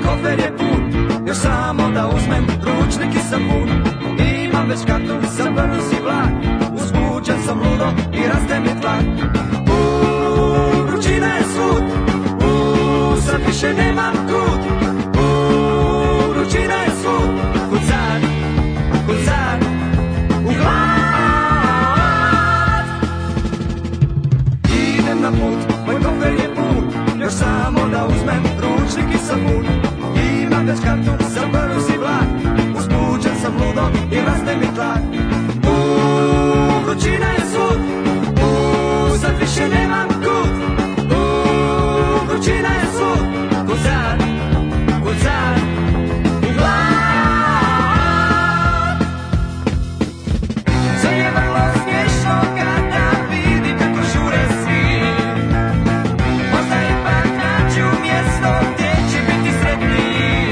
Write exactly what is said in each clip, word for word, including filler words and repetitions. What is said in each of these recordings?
kofer je pun, još samo da uzmem ručnik i sapun. Imam već kartu za brzi vlak, uzbuđen sam ludo i raste mi tlak. Uuu, vrućina je svud, uuu, sad više nemam kud. Uuu, vrućina je svud, kucan, kucan, u glad. Idem na put, moj kofer je pun, još samo da uzmem ručnik i sapun. Imam već kartu za brzi vlak, uzbuđen sam ludo i raste mi tlak. Uuu, vrućina je svud, uuu, sad više nemam kud. Uuu, vrućina je svud, kucan, kucan, u glad. Sve je vrlo smiješno kada vidi kako žure svi. Možda ipak nađu mjesto gdje će biti sretniji.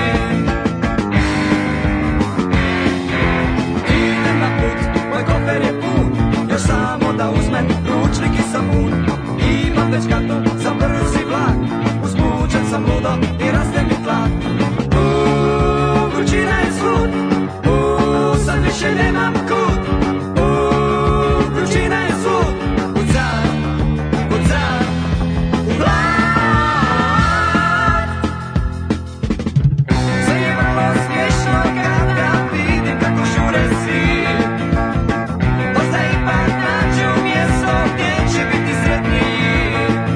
Idem na put, moj kofer je pun, još samo da uzmem ručnik i sapun. Imam već kartu za brzi vlak, uzbuđen sam ludo i raste mi tlak. Uuu, vrućina je svud, uuu, sad više nemam kud. Uuu, vrućina je svud, kucan, kucan, u glad. Sve je vrlo smiješno kada vidim kako žure svi. Možda ipak nađu mjesto gdje će biti sretniji.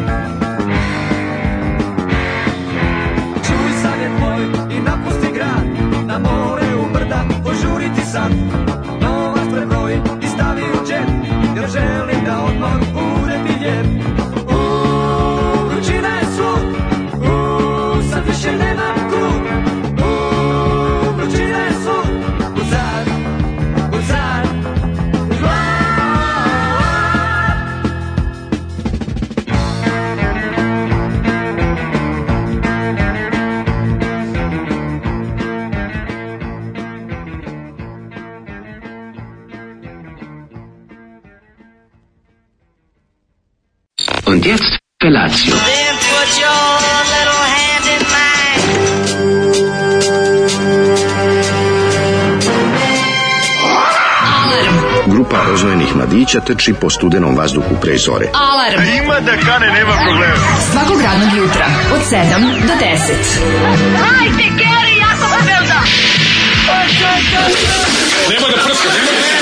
Čuj savjet moj i napusti grad, na more u brda požuriti sad. Novac prebroj i stavi u džep, jer želim da odmor bude mi lijep. Uuu, vrućina je svud, uuu, sad više nemam kud. Uuu, vrućina je svud, kucan, kucan, u glad. Und jetzt Felatio. Then put your little hand in mine. Grupa rozvojenih mladića trči po studenom vazduhu pre zore. Alarm. Ima da kane, nema problema. Svakog radnog jutra od sedam do deset. Hajde, Geri, jako se velda. Nema da prska, nema da prska.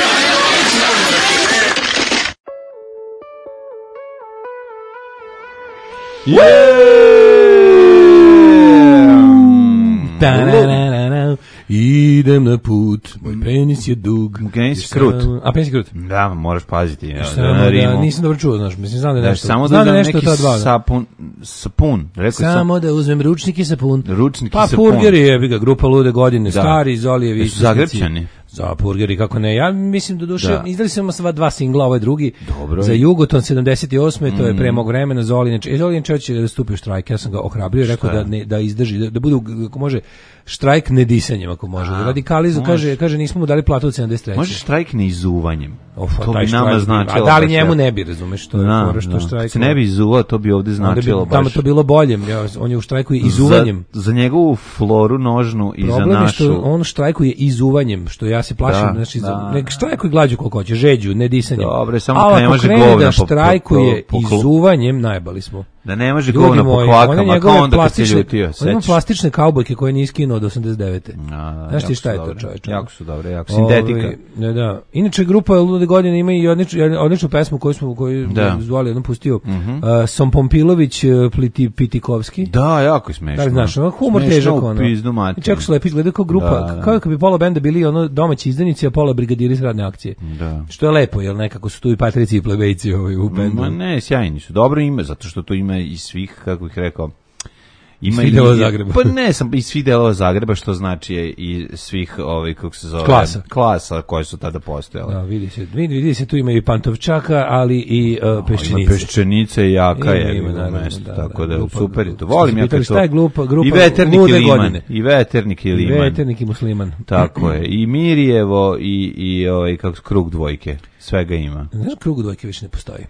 Da-na-na-na-na. Idem na put, moj penis je dug. Penis je krut. A penis je krut? Da, moraš paziti. Ja, Samo da, da, rimu. nisam dobro čuo, znaš, mislim, znam da je Da, nešto. samo Znam da da je uzmem nešto neki ta dva. sapun, sapun, rekao sam. Samo da uzmem ručnik i sapun. Ručnik i Pa sapun. Purgeri je, bi ga, grupa Lude godine, Da. stari, Zolijevi. Jesu Zagrebčani? Za Purgeri, kako ne. Ja mislim do duše, Da. izdali smo sva dva singla, ovaj drugi. Dobro. Za Jugoton sedamdeset osme to je pre mog vremena, Zolin. E, Zolin će da stupi u štrajk, ja sam ga ohrabrio i rekao Šta? da, ne, da izdrži, da, da budu, ako može, štrajk nedisanjem, ako može. A, Radikalizu, može. kaže, kaže, nismo mu dali platu od sedamdeset treće. Može štrajk ne izuvanjem. Of, to taj bi nama štrajk- značilo. A da li baš njemu jako. ne bi, razumeš, to je Da, fora što da. štrajk. Kad se ne bi izuvao, to bi ovde Onda bi značilo tamo baš. to bilo bolje. Ja, on je u štrajku izuvanjem. Za, za njegovu floru nožnu i Problem za je što našu. on štrajkuje izuvanjem, što ja se plašim, Da, znači za da. nek štrajkuj glađu koliko hoće, žeđu, ne disanjem. Dobre, samo Ali kad ne ako može krene govna da po- po- štrajkuje po- po- izuvanjem, najbali smo. Da ne može Ljudi govna po moji, kvakama, one kao njegove onda kad se plastične- ljutio. on ima sećaš? plastične kaubojke koje nije skinuo od osamdeset devete. A, Znaš ti jako šta su je to, dobre. čoveče? Jako su dobre, jako sintetika. Ovaj, ne, da. Inače, grupa Lude godine ima i odličnu, odličnu pesmu koju smo koju Da. zvali, jednom pustio. Mm-hmm. uh, Sompompilović, uh, Pliti, Pitikovski. Da, jako je smešno. Da li znaš, ono, humor Smešno težak, u ono. pizdu materinu. I čeko su lepi izgleda kao grupa, Da, da. kao kad bi pola benda bili ono domaći izdanici, a pola brigadiri s radne akcije. Da. Što je lepo, jer nekako su tu i patrici i plebejci ovaj, u bendu. Ma ne, sjajni su. Dobro ime, zato što to ima iz svih, kako bih rekao, ima Svih i- delova Zagreba. Pa ne, sam iz svih delova Zagreba, što znači je i svih, ovaj, kako se zove, Klasa. klasa koje su tada postojale. Da, vidi se, vidi, vidi se, tu ima i Pantovčaka, ali i uh, Peščenice. Peščenice je jaka Ima, je ima, u naravno, mestu, da, tako da, da, grupa- super je to. što Volim ste ja pitali kad to. šta je grupa- grupa I Veternik i Lude Liman. godine. I Veternik i Liman. Veternik i Musliman. Tako je. I Mirjevo i, i ovaj, kako, krug dvojke. Svega ima. Znaš, krug dvojke više ne postoji.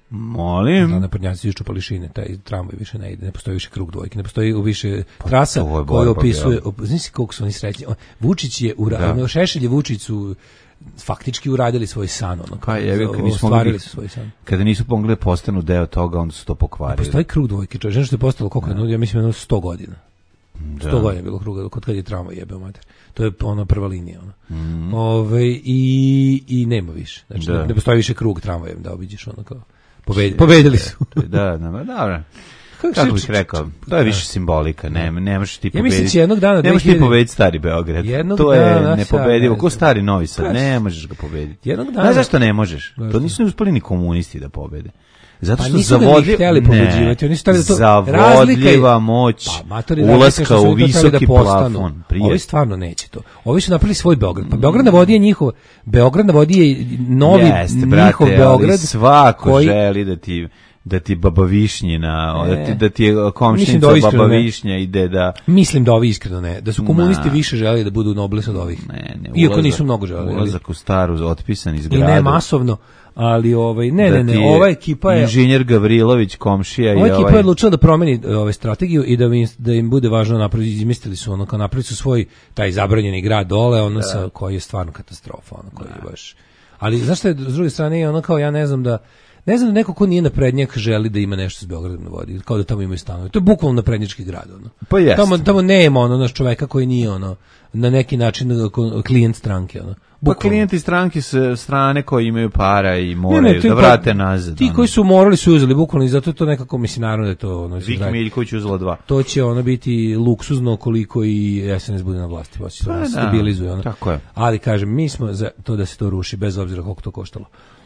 Molim. Da, naprednjaci iščupali šine, taj tramvaj više ne ide, ne postoji više krug dvojke, ne postoji više trasa to je koja borba, opisuje, ja. op, znaš koliko su oni srećni. On- Vučić je, ura, ono, Šešelj i Vučić su faktički uradili svoj san, ono, Pa je, kad nismo ostvarili mogli- su svoj san. Kada nisu pomogli da postanu deo toga, onda su to pokvarili. Postoji krug dvojke, čovječ, što je postalo koliko, no, ja mislim jedno sto godina. Da. sto godina je bilo kruga, kod kad je tramvaj jebeo mater. To je ona prva linija, ona. Mm. Ove, i, i nema više. Znači, Da. ne, ne postoji više krug tramvajem da obiđeš, ono kao, pobedi, pobedili su. Da, da, dobro. Kako Kako se- bih rekao, to je više simbolika, ne, ne možeš ti Ja mislim pobediti. će jednog dana ne možeš ti dve hiljade pobediti stari Beograd. Jednog To dana, je nepobedivo, sad, ko ne stari Novi Sad, Pa, ne možeš ga pobediti. jednog dana- Znaš zašto ne možeš? To Zašto? nisu uspeli ni komunisti da pobede. Zato Pa što nisu ga ni zavodljiv- htjeli pobeđivati, oni su stavili to- razlika zavodljiva je- moć Pa, matori, razlika je ulaska što su u oni to htjeli visoki da postanu. plafon. Prije. Ovi stvarno neće to. Ovi su napravili svoj Beograd. Pa Beograd na vodi je njihov, Beograd na vodi je novi Jeste, brate, njihov ali Beograd. svako koji- želi da ti da ti baba Višnjina, Ne. da ti, da ti je Mislim da komšinica ovo iskreno baba ne. Višnja ide da... Mislim da ovi iskreno ne, da su komunisti Ma. više želeli da budu nobles od ovih. Ne, ne, Iako ulazak- nisu mnogo želeli. ali- Ulazak u staru, otpisan iz I grada. ne masovno, ali ovaj ne, Da ne, ne, ti je ova ekipa je inženjer Gavrilović, komšija Ova i ekipa ovaj... je odlučila da promeni ovaj strategiju i da im, da im bude važno napraviti, izmislili su ono kao napravili su svoj taj zabranjeni grad dole, ono sa koji je stvarno katastrofa, ono koji je baš. Ali znaš šta je, s druge strane je ono kao ja ne znam da ne znam da neko ko nije naprednjak želi da ima nešto s Beogradom na vodi, kao da tamo imaju stanove. To je bukvalno naprednjački grad, ono. Pa jeste. Tamo tamo nema ono naš čoveka koji nije ono na neki način ko- klijent stranke, ono. Pa Bukvalno. klijenti stranke sa strane koji imaju para i Ne, moraju ne, to je da kao- vrate nazad. Ti ono. koji su morali su uzeli bukvalno i zato je to nekako mislim naravno da je to ono se Viki dragi. Miljković uzela dva. To će ono biti luksuzno koliko i S N S bude na vlasti, pa će se Pa ono da, stabilizuje ono. tako je. Ali kažem, mi smo za to da se to ruši bez obzira koliko to koštalo.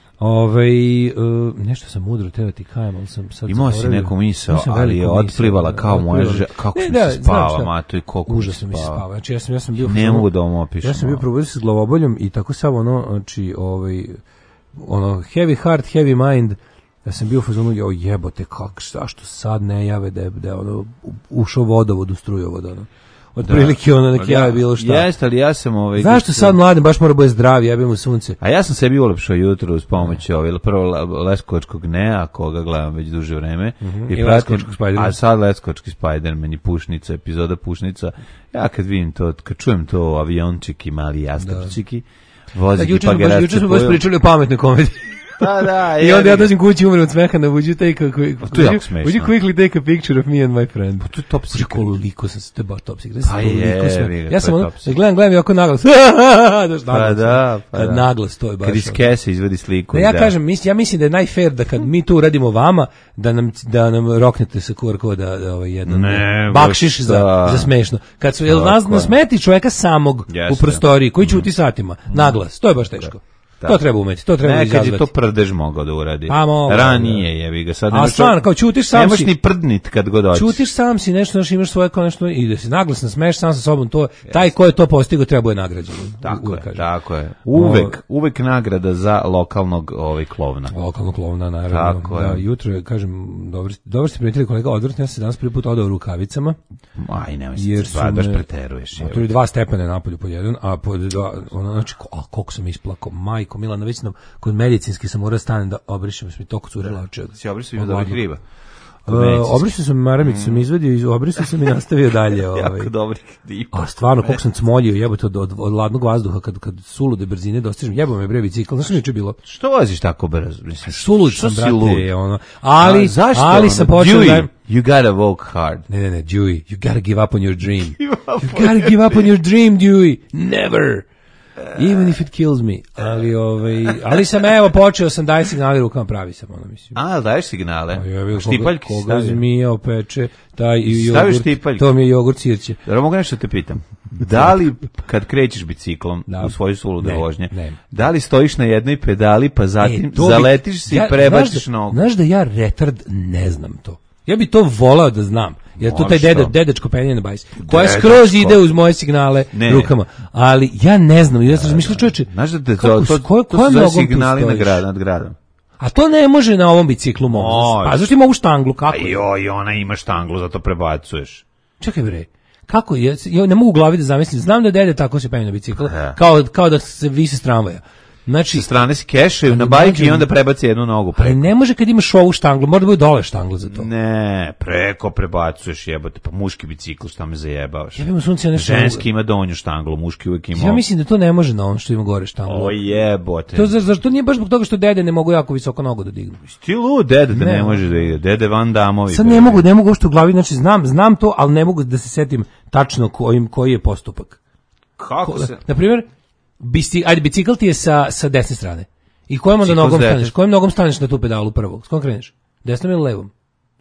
Ovaj e, nešto sam mudro teo ti kajem, ali sam sad Imao si zaboravio. neku misao, Imao sam ali je veliku misao, otplivala da, kao moja otplivala. žena. Kako Ne, mi da, se znam spava, šta. mato, i koliko mi se Užasno mi se spava. spava. Znači ja sam ja sam bio Ne ono- mogu da vam opišem, Ja sam bio ono. probudio se s glavoboljom i tako samo ono, znači ovaj ono heavy heart, heavy mind. Ja sam bio u fazonu, jo jebote, kak, zašto sad ne jave da je, da je ono, u- ušao vodovod u strujovod, ono. Otprilike ono, nek jave bilo šta. Jeste, ali ja sam... Ovaj, Zašto sad mladen baš mora bude zdrav, jebem mu sunce? A ja sam sebi ulepšao jutro uz pomoć ovaj, prvo le- Leskovačkog Nea, koga gledam već duže vreme. I pratim- Leskovačkog Spidermana. A sad Leskovački Spiderman i Pušnica, epizoda Pušnica. Ja kad vidim to, kad čujem to aviončiki, mali jastrčiki, vozi Juče pa smo ga baš, juče smo baš rascepuju. pričali o pametnoj komediji. Da, da. I onda ja jebi ga. dođem kući, umrem od smeha na would you take a quick, Pa to je jako smešno. would you quickly take a picture of me and my friend? Pa to je top Bože, secret. koliko sam se, to je baš top secret. Pa Koliko jebi sam- ga, ja to sam je ono, top secret. gledam, gledam i oko naglas. Daš, Pa naglas. da, pa Kad da. naglas, to je baš. Kad iz ono. kese izvadi sliku. Da i ja da. kažem, mis, ja mislim da je najfair da kad mi to uradimo vama, da nam, da nam roknete sa Q R koda da, ovaj, jedan Ne, bakšiš baš za, da. za smešno. Kad su, jel Tako nas je. nasmeti čoveka samog Jeste. u prostoriji, koji ćuti satima, naglas, to je baš teško. Da. To treba umeti, to treba Nekad je izazvati. to prdež mogao da uradi. Pa mogao, Ranije jebi ga. Sad A ne možeš- stvarno, kao ćutiš sam Ne možeš si- ni prdnit kad god hoćeš. Čutiš sam si nešto, znaš, imaš svoje kao nešto i da se naglas nasmeješ sam sa sobom, to taj ko je to postigao treba je nagrađen. Tako Uvek je, kažem. tako je. Uvek, uvek nagrada za lokalnog ovaj klovna. Lokalnog klovna, naravno. Tako da, je. jutro je, kažem, dobro, dobro ste primetili kolega odvrtno, ja sam se danas prvi put odao u rukavicama, Aj, nemoj jer se su dva, baš me- preteruješ. a jebi. to je dva stepena napolju pod jedan, a pod dva, ono, znači, ko- a koliko sam isplakao, majko, Milana, već nam, kod medicinski sam morao stanem da obrišem, s mi toliko curila oči. Si obrisao ima dobrih riba. Uh, obrisao sam maramicu, sam izvadio, iz- obrisao sam i nastavio dalje. Ovaj. Jako dobrih riba. A stvarno, koliko sam cmoljio, jebote, od, od, od ladnog vazduha, kad, kad sulude brzine dostižem, jebo me bre bicikl, znaš što mi je bilo? Što voziš tako brzo? Mislim, Sulud što sam, si brate, lud? ono, ali, A, zašto? ali ono? sam počeo Dewey, da... You gotta walk hard. Ne, ne, ne, Dewey, you gotta give up on your dream. You gotta give up on your dream, Dewey. Never. Even if it kills me. Ali, ovaj, ali sam, evo, počeo sam, daj signali rukama, pravi sam, ono, mislim. A, daješ signale? A ja bih Štipaljke si koga stavio? zmija opeče, taj i Staviš jogurt, štipaljke? to mi je jogurt sirće. Dobro, mogu nešto te pitam. Da li, kad krećeš biciklom Da. u svoju sulude Ne, vožnje, ne. da li stojiš na jednoj pedali, pa zatim E, to bi- zaletiš se ja- i prebaciš znaš da- nogu? Znaš da ja retard ne znam to. Ja bi to volao da znam. Jer to taj Možda. dede, dedečko penje na bajs. Koja Dedečko. skroz ide uz moje signale Ne. rukama. Ali ja ne znam. Ja sam razmišljao, čoveče, Znaš da te kako- to, to, s koje- to kojom su za nogom tu signali na stojiš? grad, nad gradom. A to ne može na ovom biciklu mogu. Može. Pa zašto ti mogu štanglu? Kako? A joj, ona ima štanglu, zato prebacuješ. Čekaj bre. Kako je? Ja ne mogu u glavi da zamislim. Znam da dede tako se penje na bicikl. E. Kao, kao da se visi s tramvaja. Znači, sa strane se kešaju na bajke i onda prebaci jednu nogu preko. Ali ne može kad imaš ovu štanglu, mora da bude dole štangla za to. Ne, preko prebacuješ, jebote, pa muški bicikl, šta me zajebavaš. Ja bih mu sunce nešto. Ženski ima donju štanglu, muški uvijek ima. Ja mislim da to ne može na on što ima gore štanglu. O jebote. To zašto nije baš zbog toga što dede ne mogu jako visoko nogu da dignu. Ti lud, dede da ne, ne može da ide. Dede Van Damovi. Sad ne mogu, ne mogu uopšte u glavi, znači znam, znam to, ali ne mogu da se setim tačno kojim koji je postupak. Kako se? Na primjer, bici, ajde, bicikl ti je sa, sa desne strane. I kojom onda nogom staneš? Kojom nogom staneš na tu pedalu prvo? S kojom kreneš? Desnom ili levom?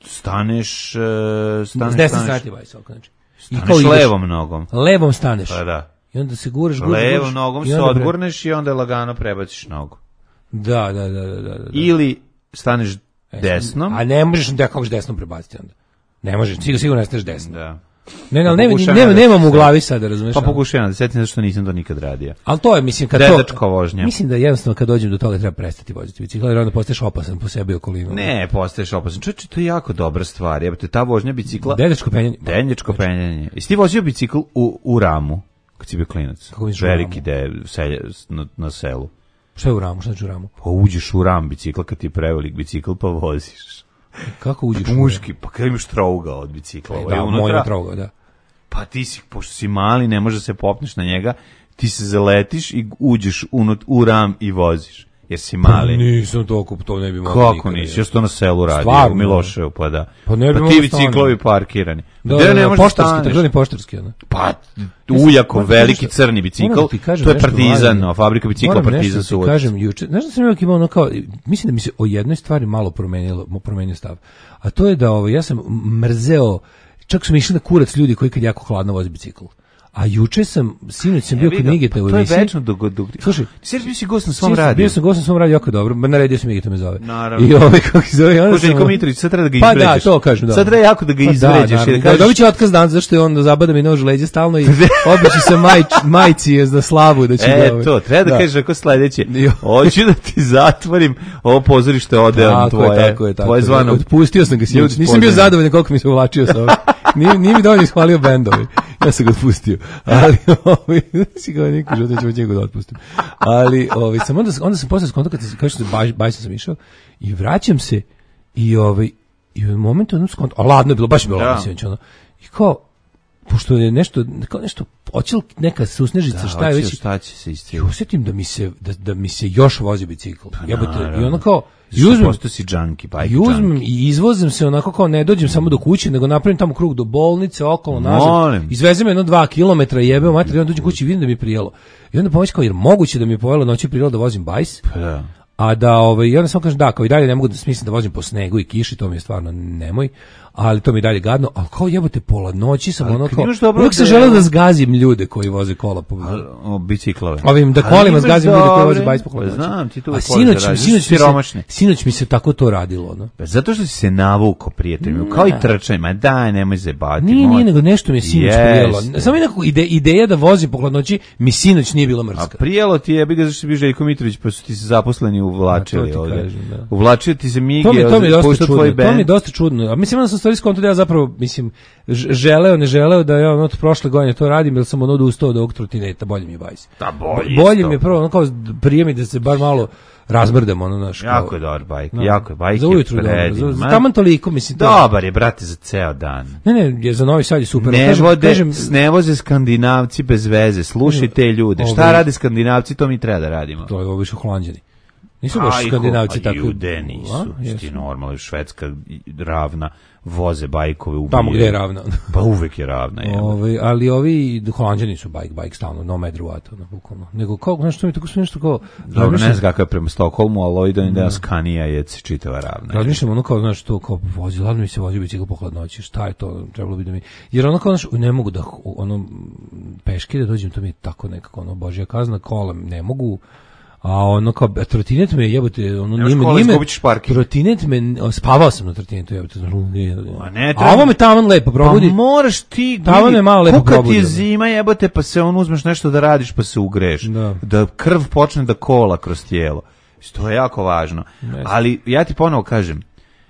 Staneš, uh, staneš, s desne staneš. strane ti bajs, znači. Staneš levom nogom. Levom staneš. Pa da. I onda se guraš, guraš, levom guraš, nogom se odgurneš i onda lagano prebaciš nogu. Da, da, da, da, da, da. Ili staneš desnom. A ne možeš da kako desnom prebaciti onda. Ne možeš, sigurno sigurno ne staneš desno. Da. Ne, ne, pa ne, nema, nemam u glavi sada, razumeš? Pa pokušavam da setim zašto nisam to nikad radio. Al to je, mislim, kad Dedačka to vožnja. Mislim da jednostavno kad dođem do toga treba prestati voziti bicikl, jer onda postaješ opasan po sebi i okolinu. Ne, postaješ opasan. Čuči, to je jako dobra stvar. Jebote, ta vožnja bicikla. Dedačko penjanje. Dedačko penjanje. Jesi ti vozio bicikl u, u ramu kad si bio klinac? Veliki de selje na, na selu. Šta je u ramu? Šta znači u ramu? Pa uđeš u ram bicikla kad ti je prevelik bicikl pa voziš. Kako uđeš u muški? Pa kad imaš trouga od bicikla. E, da, moj trouga, da. Pa ti si, pošto si mali, ne može se popneš na njega, ti se zaletiš i uđeš unut, u ram i voziš. Jer si mali. Pa nisam toliko, to ne bi mogao. Kako nisi? Ja sam to na selu radio, Stvarno? u Miloševu, pa da. Pa, ne bi pa ti biciklovi parkirani. Da, Gde da, ne da, možeš poštarski, staneš? državni poštarski. Ono. Pa, ujako, veliki crni bicikl, to je Partizan, no, fabrika bicikla Partizan su uopće. Kažem, juče, znaš da sam uvijek imao ono kao, mislim da mi se o jednoj stvari malo promenilo, promenio stav. A to je da ovo, ja sam mrzeo, čak su mi išli na kurac ljudi koji kad jako hladno vozi bicikl. A juče sam, sinoć sam bio kod Migeta u emisiji. To je večno dok dok. Slušaj, ti se bio si gost na svom radiju. Bio sam gost na svom radiju, jako dobro. Naredio sam Migeta me zove. Naravno. I ovaj kako se zove, onda Željko Mitrović, sad treba da ga Pa izvređaš. da, to kažem, da. Sad treba jako da ga izvređaš pa da, i da kažeš. Dobit će otkaz dan zašto je on zabada mi nož u leđa stalno i obično se majč, majci je za slavu da će e, da. E to, treba da, da. kažeš ako sledeće. Hoću da ti zatvorim ovo pozorište odeon tvoje. Tako je, tako tvoje zvano. Otpustio sam ga sinoć. Nisam bio zadovoljan koliko mi se uvlačio sa ovim. Nije, nije mi dovoljno ishvalio bendovi. Ja sam ga otpustio. Ali, ovi, si ga niko žele, ćemo njegu da otpustim. Ali, ovi, sam onda, onda sam posle skonto, kad kao što se bajsa sam išao, i vraćam se, i ovaj, i u momentu jednom skonto, a ladno je bilo, baš je bilo ladno sinoć, ono, i kao, pošto je nešto, kao nešto, oćel neka susnežica, da, šta je već, šta će se isti. I osjetim da mi se, da, da mi se još vozi bicikl. Pa, jebote, i ono kao, i uzmem, si junkie, bike i uzmem i izvozim se onako kao ne dođem samo do kuće, nego napravim tamo krug do bolnice, okolo, nazad. Izvezem jedno dva kilometra, jebeo mater, i onda dođem kući i vidim da mi je prijelo. I onda pomoći kao, jer moguće da mi je pojelo noći prijelo da vozim bajs, pa da. A da, ovaj, i onda samo kažem, da, kao i dalje ne mogu da smislim da vozim po snegu i kiši, to mi je stvarno nemoj, ali to mi je dalje gadno, ali kao jebote, pola noći sam ali ono kao, uvijek sam želeo da zgazim ljude koji voze kola po o, biciklove. Ovim, da kolima zgazim ljude koji voze bajs po kola. Znam, ti to a sinoć, sinoć, sinoć, mi se, sinoć mi se tako to radilo. No? Zato što si se navuko prijatelju, kao i trčanje, ma daj, nemoj zebati. Nije, nije, nego nešto mi je sinoć prijelo. Samo nekako ide, ideja da vozim po hladnoći mi sinoć nije bila mrska. A prijelo ti je, bi ga zašto bi Željko Mitrović, pa su ti se zaposleni uvlačili ovdje. Uvlačili ti se Mige, to mi, to mi je dosta čudno, tvoj band. To mi je dosta čudno. A mislim da sam stvari skonto da ja zapravo, mislim, želeo, ne želeo da ja ono od prošle godine to radim, jer sam ono odustao od ovog trotineta, bolje mi je bajs. Da, bolje. Bolje mi je prvo, ono kao prije mi da se bar malo razmrdamo, ono naš. Jako je dobar bajk, no, jako je bajk. Za ujutru je za, za taman toliko, mislim. Dobar je, brate, za ceo dan. Ne, ne, je za Novi Sad je super. Ne, kažem, vode, kažem, ne voze Skandinavci bez veze, slušaj te ljude. Šta ovaj, rade Skandinavci, to mi treba da radimo. To je ovo više Holanđani. Nisu baš Skandinavci a tako. Jude nisu, ti normalno, Švedska ravna, voze bajkove, ubije. Tamo gde je ravna. Pa uvek je ravna. Je. Ove, ali ovi Holanđani su bajk, bajk stalno, no matter what, ono, bukvalno. Nego, kao, znaš, to mi tako su nešto kao... Dobro, ne znam kako je prema Stokholmu, ali ovdje da je Scania je čitava ravna. Razmišljam, ono kao, znaš, to kao vozi, ladno mi se vozi bicikl po hladnoći, šta je to, trebalo bi da mi... Jer ono kao, znaš, ne mogu da, ono, peške da dođem, to mi je tako nekako, ono, božja kazna, kolem, ne mogu... A ono kao, trotinet me jebote, ono nima, nima, trotinet me, spavao sam na trotinetu, jebote. A, ne, a ovo me tavan lepo probudi. Pa moraš ti, tavan me malo lepo kuka probudi. Kuka ti je zima, jebote, pa se on uzmeš nešto da radiš, pa se ugreš. Da, da krv počne da kola kroz tijelo. To je jako važno. Ne. Ali ja ti ponovo kažem,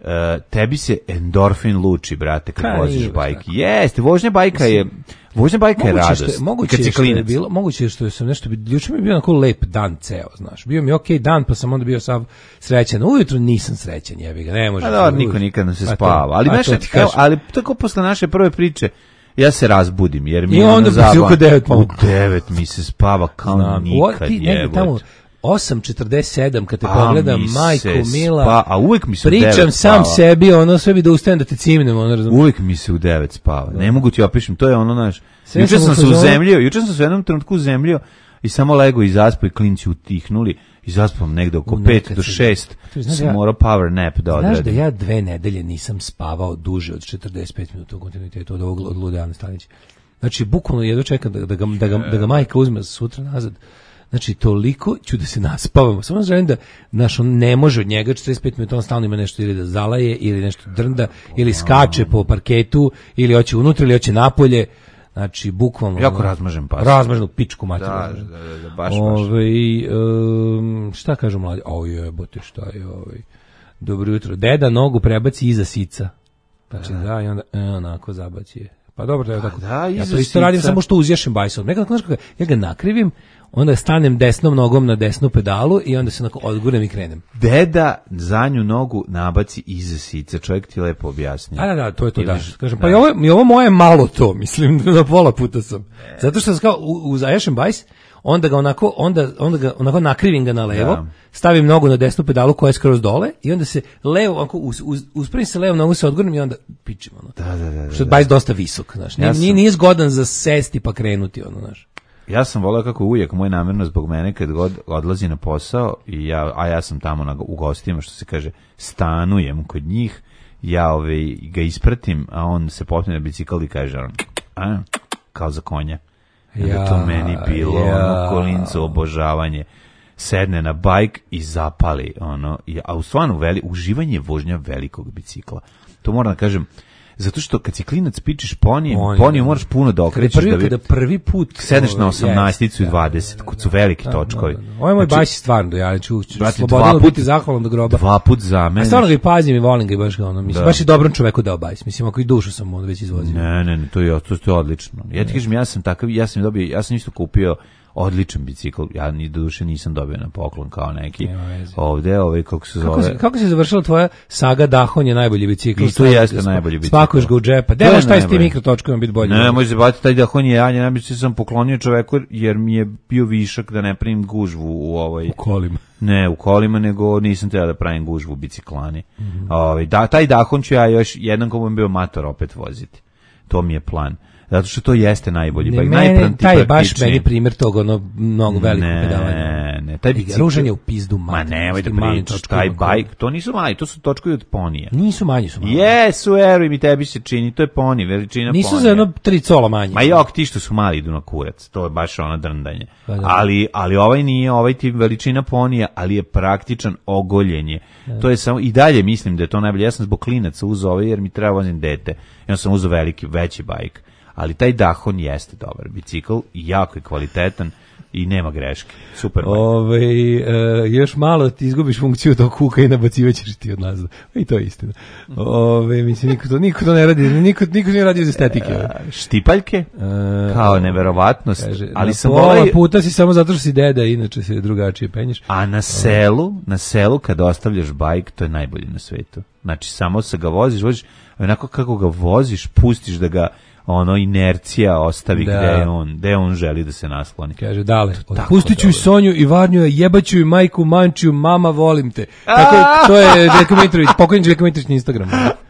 Uh, tebi se endorfin luči, brate, kad Kaj, voziš nije baš bajk. tako. Jeste, vožnja bajka je vožnja bajka je Moguće radost. što je- Moguće kad si je što je klinac. bilo, moguće je što je sam nešto, juče mi je bio onako lep dan ceo, znaš. Bio mi je okej dan, pa sam onda bio sav srećan. Ujutro nisam srećan, jebi ga, ne može. A da, niko nikad ne se Pa to- spava. Ali, pa znaš, to ti evo, kažem. ali tako posle naše prve priče, ja se razbudim, jer mi I je onda ono bi si zabavno. oko devet U mogu. devet mi se spava kao Znam. O, nikad, ti negde tamo jebote. osam četrdeset sedam kad te A, pogledam, mi se majko mila. spa- a uvek mi se u pričam devet sam spava. sebi, ono sve bi da ustanem da te cimnem, ono razumiješ. Uvijek mi se u devet spava. Ne mogu ti opišem, to je ono, znaš. Sve Juče sam sam u se fazonu- uzemljio, juče sam se u jednom trenutku uzemljio i samo lego i zaspao i klinci utihnuli i zaspam negde oko U pet nekad do sam- šest. To znaš, Sam ja- morao power nap da Znaš da odradim. ja dve nedelje nisam spavao duže od četrdeset pet minuta u kontinuitetu od ovog od Lude Ane Stanića. Znači, bukvalno jedva čekam da, da, ga, da, ga, da ga majka uzme sutra nazad. Znači, toliko ću da se naspavam. Samo želim da, znaš, on ne može od njega četrdeset pet minuta, on stalno ima nešto ili da zalaje, ili nešto drnda, ili skače po parketu, ili hoće unutra, ili hoće napolje. Znači, bukvalno... Jako ono, razmažen pas. Razmaženu pičku materiju. Da, da, da, da, baš, baš. Ovaj, um, šta kažu mlađi? O jebote, šta je ovaj... Dobro jutro. Deda nogu prebaci iza sica. Znači, da, i onda e, onako zabaci je. Pa dobro, to je tako. da, ja iza to isto radim sica. samo što uzješem bajsom. Nekako, znaš kako, ja ga nakrivim, onda stanem desnom nogom na desnu pedalu i onda se onako odgurem i krenem. Deda zadnju nogu nabaci iza sice. Čovjek ti lepo objasnio. A da, da, to je to, Ili da. ž- Kažem, da. pa i ovo, i ovo moje malo to, mislim, na pola puta sam. Zato što sam kao, u- uzaješem bajs, onda ga onako, onda, onda ga onako nakrivim ga na levo, Da. stavim nogu na desnu pedalu koja je skroz dole i onda se levo, onako, uz, uz, uspravim se levom nogu, se odgurnem i onda pičim, ono. Da, da, da, da, Što je da. bajs dosta visok, znaš. Nije, Ja sam- nije, nije zgodan za sesti pa krenuti, ono, znaš. Ja sam voleo kako uvijek moj namjerno zbog mene kad god odlazi na posao i ja, a ja sam tamo na, u gostima, što se kaže, stanujem kod njih, ja ovaj, ga ispratim, a on se popne na bicikl i kaže on, a, kao za konja. I onda Ja, to meni bilo ja. ono kolinco obožavanje. Sedne na bajk i zapali ono, i, a u stvarno veli, uživanje vožnja velikog bicikla. To moram da kažem, zato što kad si klinac pičiš ponijem, Ponije, ponijem da. moraš puno da Kada okrećeš prvi, da bi... kada prvi put... Sedneš na ovaj, osamnaesticu i jeste, dvadeset, kod su veliki točkovi. Da, da, da. Ovo je moj Znači, bajs stvarno, da ja ću, ću brate, slobodno dva put- biti zahvalan do groba. Dva put za mene. A stvarno ga i pazim i volim ga i baš ga ono, mislim, Da. baš je dobrom čoveku dao bajs, mislim, ako i dušu sam mu onda već izvozio. Ne, ne, ne, to je, to, to je odlično. Ja ti kažem, ja sam takav, ja sam dobio, ja sam isto kupio odličan bicikl, ja ni do duše nisam dobio na poklon kao neki. Nema veze. Ovde, ovaj, kako se Kako, se, zove... kako se završila tvoja saga Dahon je najbolji bicikl? I to jeste najbolji bicikl. Spakuješ ga u džepa. To je Delo šta je s tim najbolje. mikrotočkovima biti bolje? Ne, može se baviti taj Dahon je, ja ne najbolji sam poklonio čoveku jer mi je bio višak da ne pravim gužvu u ovoj... U kolima. Ne, u kolima, nego nisam trebao da pravim gužvu u biciklani. Mhm. Ovaj, da, taj Dahon ću ja još jedan ko budem bio mator opet voziti. To mi je plan. Zato što to jeste najbolji Ne, bajk, mene, najpranti taj je baš praktičniji. meni primjer tog ono mnogo velikog Ne, pedalanja. ne, taj I bicikl- ružan je u pizdu Ma mater, nemoj s da tim malim pričaš, točkovima taj koje- bajk, to nisu mali, to su točkovi od ponija. Nisu manji su mali. Jesu, eruj mi, tebi se čini, to je poni, veličina ponija. Nisu za jedno tri cola manji. Ma jok, ti što su mali idu na kurac, to je baš ono drndanje. Pa da. Ali, ali ovaj nije, ovaj ti veličina ponija, ali je praktičan ogoljenje. To je samo, i dalje mislim da je to najbolje. Ja sam zbog klinaca uzeo ovaj jer mi treba vozim dete. I onda sam uzeo veliki, veći bajk. Ali taj Dahon jeste dobar bicikl i jako je kvalitetan i nema greške. Super bajk. Ove, e, još malo ti izgubiš funkciju tog kuka i nabacivaćeš ti od nazad. I to je istina. Ove, mislim, niko to, niko to ne radi, niko, niko nije radio iz estetike. Štipaljke? E, Kao neverovatnost. Kaže, ali na sam pola volao... puta si samo zato što si deda, inače se drugačije penješ. A na selu, na selu kada ostavljaš bajk, to je najbolje na svetu. Znači, samo se ga voziš, voziš, onako kako ga voziš, pustiš da ga ono inercija ostavi Da. gde je on, gde on želi da se nasloni. Kaže, dale, tako otpustit ću i dobro. Sonju i Varnju, jebaću i majku, mančiju, mama, volim te. Tako, je- to je Željko Mitrović, pokojni Željko Mitrović na Instagramu.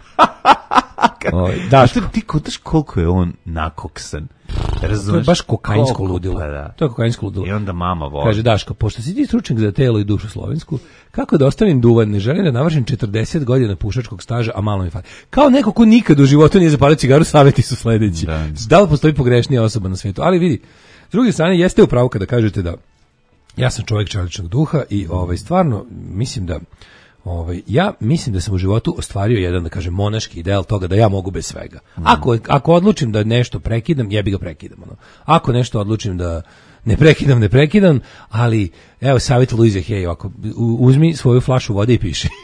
Ovaj, Daško. Ti kotaš koliko je on nakoksan. Razumeš? To je baš kokainsko Koliko, ludilo. pa da. To je kokainsko ludilo. I onda mama voli. Kaže Daško, pošto si ti stručnjak za telo i dušu slovensku, kako da ostavim duvan, ne želim da navršim četrdeset godina pušačkog staža, a malo mi fali. Kao neko ko nikad u životu nije zapalio cigaru, savjeti su sledeći. Da. Da li postoji pogrešnija osoba na svijetu? Ali vidi, s druge strane, jeste u pravu kada kažete da ja sam čovjek čeličnog duha i ovaj, stvarno mislim da Ovaj, ja mislim da sam u životu ostvario jedan, da kažem, monaški ideal toga da ja mogu bez svega. Ako, ako odlučim da nešto prekidam, jebi ga prekidam. Ono. Ako nešto odlučim da ne prekidam, ne prekidam, ali evo savjet Luize Hay, ako uzmi svoju flašu vode i piši.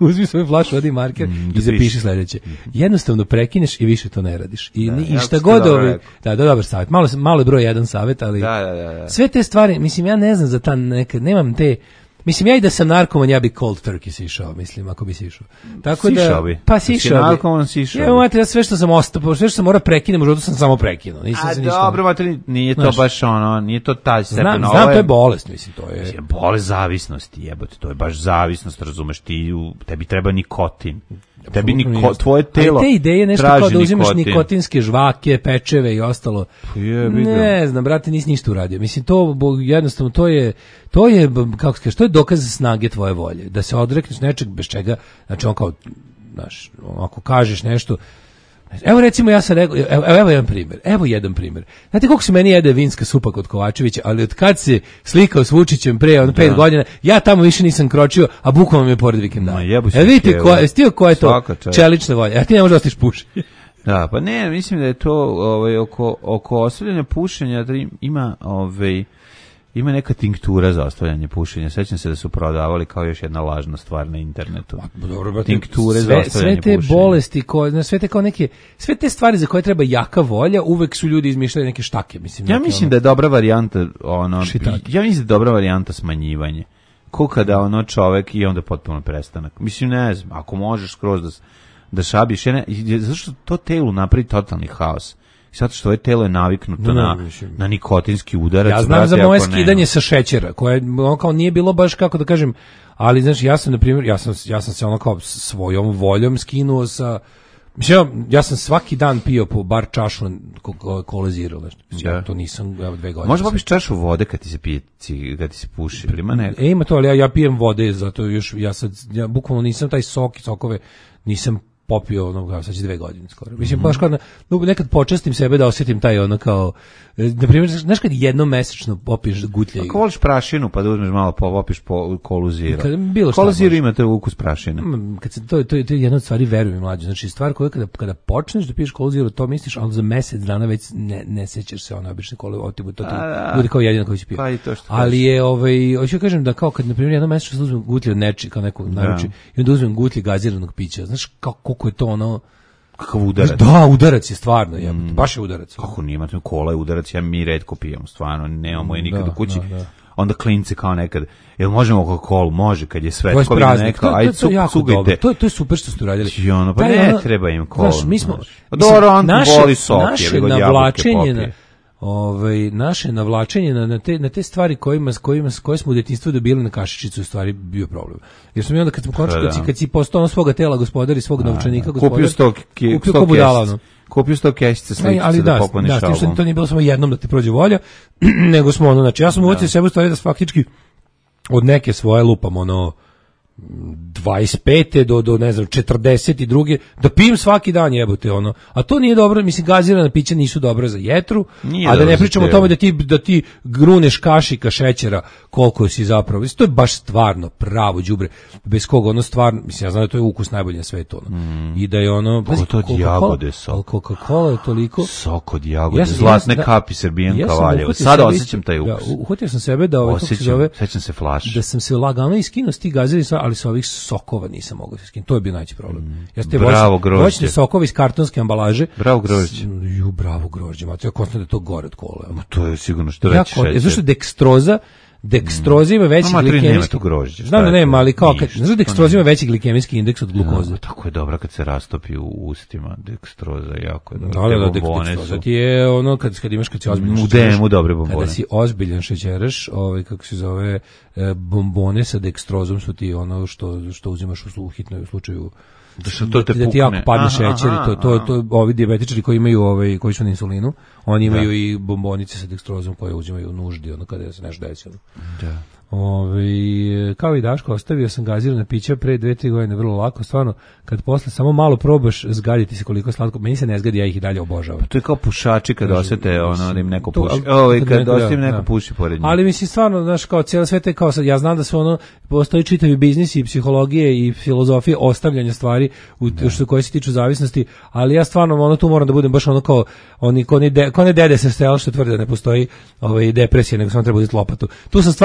uzmi svoju flašu, odi marker Mm, i zapiši sledeće. Jednostavno prekineš i više to ne radiš. I, Da, ni- i jako šta ste god dobro ovi, rekao. da, da, dobar savjet. Malo, sam- malo je broj jedan savjet, ali Da, da, da, da. sve te stvari, mislim, ja ne znam za ta neka, nemam te, mislim, ja i da sam narkoman, ja bi cold turkey sišao, mislim, ako bi sišao. Tako da, Sišao bi. pa Ako si sišao bi. narkoman, sišao Ja, bi. mate, ja sve što sam ostao, sve što sam morao prekinem, u životu sam samo prekinuo. Nisam A se ništa. dobro, materi, nije to Znaš. baš ono, nije to taj stepen. Znam, ovo znam, to je bolest, mislim, to je. Je bolest zavisnosti, jebote, to je baš zavisnost, razumeš, ti, u- tebi treba nikotin. Tebi Apsolutno niko, jeste. tvoje telo Ali te ideje nešto traži kao da uzimaš nikotin. nikotinske žvake, pečeve i ostalo. Jebi ga. Ne znam, brate, nisi ništa uradio. Mislim, to bo- jednostavno, to je, to je, b- kako se kaže, to je dokaz snage tvoje volje. Da se odrekneš nečeg bez čega, znači on kao, znaš, ako kažeš nešto, evo recimo ja sam rekao, evo, evo jedan primjer, evo jedan primjer. Znate koliko se meni jede vinska supa kod Kovačevića, ali od kad se slikao s Vučićem pre ono pet godina, ja tamo više nisam kročio, a bukvalno mi je pored vikenda. Ma jebu se E vidite, kevo. ko, jesi ti ko je to Svaka čast. čelična volja, a ti ne možeš da ostiš puši. Da, pa ne, mislim da je to ovaj oko oko ostavljanja pušenja da im- ima ovaj ima neka tinktura za ostavljanje pušenja. Sećam se da su prodavali kao još jedna lažna stvar na internetu. Dobro, brate, Tinkture za sve, ostavljanje sve te pušenja. bolesti, koje, znaš, sve te kao neke, sve te stvari za koje treba jaka volja, uvek su ljudi izmišljali neke štake, mislim. Ja neke, mislim ono- da je dobra varijanta ono Šitake. ja mislim da je dobra varijanta smanjivanje. Ko kada ono čovek i onda potpuno prestanak. Mislim ne znam, ako možeš skroz da s- da šabiš, ja ne, i- zašto to telu napravi totalni haos. Zato što ovo telo je naviknuto No, no, na, mislim. na nikotinski udarac. Ja znam brate, za moje ako ne- skidanje sa šećera, koje ono kao nije bilo baš kako da kažem, ali znaš, ja sam na primjer, ja sam ja sam se ono kao svojom voljom skinuo sa mislim, ja- ja sam svaki dan pio po bar čašu kolezirao, znači. Ja Da. to nisam evo dve godine. Možda sad. popiš čašu vode kad ti se pije, cig- kad ti se puši, ili ima neka? E, ima to, ali ja, ja pijem vode, zato još, ja sad, ja bukvalno nisam taj sok i sokove, nisam popio ono, kao sad će dve godine skoro. Mislim, baš kao, na, nekad počestim sebe da osjetim taj ono kao, e, na primjer, znaš kad jednom mesečno popiješ gutlje i... Ako voliš prašinu, pa da uzmeš malo, popiš po kolu zira. Kad- bilo šta Kola zira može. imate ukus prašine. Mm, kad se to to je to je jedna od stvari, verujem mlađe. Znači stvar koja kada kada počneš da piješ kolu zero, to misliš, ali za mesec dana već ne ne sećaš se one obične kole, otibu to ti A, da. bude kao jedina koji si pio. Pa i to što ali kažeš. je ovaj hoću da kažem da kao kad na primjer jednom mesečno uzmem gutlje od neči kao neku naruči i onda uzmem gutlje gaziranog pića. Znaš kako koliko je to ono Kakav udarac. Da, udarac je stvarno, jebote, baš je udarac. Kako nije, imate kola je udarac, ja mi retko pijemo, stvarno, nemamo je nikad Da, u kući. da, da. Onda klince kao nekad, jel možemo Coca-Cola? Može, kad je To je svetkovina praznik. neka, To, to, ajde, to je jako cugajte. dobro. To, je- to je super što ste uradili. I ono, pa Taj ne ono- treba im kola. Znaš, mi smo... znaš. Pa dobro, on naše- voli sok, naše jebi ga, od jabuke navlačenje na, popije. ovaj, naše navlačenje na, na, te, na te stvari kojima, s kojima, s koje smo u djetinjstvu dobili na kašičicu je u stvari bio problem. Jer smo mi onda kad smo končali, kad, si, da. kad si postao ono svoga tela gospodar i svog novčanika gospodar, Kupio sto ki- kupio sto ko budala, kesica. ono. Kupio sto kesice Ali, ali sličice da da, popuniš da, s tim što album. to nije bilo samo jednom da ti prođe volja, nego smo ono, znači ja sam uvetio sebe u stvari da faktički od neke svoje lupam ono dvadeset pete do do ne znam četrdeset druge da pijem svaki dan jebote ono. A to nije dobro, mislim gazirana pića nisu dobra za jetru, Nije a da dobro ne za pričamo o telo. tome da ti da ti gruneš kašika šećera koliko si zapravo. Mislim, to je baš stvarno pravo đubre bez kog ono stvarno, mislim ja znam da to je ukus najbolji na svetu ono. I da je ono Kako to od Coca-Cola- jagode sok? ali Coca-Cola je toliko Sok od jagode, Ja sam- zlatne ja sam- kapi Srbijanka ja sam Valjevo. uhvatio Sada sebe osjećam isto- taj ukus. Da, uhvatio sam sebe da ovaj kako se Osjećam, zove sećam se flaše. da sam se lagano iskinuo s tih gaziranih stvari, ali sa ovih sokova nisam mogao se skinuti. To je bio najveći problem. Ja ste Bravo, grožđe. voćne sokove iz kartonske ambalaže. Bravo, grožđe. S- Ju, bravo grožđe. Ma to je konstantno da je to gore od kola. Ma to je sigurno što Ja, reći kod- šećer. zašto dekskroza Dekstrozima ima veći Ma, materi, nema glikemijski. tu grožđe, Znam da šta je nema, to? ali kao kad Ništa, znaš da to dekstrozima ima veći glikemijski indeks od glukoze. Da, tako je dobra kad se rastopi u ustima, dekstroza, jako je dobra. Da, da, da, Te bombone dekstrozа su- ti je ono kad kad imaš kad si ozbiljan U šećeraš, demu dobre bombone. Kada si ozbiljan šećeraš, ovaj kako se zove e, bombone sa dekstrozom su ti ono što što uzimaš u slu- hitnoj slučaju Da što to te da ti jako pukne. padne Aha, šećer i to aha, to aha. to ovi dijabetičari koji imaju ovaj koji su na insulinu, oni imaju i bombonice sa dekstrozom koje uzimaju u nuždi ono kada se nešto desi. Ono. Da. Ove, kao i Daško, ostavio sam gazirana pića pre dve, tri godine, vrlo lako, stvarno, kad posle samo malo probaš, zgaditi se koliko je slatko, meni se ne zgadi, ja ih i dalje obožavam. To je kao pušači kad osete ono da im neko To, puši. ali- Ovaj kad kad neko, osjetim da, neko da. puši pored njih. Ali mislim, stvarno, znaš, kao cijelo sve te, kao sad, ja znam da su ono, postoji čitavi biznis i psihologije i filozofije ostavljanja stvari u, što koje se tiču zavisnosti, ali ja stvarno ono tu moram da budem baš ono kao oni ko ne de, ko ne dede se stel što tvrde da ne postoji ovaj depresija, nego samo treba uzeti lopatu. Tu sam stvarno u fazonu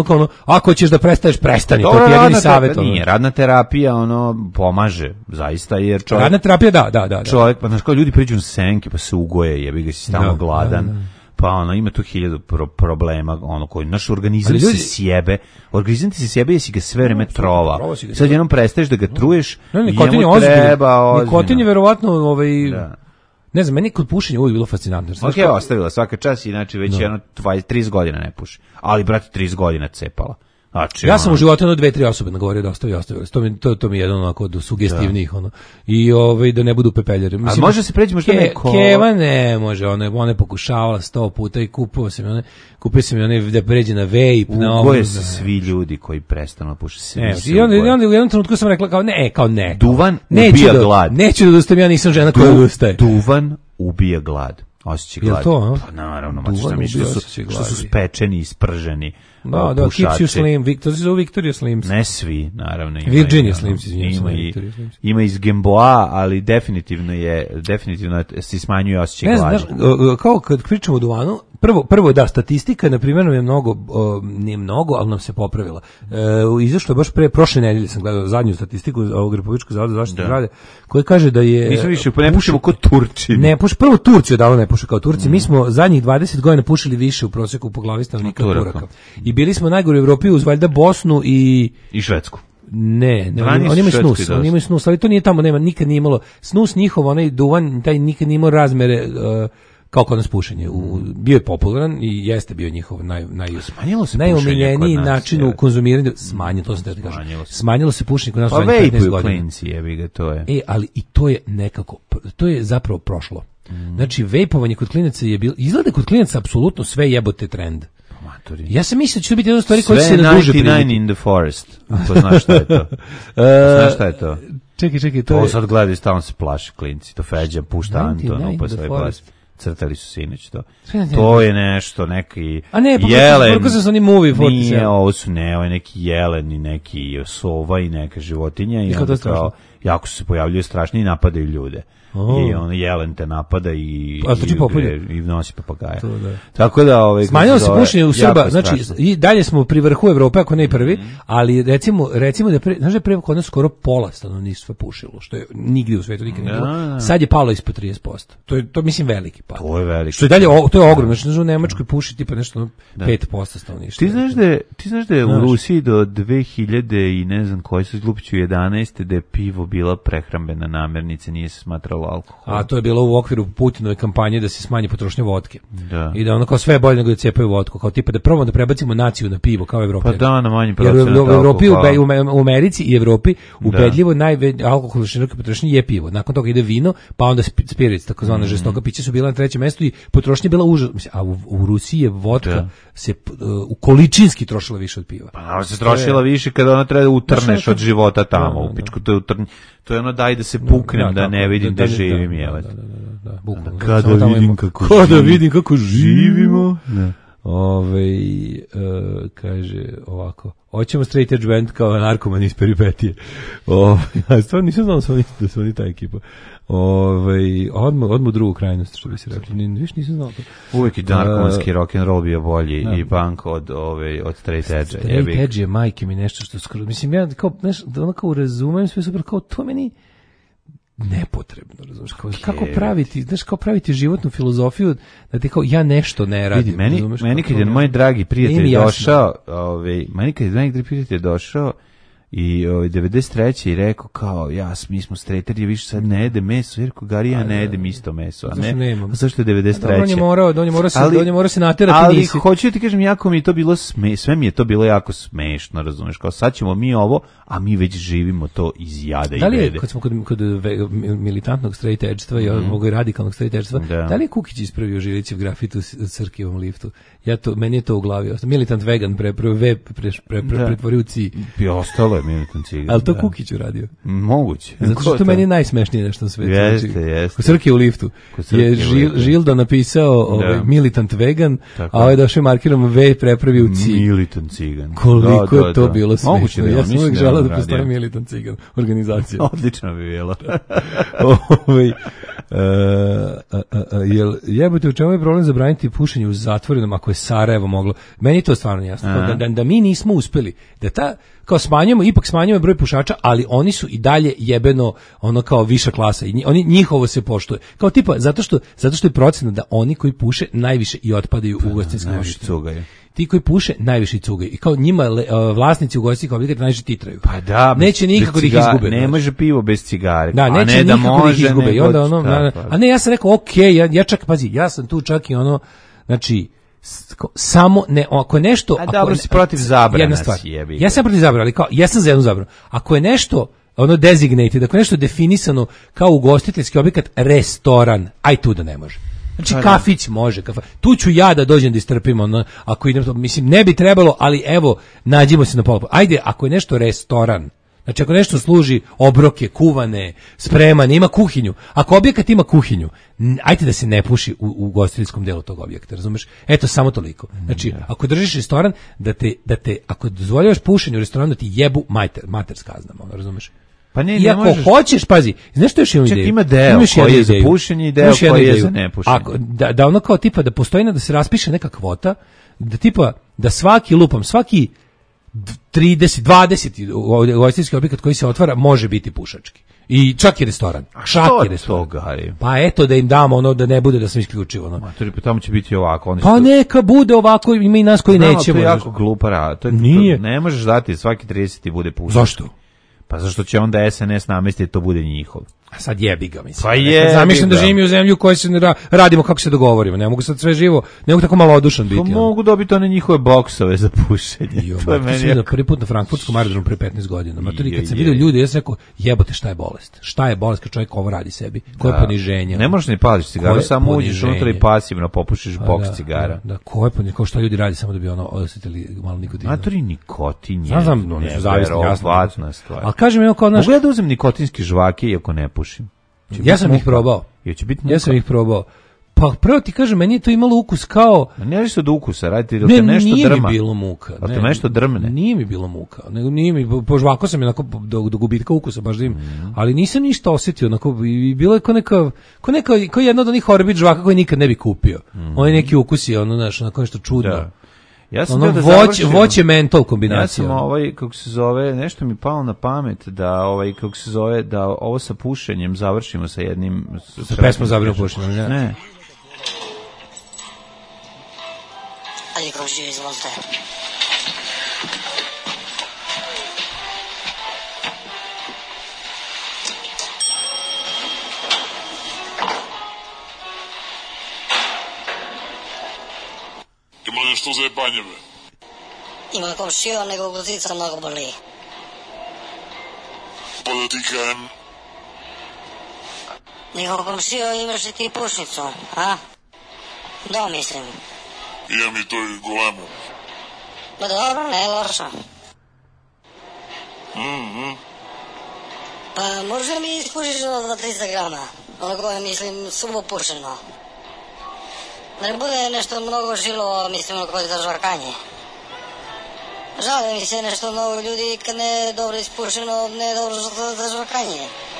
ono kao ono, ako ćeš da prestaješ, prestani, Dobro, to je jedini radna savjet. terapija, nije, radna terapija, ono, pomaže, zaista, jer čovjek... Radna terapija, da, da, da. da. Čovjek, pa znaš, kao ljudi priđu na senke, pa se ugoje, jebi ga, si stalno Da, gladan, da, da. pa ono, ima tu hiljadu pro- problema, ono, koji, naš organizam Ali ljudi- se sjebe, organizam ti se sjebe, jesi ga sve vreme trova. trova si ga Sad jednom prestaješ da ga truješ, Ne, i nikotin je njemu ozbiljno. treba ozbiljno. Nikotin je verovatno, ovaj, Da. ne znam, meni je kod pušenja uvijek bilo fascinantno. Znaš Ok, kao- ostavila svaka čas, inače već jedno dvadeset trideset godina ne puši. Ali, brate, trideset godina cepala. Znači, Ja sam ono, u životu jedno dve, tri osobe nagovorio da ostavi, ostavili. To mi, to, to mi je jedan onako od sugestivnijih, ono. I ovaj, da ne budu pepeljari. A može se preći možda Ke, neko... Keva ne može, ona je, ona je pokušavala sto puta i kupio sam je one, kupio sam je one da pređe na vape, na ovo. Ugoje se svi ljudi koji prestanu da puše. Svi Ne, se i onda, ugoje. i onda u jednom trenutku sam rekla kao ne, kao ne. Kao, Duvan neću ubija da, glad. Neću da odustajem, ja nisam žena koja Du- odustaje. Duvan ubija glad. Osjećaj Jel glad. to, a? Pa naravno, ma Duvan što, mi, što, ubija su, osjećaj što su gladi. spečeni, isprženi. Da, o, da, keeps you pušači. slim. Vic- To se zove Victoria Slims. Ne svi, naravno. Ima, Virginia i, Slims, izvinjam se, ima, ne i, Victoria Slims. ima iz Gemboa, ali definitivno je, definitivno se smanjuje osjećaj Ne znam, gladi. znaš, o, o, kao kad pričamo o duvanu, prvo, prvo da, statistika, na primjer, nam je mnogo, o, nije mnogo, ali nam se popravila. E, izašlo je baš pre, prošle nedelje sam gledao zadnju statistiku ovog Republičkog zavoda za zaštitu Da. zdravlja, koji kaže da je... Mi smo više, ne pušimo kod Turčini. Ne, puš, prvo Turci odavno ne puše kao Turci. Mi smo zadnjih dvadeset godina pušili više u prosjeku po glavi stanovnika od Turaka. Turaka. I bili smo najgori u Evropi uz valjda Bosnu i... I Švedsku. Ne, ne, Rani oni, su oni imaju švedski snus, dosta. oni imaju snus, ali to nije tamo, nema, nikad nije imalo, snus njihov, onaj duvan, taj nikad nije imao razmere uh, kao kod nas pušenje. U, bio je popularan i jeste bio njihov naj, naj, Smanjilo se najomiljeniji pušenje kod nas, način je. u konzumiranju, smanjilo, to sam te da kažem, Smanjilo se. smanjilo se pušenje kod nas u Pa zadnjih petnaest vejpuju godina. klinci, jebi ga, to je. E, ali i to je nekako, to je zapravo prošlo. Znači, vejpovanje kod klinaca je bilo, izgleda kod klinaca apsolutno sve jebote trend. Maturi. Ja sam mislio da će to biti jedna stvari koja će Sve se na duže devedeset primiti. devet in the forest. Ako znaš šta je to. Ako znaš šta je to? Čekaj, čekaj, to To je... sad gledaju, stalno se plaši klinci. To Feđa pušta devedeset devet Antonu, pa in the sve forest. plaši. Crtali su sinoć to. Sve na To je nešto, neki A ne, pa jelen. kako sam sa onim movie forty Nije, seven. ovo su ne, ovo je neki jelen i neki sova i neka životinja. I I kao to onda strašno? kao, jako se pojavljuju strašni i napadaju ljude. O. I ono jelen te napada i, A to ti i, popolje? i nosi papagaja. To da. Tako da ovaj Smanjilo se kako pušenje u zove, jako Srba, je znači strašno. i dalje smo pri vrhu Evrope, ako ne i prvi, ali recimo, recimo da pre, znaš da je pre kod nas skoro pola stanovništva pušilo, što je nigdje u svetu nikad nije bilo. Da. Sad je palo ispod trideset posto. To je, to mislim veliki pad. To je veliki. Što je dalje, o- to je ogromno, znači u Nemačkoj puši tipa nešto ono, pet posto stanovništva. Ti znaš da je, ti znaš da je u Znaš. Rusiji do dve hiljade i ne znam koji su izlupiću jedanaeste da je pivo bila prehrambena namirnica, nije se smatralo alkohol. A to je bilo u okviru Putinove kampanje da se smanji potrošnja vodke. Da. I da ono kao sve je bolje nego da cepaju vodku, kao tipa da probamo da prebacimo naciju na pivo kao Pa Evropljani. da, na manji Jer procenat u, u Evropi, u, alkohola. Be- u Me- u Americi i Evropi ubedljivo najveći alkohol široke potrošnje je pivo. Nakon toga ide vino, pa onda sp- spirits, takozvana Mm. žestoka pića su bila na trećem mestu i potrošnja je bila užas. Mislim, a u, u Rusiji je vodka Da. se p- u količinski trošila više od piva. Pa naravno se trošila više kada ona treba da utrneš Znaš, od života tamo, da, da, u pičku, to je utrn, to je ono daj da se puknem, da, tako, ne vidim da, da- živim, da, jevat. Da, da, da, da, bukvalno. Kada Samo tamo vidim ima- kako kada živim. vidim kako živimo. Ove, e, kaže ovako, hoćemo straight edge band kao narkoman iz peripetije. Ove, a stvarno nisam znao da su oni, da su oni ta ekipa. Ove, odmah, odmah u drugu krajnost, što bi se rekli. Ni, viš nisam znao to. Uvijek je narkomanski rock and roll bio bolji i punk od, ove, od straight edge. Straight edge je majke mi nešto što skoro, mislim, ja kao, znaš, da ono kao razumem sve super, kao to meni nepotrebno, razumiješ, kao, kako praviti, znaš, kao praviti životnu filozofiju, da ti kao, ja nešto ne radim. Vidi, meni, razumeš, meni kao kad to je ne- moj dragi Nije prijatelj mi jasno. došao, ovaj, meni kad je dragi prijatelj došao i ovaj, devedeset treće i rekao kao, ja, mi smo strejteri, više sad ne jede meso, jer Kogari ja ne jedem isto meso, a Zato što ne, nemam. a zašto je devedeset treće? Dobro, on je morao, on je morao se, Ali- on je morao se naterati, Ali nisi. hoću da ti kažem, jako mi je to bilo sme, sve mi je to bilo jako smešno, razumeš, kao sad ćemo mi ovo, a mi već živimo to iz jada Da li i je, bede. kad smo kod, kod ve- militantnog straight edge-stva i ovog radikalnog straight edge-stva, Da. da li je Kukić ispravio Žilićev grafit u s- Crkijevom liftu? Ja to, meni je to u glavi ostalo. Militant vegan pre, pre, ve, pre, pre, pre, Da. pretvorio u ci. I ostalo je Militan Cigan. Ali to da. Kukić uradio. Moguće. Zato što Ko to meni je najsmešnije nešto na svetu. Jeste, Znači, jeste. U Crkije u liftu Kod Crkije je u Žil, liftu. Žilda napisao ovaj, militant vegan, Tako a ovaj došao i markirom V prepravio u ci. Militan Cigan. Koliko Da, da, je to da. bilo Moguće smešno. bi, Ja sam mislim uvijek da je on želeo da radio. postoji militant cigan organizacija. Odlično bi bilo. Ovaj, Uh, uh, uh, jel, jebote, u čemu je problem zabraniti pušenje u zatvorenom ako je Sarajevo moglo? Meni je to stvarno jasno. Da, da, da mi nismo uspeli, da ta, kao smanjujemo, ipak smanjujemo broj pušača, ali oni su i dalje jebeno ono kao viša klasa i oni, njihovo se poštuje. Kao tipa, zato što, zato što je procena da oni koji puše najviše i otpadaju u ugostiteljskim objektima. Ti koji puše najviše cugaju i kao njima le, uh, vlasnici ugostiteljskih objekata najviše titraju. Pa da, neće nikako da ih izgube. Ne može pivo bez cigare. Da, neće ne da nikako da ih izgube. I onda ono, da, na, pa. a ne, ja sam rekao, ok, ja, ja čak, pazi, ja sam tu čak i ono, znači, samo, ne, ako je nešto... A dobro, si protiv zabrana. Jedna stvar, ja sam protiv zabrana, ali kao, ja sam za jednu zabranu. Ako je nešto, ono designated, ako je nešto definisano kao ugostiteljski objekat, restoran, aj tu da ne može. Znači kafić može, kafa. Tu ću ja da dođem da istrpim, ono, ako idem to, mislim, ne bi trebalo, ali evo, nađimo se na pola. Ajde, ako je nešto restoran, znači ako nešto služi obroke, kuvane, spremane, ima kuhinju, ako objekat ima kuhinju, ajde da se ne puši u, u ugostiteljskom delu tog objekta, razumeš? Eto, samo toliko. Znači, ako držiš restoran, da te, da te ako dozvoljavaš pušenje u restoranu, da ti jebu mater, mater s kaznama, ono, razumeš? Pa ne, I ne ako možeš... hoćeš, pazi, znaš što još imam ideju? Ima deo koji je za pušenje i deo koji je za nepušenje. Ako, da, da ono kao tipa da postoji, da se raspiše neka kvota, da tipa, da svaki lupam, svaki trideset, dvadeset ugostiteljski objekat koji se otvara može biti pušački. I čak i restoran. A čak što i restoran. To, Gari? Pa eto da im damo ono da ne bude da sam isključivo. Ono. Matori, pa tamo će biti ovako. Oni pa što... neka bude ovako, ima i nas koji Znamo, nećemo. To je jako glupa rada. To je, Nije. To ne možeš dati svaki trideset bude pušački. Zašto? Pa zašto će onda S N S namestiti to bude njihov. A sad jebi ga, mislim. Pa jebi Zamišljam ga. da živim u zemlju u kojoj se ne ra- radimo kako se dogovorimo. Ne mogu sad sve živo, ne mogu tako malo odušan biti. Pa mogu dobiti one njihove boksove za pušenje. Jo, to je ma, meni sam vidio jako... prvi put na frankfurtskom aerodromu pre petnaest godina. Matori, kad Je, sam je. vidio ljude, ja sam rekao, jebote, šta je bolest? Šta je bolest kad čovjek ovo radi sebi? Koje Da. poniženje? Ne možeš ni pališ cigaru, Koje samo uđeš poniženje? unutra i pasivno popušiš Pa boks da, cigara. Da, da, koje poniženje? Kao šta ljudi radi samo da bi ono osjetili malo nikotina? Matori, nikotin je. Znam, znam, oni su zavisni, jasno. Neverovatna stvar. Ali kažem, evo kao naš... Mogu ja da uzem nikotinske žvake iako ne pušim? Će Ja biti sam ih muka? probao. Jel će biti muka? Ja sam ih probao. Pa prvo ti kažem, meni je to imalo ukus kao... Ma ne radi se od ukusa, radite da Ne, te nešto nije drma. mi bilo muka. A te Ne, nešto drmne? Nije mi bilo muka. Nego nije mi, požvako sam onako do, do gubitka ukusa, baš da im, Mhm. ali nisam ništa osjetio, onako, i bilo je kao neka, kao neka, kao jedna od onih orbit žvaka koje nikad ne bi kupio. Mhm. Oni neki ukusi, ono, znaš, onako nešto čudno. Da. Ja sam Ono htio da voće, završim- voće mentol Ja kombinacija. sam ovaj, kako se zove, nešto mi palo na pamet da, ovaj, kako se zove, da ovo sa pušenjem završimo sa jednim... Sa pesmom Zabranu pušenja, ne? Ne. Ajde, komšije, izvolite. Ima nešto za jebanje, be? Ima komšija, nego guzica mnogo boli. Pa da ti kajem, Nego komšija, imaš li ti pušnicu, a? Da, mislim. imam i to i golemu. Ma dobro, ne loša. Mhm. Pa može mi ispušiš do tristo grama, ono koje mislim suvo pušeno. Da ne bude nešto mnogo žilo, mislim, ono koje za žvakanje. Žale mi se nešto mnogo ljudi kad ne je dobro ispušeno, ne je dobro za, za žvakanje.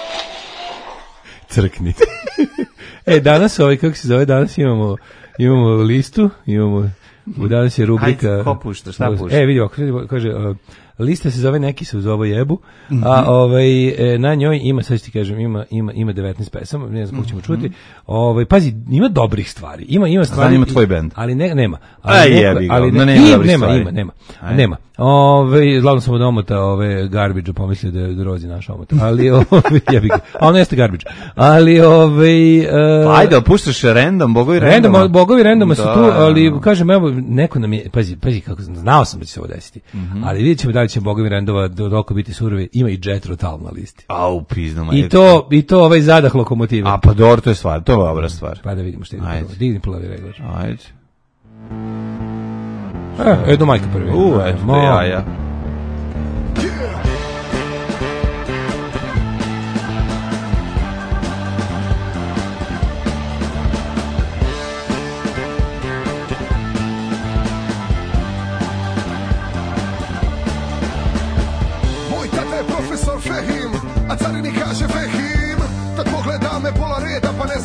Crkni. E, danas ovaj, kako se zove, danas imamo, imamo listu, imamo, danas je rubrika... Hajde, ko pušta, šta pušta? E, vidi, ovako, kaže, uh, lista se zove Neki se uz ovo jebu, a ovaj, e, na njoj ima, sad ću ti kažem, ima, ima, ima devetnaest pesama, ne znam kako ćemo čuti, ovaj, pazi, ima dobrih stvari, ima, ima stvari... Zanima tvoj bend. Ali ne, nema. Ali Aj, neko- jebi ga, ali no, ne, nema ima, dobrih nema, stvari. ima, nema, Ajde. nema. Ove, glavno sam od omota ove garbage pomislio da je Rozi naš omot. Ali ove, jebi ga. A ono jeste garbage. Ali ove uh, Pa ajde, puštaš random, bogovi random. Random, bogovi randoma su Da, tu, ali da. kažem, evo, neko nam je, pazi, pazi kako, znao sam da će se ovo desiti, ali vidjet ćemo da li će bogovi randova dok biti surovi, ima i Jethro Tull na listi. Au, pizno. I to, i to ovaj zadah lokomotive. A pa dobro, to je stvar, to je dobra stvar. Pa da vidimo što ide Ajde. prvo. Digni plavi reglač. Ajde. E, Edo Majka prvi. U, eto, Mo- jaja. Moj tata je profesor Fehim, a carini kaže Fehim. Tad pogleda me pola reda pa ne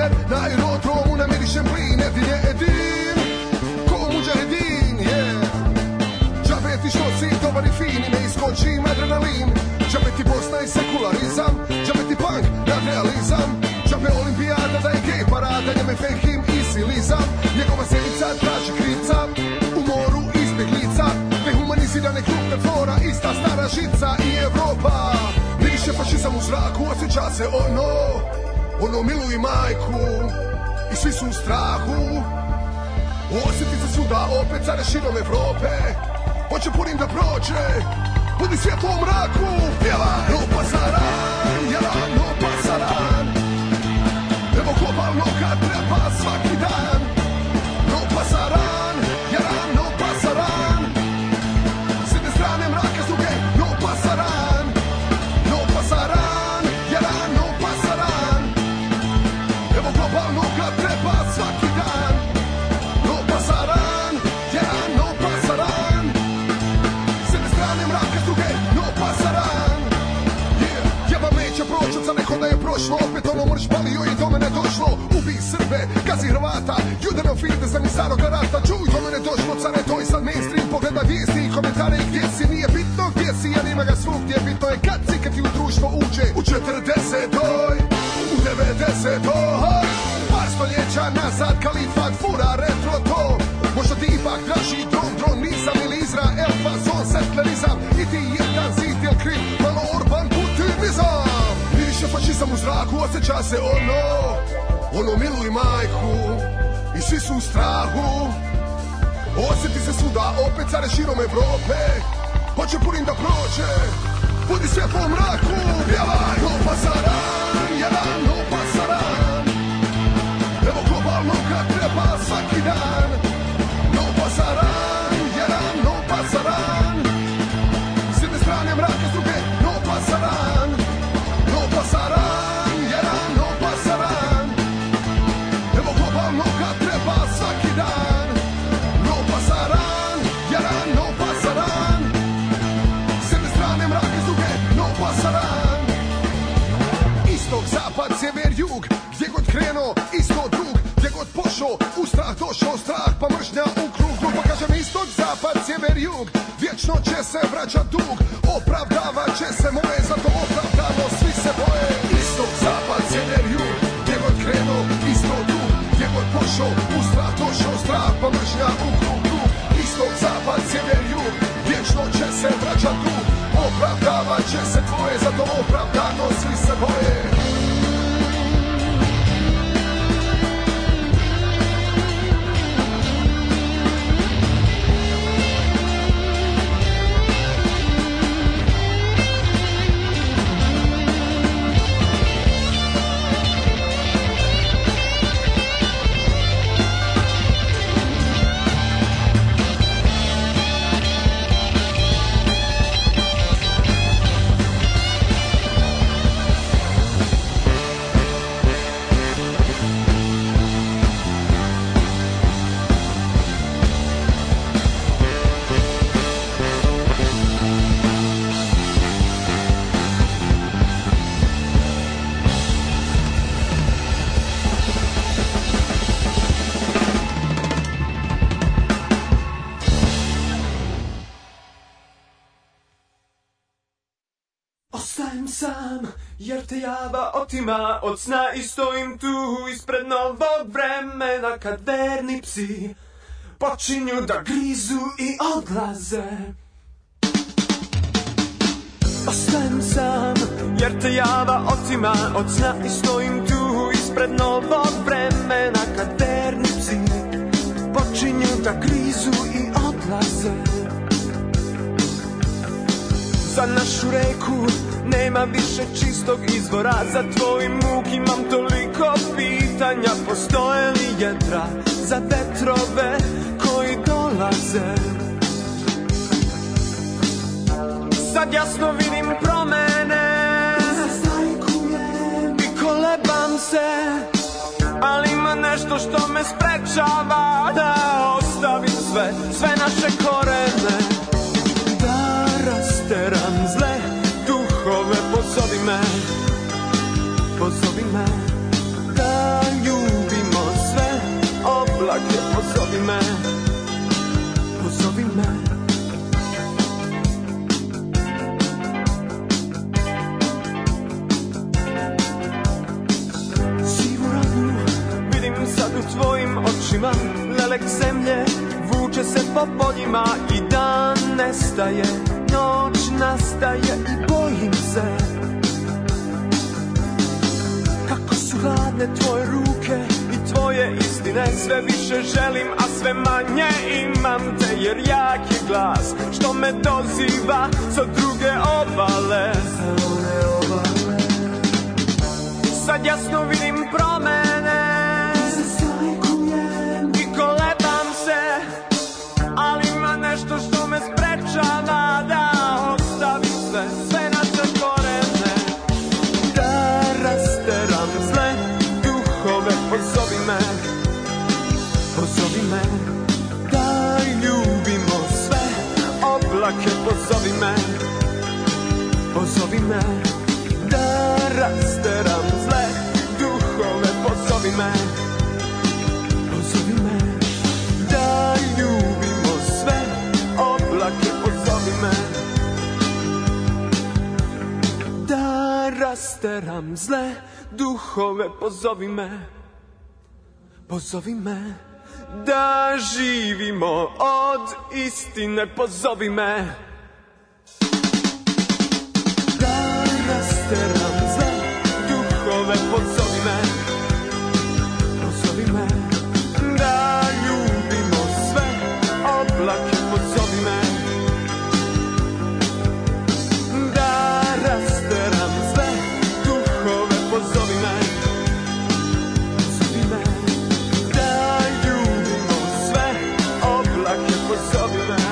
jer na aerodromu ne mirišem plin. Edin je Edin, ko muđahedin, yeah. Džabe ti što si dobar i fin i ne iskočim adrenalin. Džabe ti Bosna i sekularizam, džabe ti punk, nadrealizam. Džabe olimpijada da je gej parada, njeme fehim i silizam. Njegova zenica traži krivca, u moru izbjeglica. Nehumanizirane krupne flora, ista stara žica i Evropa. Miriše fašizam u zraku, osjeća se ono, ono miluj majku. I svi su u strahu, osjeti se svuda opet, care širom Evrope. Hoće Purim da prođe, budi svjetlo u mraku. Pjevaj! No pasaran, jalan, no pasaran. Evo globalno kad treba svaki dan. No pasaran, jalan, no pasaran. S jedne strane mraka, s druge no pasaran. No pasaran, jalan, no pasaran. Evo globalno kad treba svaki dan. No pasaran, jalan, no pasaran. S jedne strane mraka, s druge no pasaran. Yeah, jeba meće proći za neko da je prošlo. Opet ono mrš palio i do mene došlo. Ubi Srbe, gazi Hrvata, judenofide za mi staroga rata. Čuj, do mene došlo, care, to je sad mainstream. Pogledaj vijesti i komentare i gdje si. Nije bitno gdje si, ja nima ga svugdje. Bitno je kad si, kad ti u društvo uđe. U četrdesetoj, u devedesetoj, par stoljeća nazad, kalifat fura retro to. Možda ti ipak draži dron, dron nisam ili Izrael, fazon, setlerizam. I ti jedan zid il kriv, malo Orban, putinizam. Miriše fašizam u zraku, osjeća se ono, ono miluj majku. I svi su u strahu, osjeti se svuda opet, care širom Evrope. Hoće Purim da prođe, budi svjetlo u mraku. Pjevaj! No pasaran, jalan, no pasaran. Evo globalno kad treba svaki dan. No pasaran, jalan, no pasaran. S jedne strane mraka, s druge no pasaran. No pasaran, jalan, no pasaran. Evo globalno kad treba svaki dan. No pasaran, jalan, no pasaran. S jedne strane mraka, s druge no pasaran. Istok, zapad, sjever, jug, gdje god krenuo, isto drug. Gdje god pošao, u strah došao strah, pa mržnja u krug. Pa kažem istok, zapad, sjever, jug, vječno će se vraćat dug. Opravdavat će se moje, zato opravdano svi se boje. Istok, zapad, sjever, jug, gdje god krenuo, isto drug. Gdje god pošao, u strah došao strah, pa mržnja u krug, krug. Istok, zapad, sjever, jug, vječno će se vraćat dug. Opravdavat će se tvoje, zato opravdano svi se boje. Ostajem sam, jer te java otima od sna i stojim tu ispred novog vremena kad verni psi počinju da grizu i odlaze. Ostajem sam, jer te java otima od sna i stojim tu ispred novog vremena kad verni psi počinju da grizu i odlaze. Za našu reku nema više čistog izvora, za tvoj muk imam toliko pitanja. Postoje li jedra za vetrove koji dolaze? Sad jasno vidim promene, zastajkujem i kolebam se, ali ima nešto što me sprečava da ostavim sve, sve naše korene. Da rasteram zle duhove, pozovi me, pozovi me da ljubim. po poljima i dan nestaje, noć nastaje i bojim se kako su hladne tvoje ruke i tvoje istine. Sve više želim, a sve manje imam te, jer jak je glas što me doziva sa druge obale. Sad jasno vidim promene i kolebam se, ali ima nešto što me sprečava da ostavim sve, sve naše korene. Da rasteram zle duhove, pozovi me, pozovi me, da ljubimo sve oblake, pozovi me, pozovi me, da rasteram zle duhove, pozovi me, pozovi me, da ljubimo sve oblake, pozovi me, da rasteram zle duhove, pozovi me, pozovi me, da živimo od istine, pozovi me, da rasteram zle duhove, pozovi me, pozovi me, da ljubimo sve oblake, pozovi me, da rasteram zle duhove, pozovi me, pozovi me, da ljubimo sve oblake, pozovi me.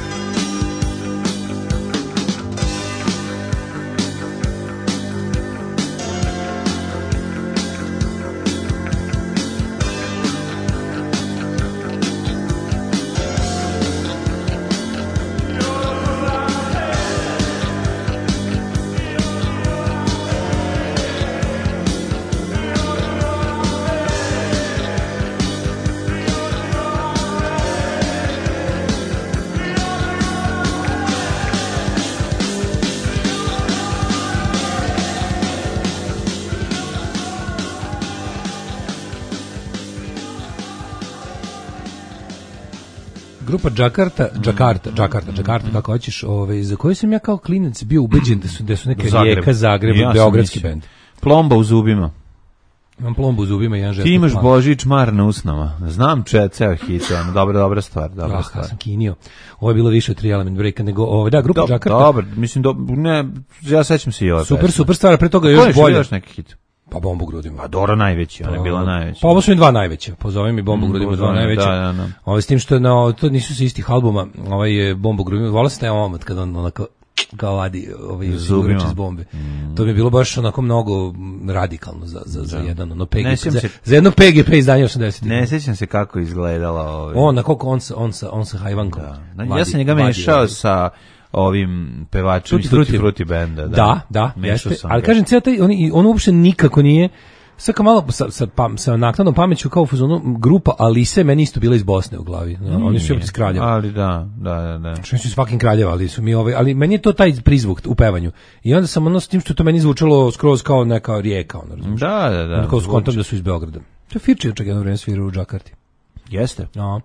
Grupa Džakarta, Džakarta, Džakarta, Džakarta, kako hoćeš, ovaj, za koju sam ja kao klinac bio ubeđen da su, da su neka Zagreb. Rijeka, Zagreb, Ja sam beogradski mislio. bend. Plomba u zubima. Imam plombu u zubima i jedan žestok. Ti imaš mal. Božić mar na usnama. Znam če, ceo hit, ono, dobra, dobra stvar, dobra Ah, stvar. ja sam kinio. Ovo je bilo više od tri element breaka nego, ovaj, da, grupa Do, Džakarta. Dobar, mislim, do, ne, ja sećam se i ove Super, pesme. super stvar, pre toga je Ko još je bolje. još neki hit? Pa bombu u grudima. Pa Dora najveći, ona je bila najveća. Pa ovo su mi dva najveća. Pozove mi bombu u grudima, dva Pozove, najveća. da, da, da. Ovo s tim što na to nisu se istih albuma. Ovaj je bombu u grudima. Volao sam taj omot kad on onako kao vadi ovaj Zubima. iz bombe. Mm. To mi je bilo baš onako mnogo radikalno za za za jedan ono P G Ne sjećam za, se- za jedno P G P izdanje osamdesetih. Ne sjećam se kako izgledala ovaj. On na koliko on sa on sa on sa hajvankom. Da. Ja vadi- sam njega vadi, mešao ovaj. sa ovim pevačem iz Tutti Tutti Frutti. Frutti benda. Da, Da, da, Mešao jeste. sam Ali ga. kažem, cijel taj, on, on uopšte nikako nije, sad kao malo sa, sa, pa, sa naknadnom pameću kao u fazonu, grupa Alise meni isto bila iz Bosne u glavi. No, oni su opet iz Kraljeva. Ali da, da, da, da. Što su iz fucking Kraljeva, ali su mi ovaj, ali meni je to taj prizvuk u pevanju. I onda sam ono s tim što to meni zvučalo skroz kao neka rijeka, ono, razumiješ? Da, da, da. Onda kao skontam da su iz Beograda. To je Firči čak jedno vreme svirao u Džakarti. Jeste. No.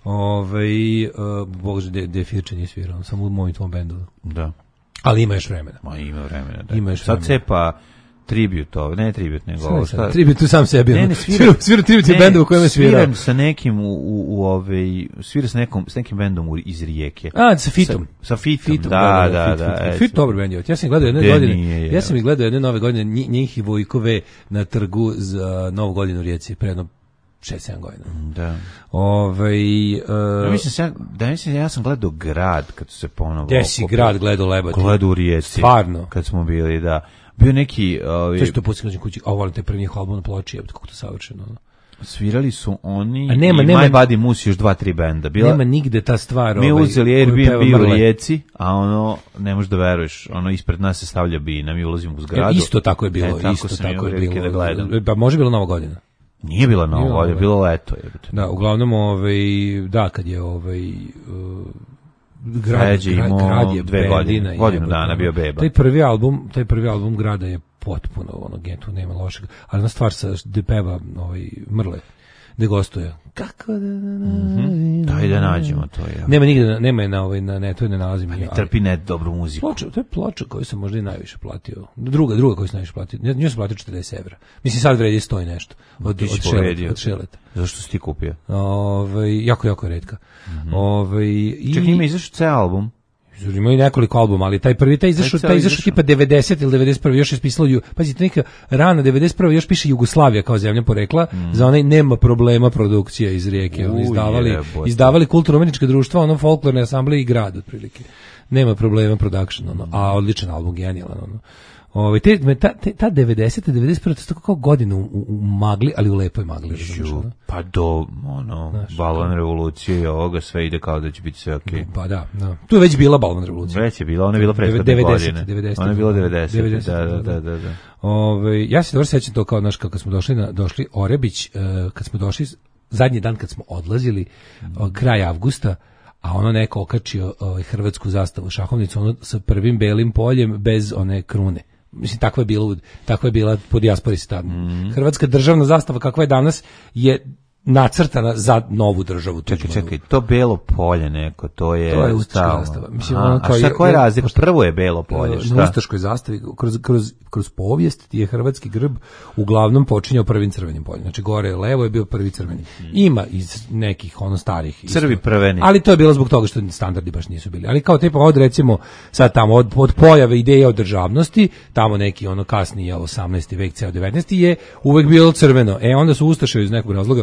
Ovaj uh, Bože, de, de Firči nije svirao, samo u mojim tvom bendu. Da. Ali ima još vremena. Ma ima vremena. Da. Ima još Sad vremena. cepa tribute, ovo, ne tribute, nego ovo, šta? Tribut tu sam sebi. Ne, ono. ne, svira. Svira, svira tribut u bendu u kojem je svirao. Sviram sa nekim u, u, u ovaj, svira sa nekom, s nekim bendom u, iz Rijeke. A, sa Fitom. Sa, sa Fitom, Fitom, da, da, Fit, da. Fit, Fit, eto. Fit, dobar bend je. Ja sam ih gledao jedne Gde godine. nije, je. Ja sam ih gledao jedne nove godine, nji- njih i Vojkove na trgu za Novu godinu u Rijeci, pre jedno šest sedam godina. Da. Ovaj uh, Ja mislim, se ja, da mislim, ja sam gledao grad kad su se ponovo... gde si grad gledao Lebati? Gledao u Rijeci. Stvarno? Kad smo bili, da. Bio neki... Ovi, To je što pusti kući, a volim te prvi njihov album na ploči, jebote, kako to savršeno. ono. svirali su oni A nema- i nema- My Buddy Moose još dva, tri benda. Bila, Nema nigde ta stvar. mi ovaj, uzeli koju peva Airbnb u Mrle. Rijeci, a ono, ne možeš da veruješ, ono ispred nas se stavlja bina, mi ulazimo u zgradu. E, isto tako je bilo, E, tako isto sam tako imao je prilike bilo. da gledam. Pa može bilo Nova godina. Nije bila Nova Nije godina, Nova bilo leto. jebote. Da, uglavnom ovaj da kad je ovaj uh, grad, Feđe grad, imao grad je dve bedina, godine, godinu jebote, dana ono. bio beba. Taj prvi album, taj prvi album grada je potpuno ono getu nema lošeg. Ali na stvar sa gde peva ovaj Mrle. gde gostuje. Kako da... Mm-hmm. Daj da nađemo to. Ja. Nema nigde, nema je na, ovaj, na netu, ne nalazim. Ne trpi net dobru muziku. Ploča, to je ploča koju sam možda i najviše platio. Druga, druga koju sam najviše platio. Nju sam platio četrdeset evra. Mislim, sad vredi sto i nešto. Od, od, šeleta, od šeleta. Zašto si ti kupio? Ove, jako, jako je retka. Mm-hmm. Ove, i... Čak ima izašao ceo album. Imaju nekoliko albuma, ali taj prvi, taj izašao, taj izašao tipa devedeset ili devedeset prvi još je spisalo, pazite, neka rana devedeset prvi još piše Jugoslavija kao zemlja porekla, mm. za onaj nema problema produkcija iz Rijeke, oni izdavali, izdavali kulturno-umjetnička društva, ono folklorne asamble i grad otprilike. Nema problema production, ono, a odličan album, genijalan, ono. Ove, te, ta, te, ta devedesete, devedeset prve, to je tako kao godinu u, u magli, ali u lepoj magli. Žu, pa do, ono, balvan revolucije i ovoga, sve ide kao da će biti sve okej. Okay. Pa da, da. Tu je već bila balvan revolucija. Već je bila, ona je bila prethodne godine. devedeset, ona je bila devedeset, devedeset, da, da, da, da. da. Ove, ja se dobro sećam to kao, znaš, kad smo došli, na, došli Orebić, uh, kad smo došli, zadnji dan kad smo odlazili, mm. kraj avgusta, a ono neko okačio ovaj, hrvatsku zastavu šahovnicu, ono sa prvim belim poljem bez one krune. Mislim, takva je bila, takva je bila po dijaspori tad. Mm. Hrvatska državna zastava kakva je danas je nacrtana za novu državu. Čekaj, čekaj, to belo polje neko, to je... To je ustaška zastava. Mislim, aha, ono kao a šta koja je razlika? Prvo je belo polje, šta? Na ustaškoj zastavi, kroz, kroz, kroz povijest je hrvatski grb uglavnom počinjao prvim crvenim poljem. Znači, gore levo je bio prvi crveni. Ima iz nekih, ono, starih. Crvi prveni. Ali to je bilo zbog toga što standardi baš nisu bili. Ali kao tipa od, recimo, sad tamo, od, od pojave ideje o državnosti, tamo neki, ono, kasniji, osamnaesti vek, ceo devetnaesti je uvek bilo crveno. E, onda su ustaše iz nekog razloga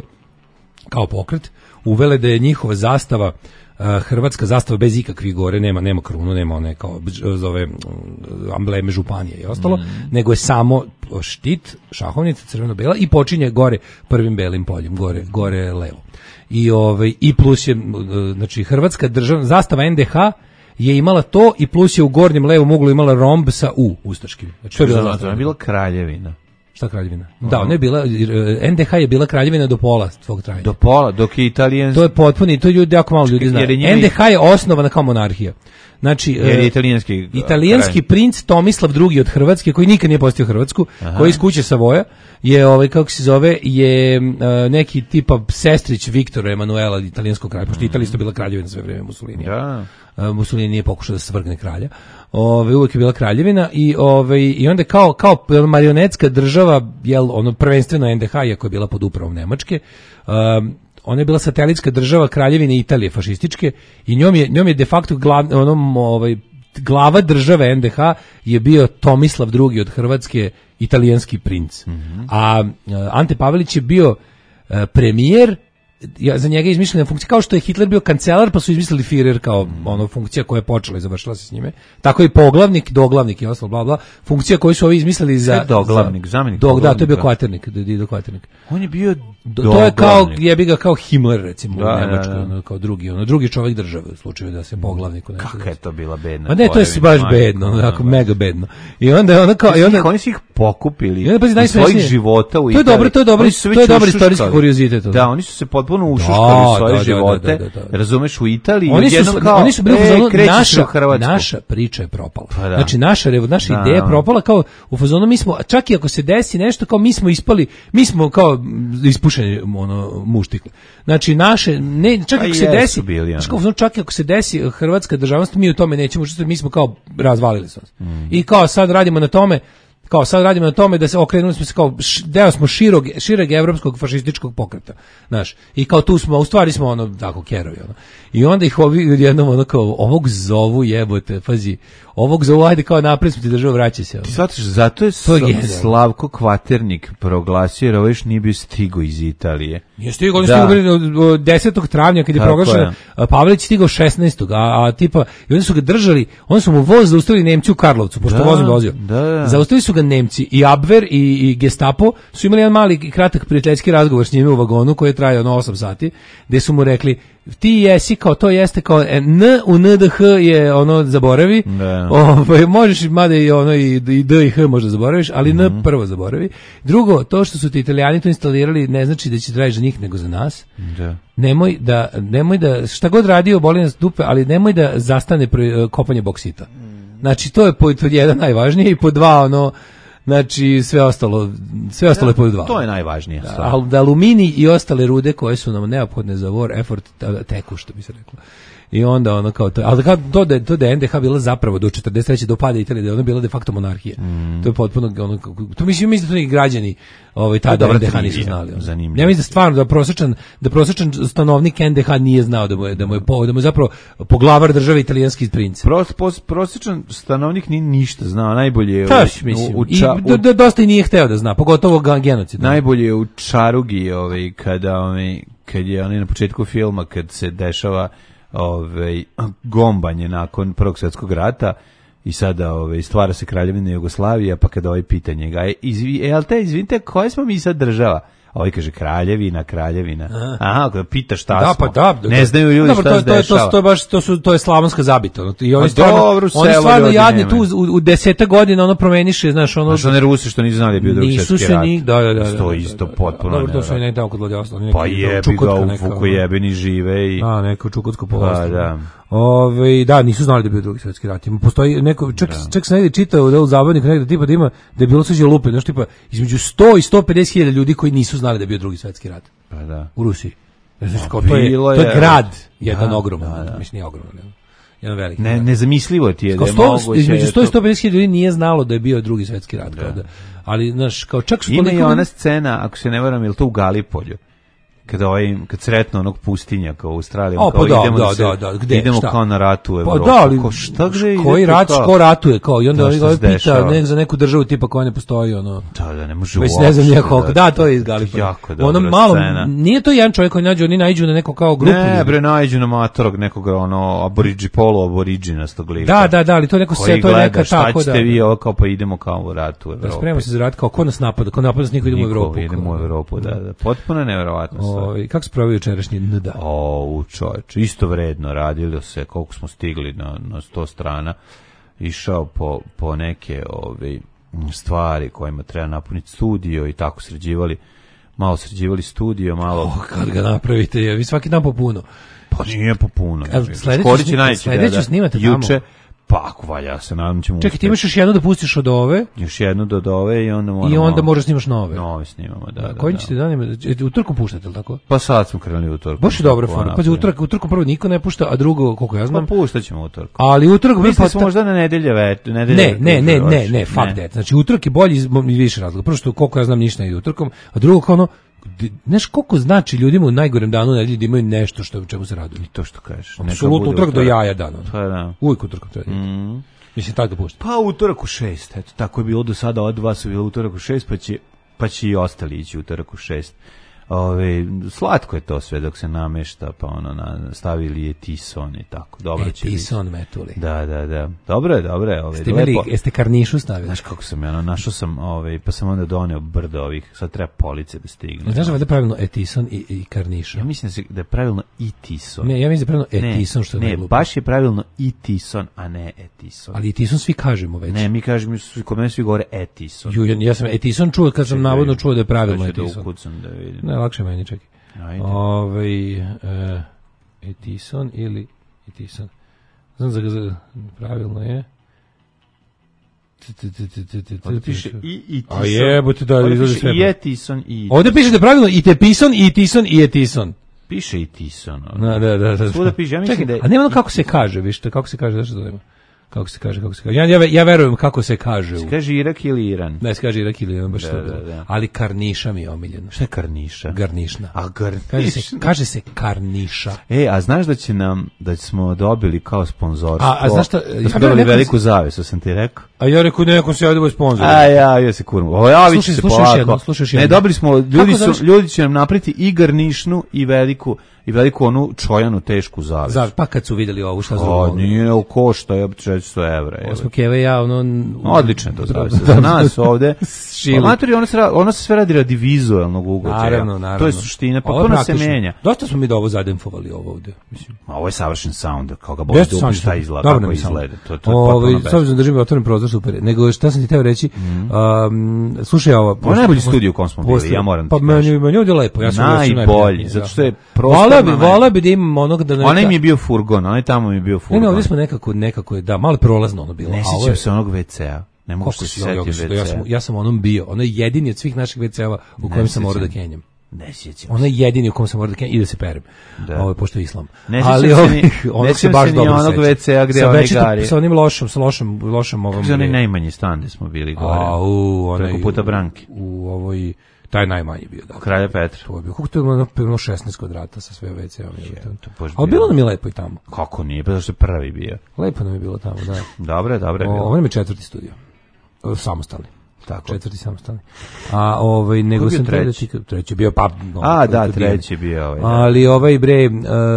kao pokret uvele da je njihova zastava, uh, hrvatska zastava bez ikakvih gore, nema nema krunu, nema one kao zove ambleme županije i ostalo, mm. nego je samo štit, šahovnica crveno-bela i počinje gore prvim belim poljem, gore gore levo. I ovaj i plus je znači hrvatska državna zastava en de ha je imala to i plus je u gornjem levom uglu imala romb sa u ustaškim. Znači to je bila zastava, bila kraljevina. Šta kraljevina? Uh-huh. Da, ona je bila, en de ha je bila kraljevina do pola svog trajanja. Do pola, dok je italijanski... To je potpuni, to ljudi, jako malo ljudi znaju. en de ha je osnovana kao monarhija. Znači, jer je italijanski... Italijanski kralj. Princ Tomislav drugi od Hrvatske, koji nikad nije postio Hrvatsku, aha, koji iz kuće Savoja, je, ovaj, kako se zove, je uh, neki tipa sestrić Viktora Emanuela, italijanskog kralja, pošto Italija isto bila kraljevina sve vreme Mussolinija. Ja. Uh, Mussolini nije pokušao da svrgne kralja. Ove, uvijek je bila kraljevina i ove, i onda kao kao marionetska država, jel, ono prvenstveno en de ha, iako je bila pod upravom Nemačke, um, ona je bila satelitska država kraljevine Italije fašističke i njom je njom je de facto glav, ono, ovaj glava države en de ha je bio Tomislav drugi od Hrvatske, italijanski princ. Mm-hmm. A uh, Ante Pavelić je bio uh, premijer. Ja, za njega je izmišljena funkcija, kao što je Hitler bio kancelar, pa su izmislili Führer kao mm. ono funkcija koja je počela i završila se s njime. Tako i poglavnik, doglavnik i ostalo, bla, bla. Funkcija koju su ovi izmislili za... Doglavnik, zamjenik dog, da, to je bio kvaternik, Dido kvaternik. On je bio doglavnik. To je kao, jebi ga kao Himmler, recimo, da, u Nemačkoj, da, da. ono, kao drugi, ono, drugi čovjek države, u slučaju da se poglavniku... Kako je to bila bedna? A ne, to je baš bedno, ono, tako, mega bedno. I onda je ono kao... I onda, oni su ih pokupili i onda, pazi, iz svojih života u Italiji. To je dobro, to je dobro, to je dobro istorijski kuriozitet. Da, oni su se potpuno ušuškali svoje da, živote, da, da, da, da. Razumeš, u Italiji, oni su, kao, oni su bili e, u fazonu, naša, naša priča je propala. Pa da. Znači, naša, naša da, ideja je propala, kao u fazonu, mi smo, čak i ako se desi nešto, kao mi smo ispali, mi smo kao ispušeni ono, muštikle. Znači, naše, ne, čak i ako se desi, bili, ja. Kao, čak i ako se desi hrvatska državnost, mi u tome nećemo, što mi smo kao razvalili se. Mm. I kao sad radimo na tome, kao sad radimo na tome da se okrenuli smo se kao deo smo širog šireg evropskog fašističkog pokreta, znaš. I kao tu smo, u stvari smo ono tako kerovi ono. I onda ih ovi jednom ono kao ovog zovu jebote, pazi. Ovog zovu ajde kao napred smo ti država vraća se. Ono. Ti shvatiš, zato je, je Slavko Kvaternik proglasio jer ovaj još nije bio stigo iz Italije. Nije stigo, on je stigao desetog travnja kad je proglašen, Pavelić stigao šesnaestog a, a tipa, i oni su ga držali, oni su mu voz zaustavili Nemci u Karlovcu, pošto vozom dolazio. Da, da. Zaustavili su ga Nemci i Abwehr i, i Gestapo su imali jedan mali kratak prijateljski razgovor s njime u vagonu koji je trajao na osam sati, gde su mu rekli ti jesi kao to jeste kao N u en de ha je ono zaboravi. Ovaj možeš mada i ono i, i D i H možda zaboraviš, ali mm-hmm. N prvo zaboravi. Drugo, to što su ti Italijani to instalirali ne znači da će trajati za njih nego za nas. Da. Nemoj da nemoj da šta god radio boli nas dupe, ali nemoj da zastane kopanje boksita. Znači to je pod jedan najvažnije i pod dva ono Znači, sve ostalo, sve ostalo je pod dva. To je najvažnija stvar. Da, da aluminij i ostale rude koje su nam neophodne za war effort teku, što bi se reklo. I onda ono kao to, ali kao to da to da N D H bila zapravo do četrdeset treće do pada Italije, da je ona bila de facto monarhija. Mm. To je potpuno ono, to mislim mislim da to i građani ovaj tada N D H nisu znali. Zanimljivo. Ja mislim da stvarno da prosječan da prosječan stanovnik N D H nije znao da mu je da mu je po, da mu je zapravo poglavar države italijanski princ. Pros, pos, prosječan stanovnik ni ništa znao, najbolje je Taš, u, u, u, ča, u, i, da, dosta i nije hteo da zna, pogotovo genocid. Najbolje je u Čarugi, ovaj kada ovaj kad je onaj na početku filma kad se dešava ovaj gombanje nakon Prvog svjetskog rata i sada ovaj stvara se kraljevina Jugoslavija, pa kada ovaj pita njega, e, izvi, e, al te izvinite, koja smo mi sad država? A ovaj kaže kraljevina, kraljevina. Aha, Aha kada pita šta da, smo. Pa da, da, ne znaju ljudi dobro, šta to, se to, dešava. To, to, to, baš, to, su, to je slavonska zabito. I oni pa stvarno, dobro, oni stvarno jadni nema. tu u, u deseta godina ono promeniše, znaš, ono... Znaš, one Rusi što nisu znali da je bio Drugi svjetski rat. Ni, da, da, da, da, to da, isto da, da, potpuno. Dobro, to su i nekako kod Vladivostok. Pa jebi ga u Vukojebeni žive i... A, neko čukotsko polostvo. Pa, da. Ove, da, nisu znali da je bio Drugi svjetski rat. Postoji neko, čak, čak se negdje čitao da u zabavniku negdje tipa da ima, da je bilo suđe lupe, znaš, tipa, između sto i sto pedeset hiljada ljudi koji nisu znali da je bio Drugi svjetski rat. Pa da. U Rusiji. Znači, kao, to, je, to je grad, jedan da, ogroman, da, da. Mislim, nije ogroman, jedan veliki. Ne, nezamislivo ti je da je sto, moguće. Između sto i sto pedeset hiljada ljudi nije znalo da je bio Drugi svjetski rat. Da. Kao da, ali, znaš, kao čak su... Ima i ona scena, ako se ne varam, je li to u Galipolju? Kada ovaj kad sretno onog pustinjaka u Australiji, o, kao pa da, idemo da, se, da, da, gde, idemo šta? Kao na ratu u Evropu. Pa da, ali ko, šta gde koji rat, ko ratuje, kao i onda da, ovaj pita ne, za neku državu tipa koja ne postoji, ono. Da, da, ne može uopšte. Ne znam nije koliko. Da, to je iz Galipolja. Ono malo, scena. Nije to jedan čovjek koji nađe, oni naiđu na neko kao grupu. Ne, bre, naiđu na matorog nekog, ono, aboriđi, polo aboriđinastog lika. Da, da, da, ali to neko se, to je neka tako da. Šta ćete vi ovo kao pa idemo kao u ratu u Evropu. Spremamo se za rat, kao ko nas napada, ko napada nas niko idemo u Evropu. Idemo u Evropu, da, da. Potpuno neverovatno sve. Kako se pravi jučerašnji N D A? O, čovječ, isto vredno radilo se, koliko smo stigli na, na sto strana, išao po, po neke ove stvari kojima treba napuniti studio i tako sređivali, malo sređivali studio, malo... O, kad ga napravite, je, vi svaki dan po puno. Pa nije po puno. Sledeću snimate tamo. Juče, pa ako valja, se nadam ćemo... Čekaj, ti imaš još jednu da pustiš od ove? Još jednu do od ove i onda moramo... I onda možeš snimaš nove. Nove snimamo, da, da. Koji ćete danima? Utorkom puštate, ili tako? Pa sad smo krenuli utorkom. Baš je dobra fora. Pa utorak, utorkom prvo niko ne pušta, a drugo, koliko ja znam... Pa puštaćemo utorkom. Ali utorak... Mislim smo možda na nedelje već. Ne, ne, ne, ne, ne, fuck that. Znači utorak je bolji iz više razloga. Prvo što koliko ja znam ništa ne ide utorkom, a drugo kao ono, znaš koliko znači ljudima u najgorem danu nedelje da imaju nešto što u čemu se raduju. I to što kažeš. Apsolutno utorak do jaja dana. Pa da. Uvijek utorkom treba. Mm. Mislim tako da pušta. Pa utorak u šest, eto, tako je bilo do sada, od vas je bilo utorak u šest, pa će, pa će i ostali ići utorak u šest. Ove, slatko je to sve dok se namešta, pa ono, na, stavili je Tison i tako. Dobro e, će Tison metuli. Da, da, da. Dobro je, dobro je. Ove, ste imali, jeste karnišu stavili? Znaš kako sam, ono, našao sam, ove, pa sam onda doneo brdo ovih, sad treba police da stigne. Znaš da je pravilno e Tison i, i karniša? Ja mislim da je pravilno i Tison. Ne, ja mislim da je pravilno e Tison, što je ne, baš je pravilno i Tison, a ne e Tison. Ali i Tison svi kažemo već. Ne, mi kažemo, kod mene svi govore e Tison. Ju, ja sam e Tison čuo, kad sam navodno čuo da je pravilno e Tison. Da ukucam da vidim. Ne, lakše meni, čekaj. Ovaj e, Etison ili Etison. Znam za ga pravilno je. Ovdje piše i Etison. A jebote da izlazi sve. I Etison i. Ovdje piše da je pravilno i Tepison i Etison i Etison. Piše Etison. Da, da, da, da. Svuda piše, ja mislim da je. A nema ono kako se kaže, vi što kako se kaže, zašto to nema? Kako se kaže, kako se kaže. Ja, ja, ja verujem kako se kaže. Se kaže Irak ili Iran. Ne, se kaže Irak ili Iran, baš da, to. Da, da. Ali karniša mi je omiljeno. Šta je karniša? Garnišna. A garnišna. Kaže se, kaže se karniša. E, a znaš da će nam, da smo dobili kao sponzorstvo. A, a znaš šta? Da smo dobili veliku zavesu, sam ti rekao. A ja rekao, neko se javio sponzor. A ja, ja se kurmo. O, ja slušaj, se slušaj polako. jedno, slušaj jedno. Ne, dobili smo, ljudi su, ljudi će nam napriti i garnišnu i veliku, i veliku onu čojanu tešku zavesu. Zav, pa kad su vidjeli ovu, šta zove? O, nije, u košta je četiristo evra. Osmo keve ja, ono... Odlično to zavese. Za nas ovde. Matori, ono se, ono se sve radi radi vizualnog ugođaja. Naravno, naravno. To je suština, pa puno se menja. Dosta smo mi da ovo zademfovali ovo ovde. Mislim. A ovo je savršen sound, kao ga bolje da upiš šta izgleda, kako izgleda. To, to je Ove, potpuno bez. S obzirom da držim otvoren prozor, super. Nego šta sam ti teo reći, mm. um, slušaj ovo... Ovo je najbolji studij u kom smo bili, ja moram pa ti kažem. Pa meni ovdje lepo. Ja sam najbolji, zato što je prostorno... Vola bi, vola bi da imam onog da... Onaj mi je bio furgon, onaj tamo mi je bio furgon. Ne, ne, ovdje smo nekako, nekako je, da, malo prolazno ono bilo. Ne sjećam se onog ve ce a. Ne mogu Koliko se si- ja, ja, setiti ja, sam, ja sam onom bio. Ono je jedini od svih naših ve ce-eva u kojem sam morao da kenjam. Ne sjećam Ono je jedini u kojem sam morao da kenjam i da se perem. Da. Ovo je pošto je islam. Ne sjećam Ali se ovih, ni- ne onog se sjećam baš se ni dobro onog sećam. ve ce-a gde Sa onaj večitom- gari. Sa onim lošom, sa lošom, lošom ovom... Za onaj najmanji stan gde smo bili gore. A, u, onaj, Preko puta Branki. U ovoj, taj najmanji bio, da. Kralja Petra. To je bio, kako to je bilo, bilo šesnaest kvadrata sa sve ve ce-om. to baš Ali bilo. bilo nam je lepo i tamo. Kako nije, pa zašto je prvi bio. Lepo nam je bilo tamo, da. Dobro je, dobro je O, bilo. ovo nam je četvrti studio. O, samostalni. Tako. Četvrti samostalni. A ovaj nego Ko je bio sam teo da treći? ti treći je bio pa no, A, da, kod Dijane. treći je bio ovaj. Da. Ali ovaj bre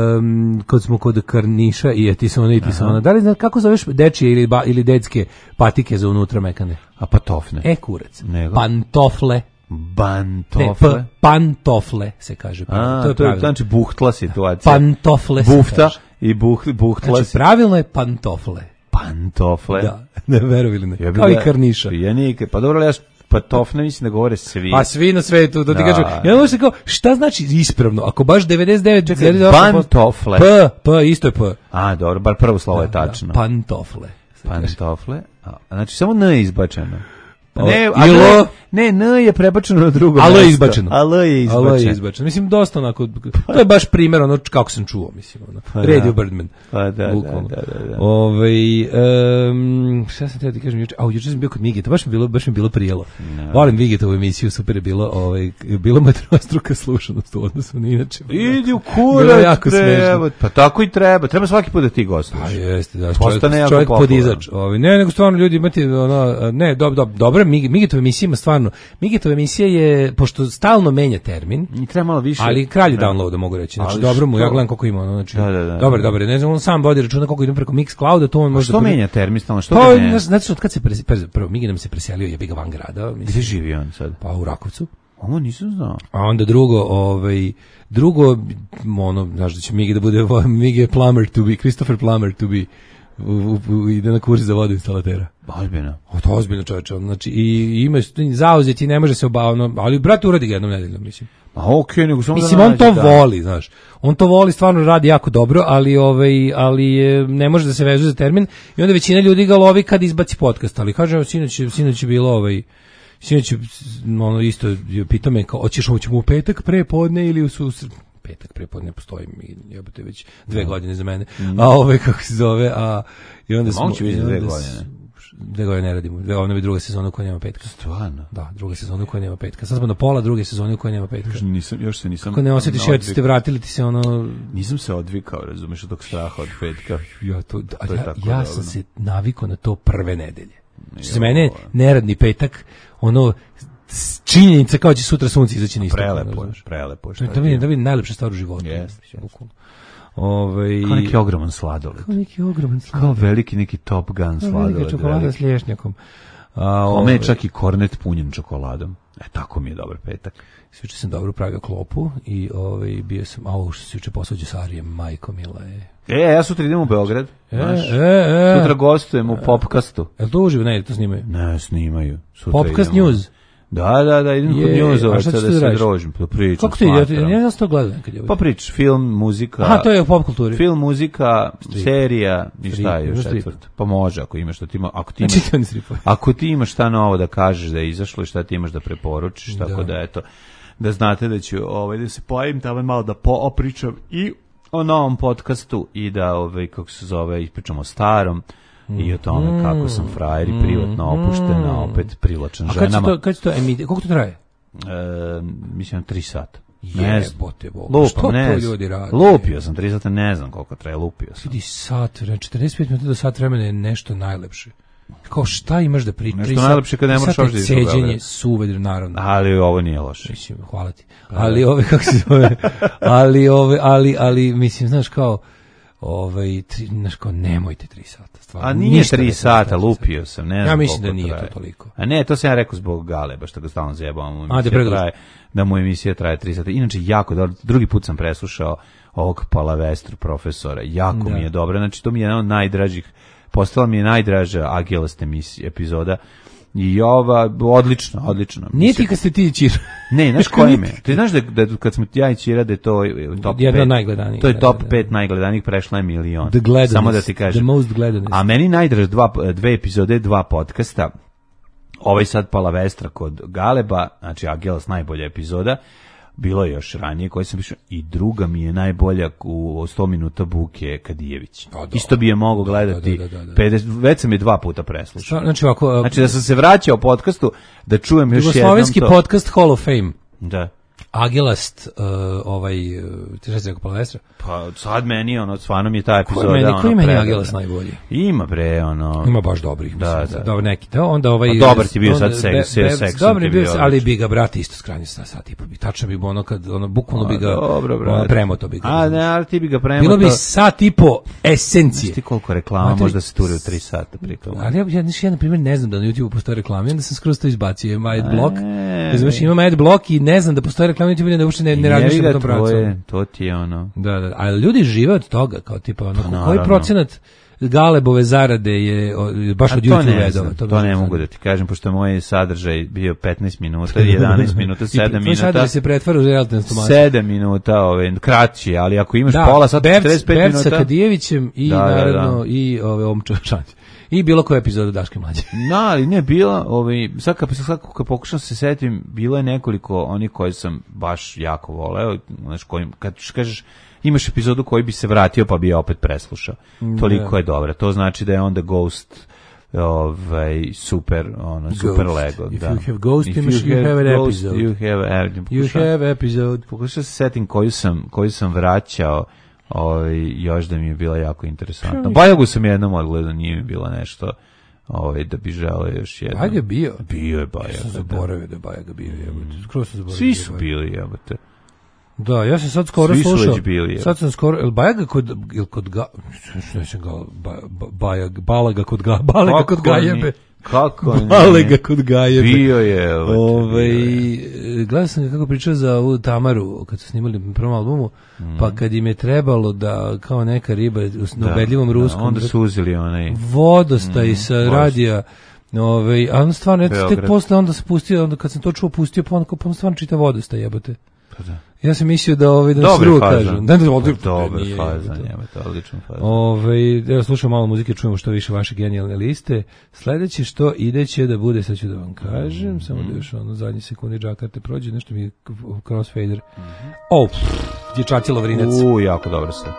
um, kad smo kod Karniša i Etisona i Tisona, da li znaš kako zoveš dečije ili ba, ili detske patike za unutra mekane? A patofne. E kurac. Nego? Pantofle. Ne, Bantofle. p, pantofle se kaže. A, to je to je pravilno. znači buhtla situacija. Pantofle se Bufta kaže. i buh, buhtla Znači se. pravilno je pantofle. Pantofle. Da, ne verovili ne. Ja bi Kao i da- Karniša. Ja nikad. Pa dobro, ali ja patofne mislim da govore svi. Pa svi na svetu, to ti Da. kažem. Ja možeš kao, šta znači ispravno? Ako baš devedeset devet zarez osam posto Bantofle. P, P, isto je P. A, dobro, bar prvo slovo je tačno. Da, pantofle. se kaže. Pantofle. A, znači samo N je izbačeno. Pa, Ne, i a L. ne, ne, N je prebačeno na drugo A L je mesto. izbačeno. A L je izbačeno. A L je izbačeno. Mislim, dosta onako, to je baš primjer ono kako sam čuo, mislim. Ono. Pa Radio da. Birdman. Pa da, Bukvalno. da, da, da. Ovaj, em, šta sam teo ti kažem juče? A, juče sam bio kod Migeta, baš mi bilo, baš mi bilo prijelo. Volim Migetovu emisiju, super je bilo, ovaj, bilo mu trostruka slušanost u odnosu na inače. Idi u Bilo je kurac, jako treba. smešno. Pa tako i treba. Treba svaki put da ti gostuješ. Pa jeste, da, Postane čovjek, jako čovjek popularan. podizač. Ovaj, ne, nego stvarno ljudi imate, ono, ne, dobro, dobro, dobro, Migetova emisija ima stvarno, Migetova emisija je, pošto stalno menja termin, I treba malo više. ali kralj Da. downloada mogu reći. Znači Ali dobro mu, što? ja gledam koliko ima, ono, znači. Da, da, da. Dobar, dobar, ne znam, on sam vodi računa koliko ide preko Mixclouda, to on može Što da bude- menja termin stalno? Što Pa, ga ne? znači, od kad se presi- prvo, prvo Migi nam se preselio, jebi ga van grada, mislim, Gde živi on sad? pa u Rakovcu. Ovo nisam znao. A onda drugo, ovaj, drugo, ono, znaš da će Migi da bude, Migi je plumber to be, Christopher Plummer to be, u, u, u, ide na kurs za vodoinstalatera. Ozbiljno. O, to ozbiljno čoveče, ono, znači, i ima zauzeti, ne može se obavno, ali brate uradi ga jednom nedeljom, mislim. A okej, nego samo Mislim, da on nađe, to da. voli, znaš. On to voli, stvarno radi jako dobro, ali ovaj ali e, ne može da se vezuje za termin i onda većina ljudi ga lovi kad izbaci podcast, ali kažem sinoć sinoć je bilo ovaj sinoć je, ono isto je pitao me kao hoćeš hoćemo u petak prepodne ili u susret petak prepodne postoji mi jebote već dve godine za mene. A ove kako se zove, a i onda smo Moguće biti i onda dve s- godine. Dve godine ne radimo. Dve, ovo nam je druga sezona u kojoj nema petka. Stvarno. Da, druga sezona u kojoj nema petka. Sad smo na pola druge sezone u kojoj nema petka. Nisam, još se nisam... Ako ne osjetiš, na ja ste odvik- vratili ti se ono... Nisam se odvikao, razumeš, od tog straha od petka. Ja, to, a To je ja, tako ja dobro. sam se navikao na to prve nedelje. Što za mene neradni petak, ono, s- činjenica kao će sutra sunce izaći na istok. Prelepo je, znaš. prelepo je. To šta je da ti je. vidim, da vidim najlepša stvar u životu. Jeste, jeste. Bukvalno. Ovaj, Kao neki ogroman sladoled. kao neki ogroman Kao sladoled. veliki neki Top Gun Kao sladoled. velika čokolada s veliki. lješnjakom. A, Ome ovaj, je čak i kornet punjen čokoladom. E, tako mi je dobar petak. Juče sam dobro pravio klopu i ovaj, bio sam, a ovo što se juče posao Đusarijem, majko mila je. E, ja sutra idem u Beograd. E, znaš. e, e. Sutra gostujem u Popcastu. Jel to uživo? Ne, to snimaju. Ne, snimaju. Sutra Popcast idemo. News. Da, da, da, idem kod Je, a newzovaca šta ćeš da tu da se radiš? drožim, pa pričam, Kako ti ide? Ja, smatram. ja sam to gledao nekad. je. Pa prič, film, muzika. Aha, to je u pop kulturi. Film, muzika, serija i šta je Strip, još strip. četvrto. Pa može, ako imaš što ti ima, ako ti imaš, Znači, oni stripove. ako ti imaš šta novo da kažeš da je izašlo i šta ti imaš da preporučiš, tako Da. da eto, da znate da ću ovaj, da se pojavim tamo malo da po, opričam i o novom podcastu i da, ovaj, kako se zove, ispričamo o starom i o tome kako sam frajer i privatno opuštena, opet privlačan A kad će ženama. to, kad će to emitirati? Koliko to traje? E, mislim, tri sata. Ne znam. Jebote Bog. Lupam, Što ne to znam. ljudi rade? Lupio sam tri sata, ne znam koliko traje, lupio sam. Vidi sat, vremena, četrdeset pet minuta do sat vremena je nešto najlepše. Kao šta imaš da pričaš? Nešto najlepše kad ne moraš uopšte da ideš u Seđenje, Beograd. suvedr, naravno. Ali ovo nije loše. Mislim, hvala ti. Ali ove, kako se zove, ali ove, ali, ali, mislim, znaš, kao, ovaj, tri, znaš, kao, nemojte tri sata. Stvarno, A nije ništa tri ne smiješ sata, tri lupio sam, ne znam Ja mislim koliko da nije traje. to toliko. A ne, to sam ja rekao zbog Galeba, što ga stalno zajebam. Mu A, da emisija predugo. traje, da mu emisija traje tri sata. Inače, jako dobro. Drugi put sam preslušao ovog Palavestru profesora. Jako Da. mi je dobro. Znači, to mi je jedan od najdražih, postala mi je najdraža Agilast emisija, epizoda. I ova, odlično, odlično. Nije Mislim, ti kad ste ti čir. Ne, znaš koji me? Ti znaš da, da kad smo ja i Ćira da je to top Jedna pet, od najgledanijih, to je da, top da, da. pet najgledanijih, prešla je milion. The gledanest, Samo da ti kažem. the most gledanest. A meni najdraž dva, dve epizode, dva podcasta Ovaj sad Palavestra kod Galeba, znači Agelas najbolja epizoda, bilo je još ranije koji sam pišao i druga mi je najbolja u sto minuta buke Kadijević. Da, isto bi je mogao gledati, da, da, da, da. pedeset, već sam je dva puta preslušao. Znači, ovako, znači da sam se vraćao podcastu da čujem još jednom to. Jugoslovenski podcast Hall of Fame. Da. Agelast, uh, ovaj, uh, ti šta si rekao, Palavestra? Pa sad meni, ono, stvarno mi je ta epizoda, Koji meni, ono, koji meni predobra. Agelast najbolji? Ima bre, ono... Ima baš dobrih, da, mislim, da. Dobro, neki, da, onda ovaj... Pa dobar ti bio onda, sad seks, be, seks. Dobar je bio, ali bi ga, brate, isto skranje sa sat i pa bi, tačno bi ono, kad, ono, bukvalno bi ga, dobro, ono, premoto bi ga. A, ne, ali ti bi ga premoto. Bilo bi sat i po esencije. Znaš ti koliko reklama Znate, možda se turi u tri sata priklama. Ali ja, ja, ja na primjer, ne znam da na YouTube postoje reklame, onda sam skroz to izbacio, ima adblock, ne znaš, imam adblock i ne znam da postoje reklame, YouTube da uopšte ne, ne razmišljam na tom pravcu. To ti je ono. Da, da, ali ljudi žive od toga, kao tipa, ono, Pa, koji procenat Galebove zarade je o, baš A od to YouTube ne vedova. znam, To, to ne mogu da ti kažem, pošto moj sadržaj bio petnaest minuta, jedanaest minuta, sedam Tvoj minuta. sadržaj se pretvara u realne stomake. sedam minuta, ove, kraći, ali ako imaš Da, pola sata, Bev, četrdeset pet Bev minuta. sa Kadijevićem i Da, da, naravno da. i ove Omča Šanć. I bilo koja epizoda Daške mlađe. No, ali ne bila, ovaj, sad kad, sad kad pokušam se setim, bilo je nekoliko onih koji sam baš jako voleo, znaš, kojim, kad kažeš, imaš epizodu koji bi se vratio pa bi je opet preslušao. Toliko je dobra. To znači da je onda Ghost ovaj super ono Ghost. super Lego, If da. you have Ghost, If you, you have an Ghost, episode. You have, uh, You pokušam, have episode. Pokušam se setim koju sam, koju sam vraćao, ovaj, još da mi je bila jako interesantna. Bajagu sam jednom odgledao, nije mi bilo nešto ovaj, da bi želeo još jednom. Bajag je bio. Bio je Bajaga. Ja sam zaboravio da je Bajaga bio. Jebote. Skoro sam zaboravio. Svi da je su Bajaga. bili, jebote. Da, ja sam sad skoro Svi su slušao. već bili, je. Sad sam skoro, el Bajaga kod, el kod ga, ne znam ga, ba, ba, Bajag, Balaga kod ga, Balega Kako kod Gajebe. ni- Kako ne? Balega kod Gajebe. Bio je. jebote, Ovaj, bio je. gledao sam ga kako pričao za ovu Tamaru kad su snimali na prvom albumu, pa kad im je trebalo da kao neka riba u ubedljivom ruskom, Da, onda su uzeli onaj... vodostaj sa radija. Ovaj, a on stvarno, eto, tek Beograd. posle onda se pustio, onda kad sam to čuo, pustio, pa on, pa on stvarno čita vodostaj, jebote. Pa da. Ja sam mislio da ovaj da Dobar struka fazan. kažu. Da, da, ovdje- Dobar nije, fazan, jebote. jebote, odličan fazan. Ovaj, evo slušamo malo muzike, čujemo što više vaše genijalne liste. Sledeće što ide će da bude, sad ću da vam kažem, Mhm. samo da još ono zadnji sekundi džakarte prođe, nešto mi je k- crossfader. O, pff, dječaci Lovrinac. U, jako dobro se.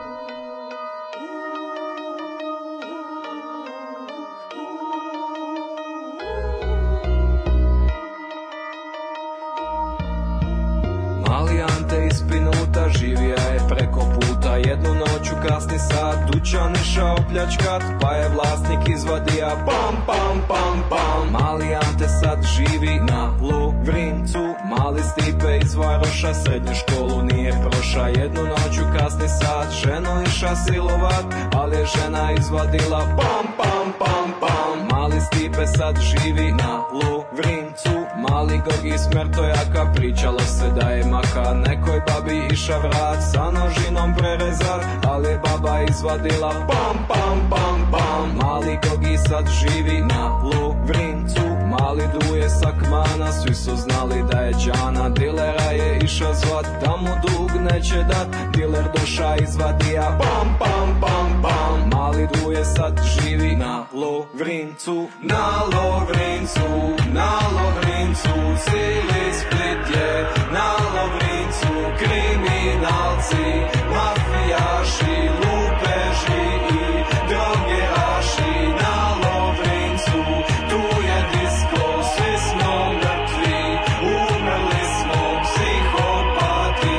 Mali Ante iz Pinuta živija je preko puta. Jednu noću kasni sat, dućan išao pljačkat, pa je vlasnik izvadija pam pam pam pam. Mali Ante sad živi na Lovrincu. Mali Stipe iz Varoša srednju školu nije proša. Jednu noću kasni sat, ženu iša silovat, ali je žena izvadila pam pam pam pam. Mali Stipe sad živi na Lovrincu. Mali Gogi smrtojaka, pričalo se da je maka. Nekoj babi iša vrat, sa nožinom prerezat, ali je baba izvadila pam pam pam pam. Mali Gogi sad živi na Lovrincu. Mali duje sa Kmana, svi su znali da je džana. Dilera je iša zvat, da mu dug neće dat. Diler doša izvadija pam pam pam pam. Mali duje sad živi na Lovrincu. Na Lovrincu, na Lovrincu, cijeli Split je na Lovrincu. Kriminalci, mafijaši, lupeži i drogeraši. Na Lovrincu, tu je disko, svi smo mrtvi. Umrli smo psihopati,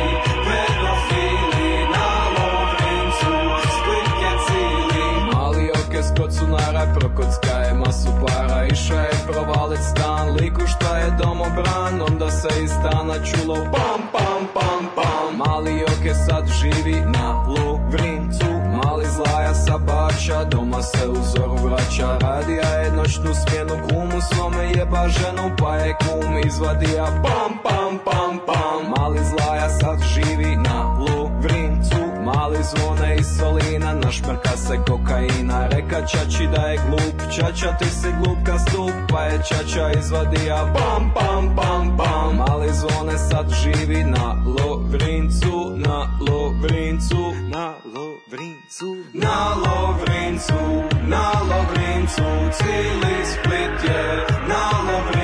pedofili. Na Lovrincu, Split je cijeli. Mali okes kod sunara, prokocka je masu para. Iša je provalit stan, liku šta je domobran. Onda se iz stana čulo pam pam pam pam. Mali okes sad živi na Lovrincu. Mali zlaja sa Bača, doma se u zoru vraća. Radija je noćnu smjenu, kumu svome jeba ženu, pa je kum izvadija pam pam pam pam. Mali zlaja sad živi na Lovrincu. Mali zvone iz Solina, našmrka se kokaina. Reka čači da je glup, čača ti si glup ka stup, pa je čača izvadija pam pam pam pam. Mali zvone sad živi na Lovrincu, na Lovrincu, na Lovrincu, na Lovrincu, na Lovrincu, cijeli Split je na Lovrincu.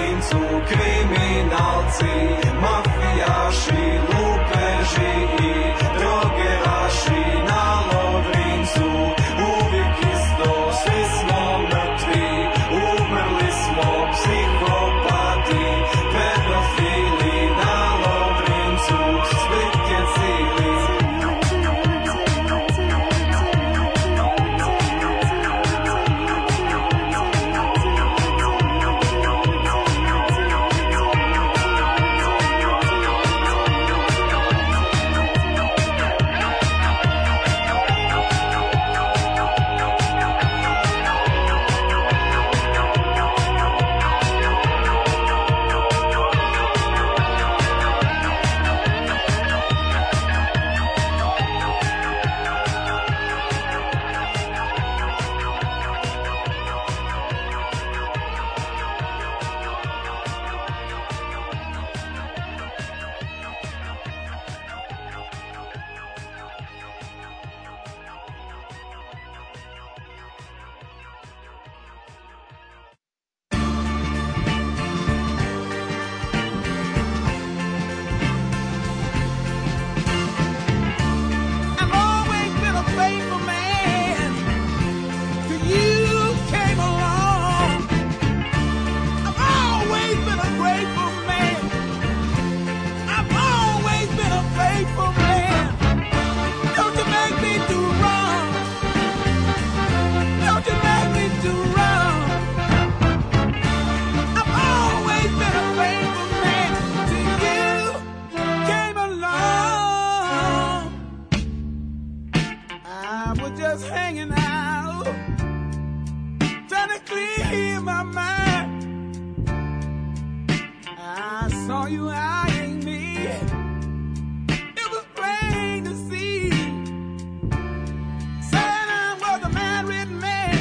hear my mind. I saw you eyeing me. It was plain to see. Said I was a married man.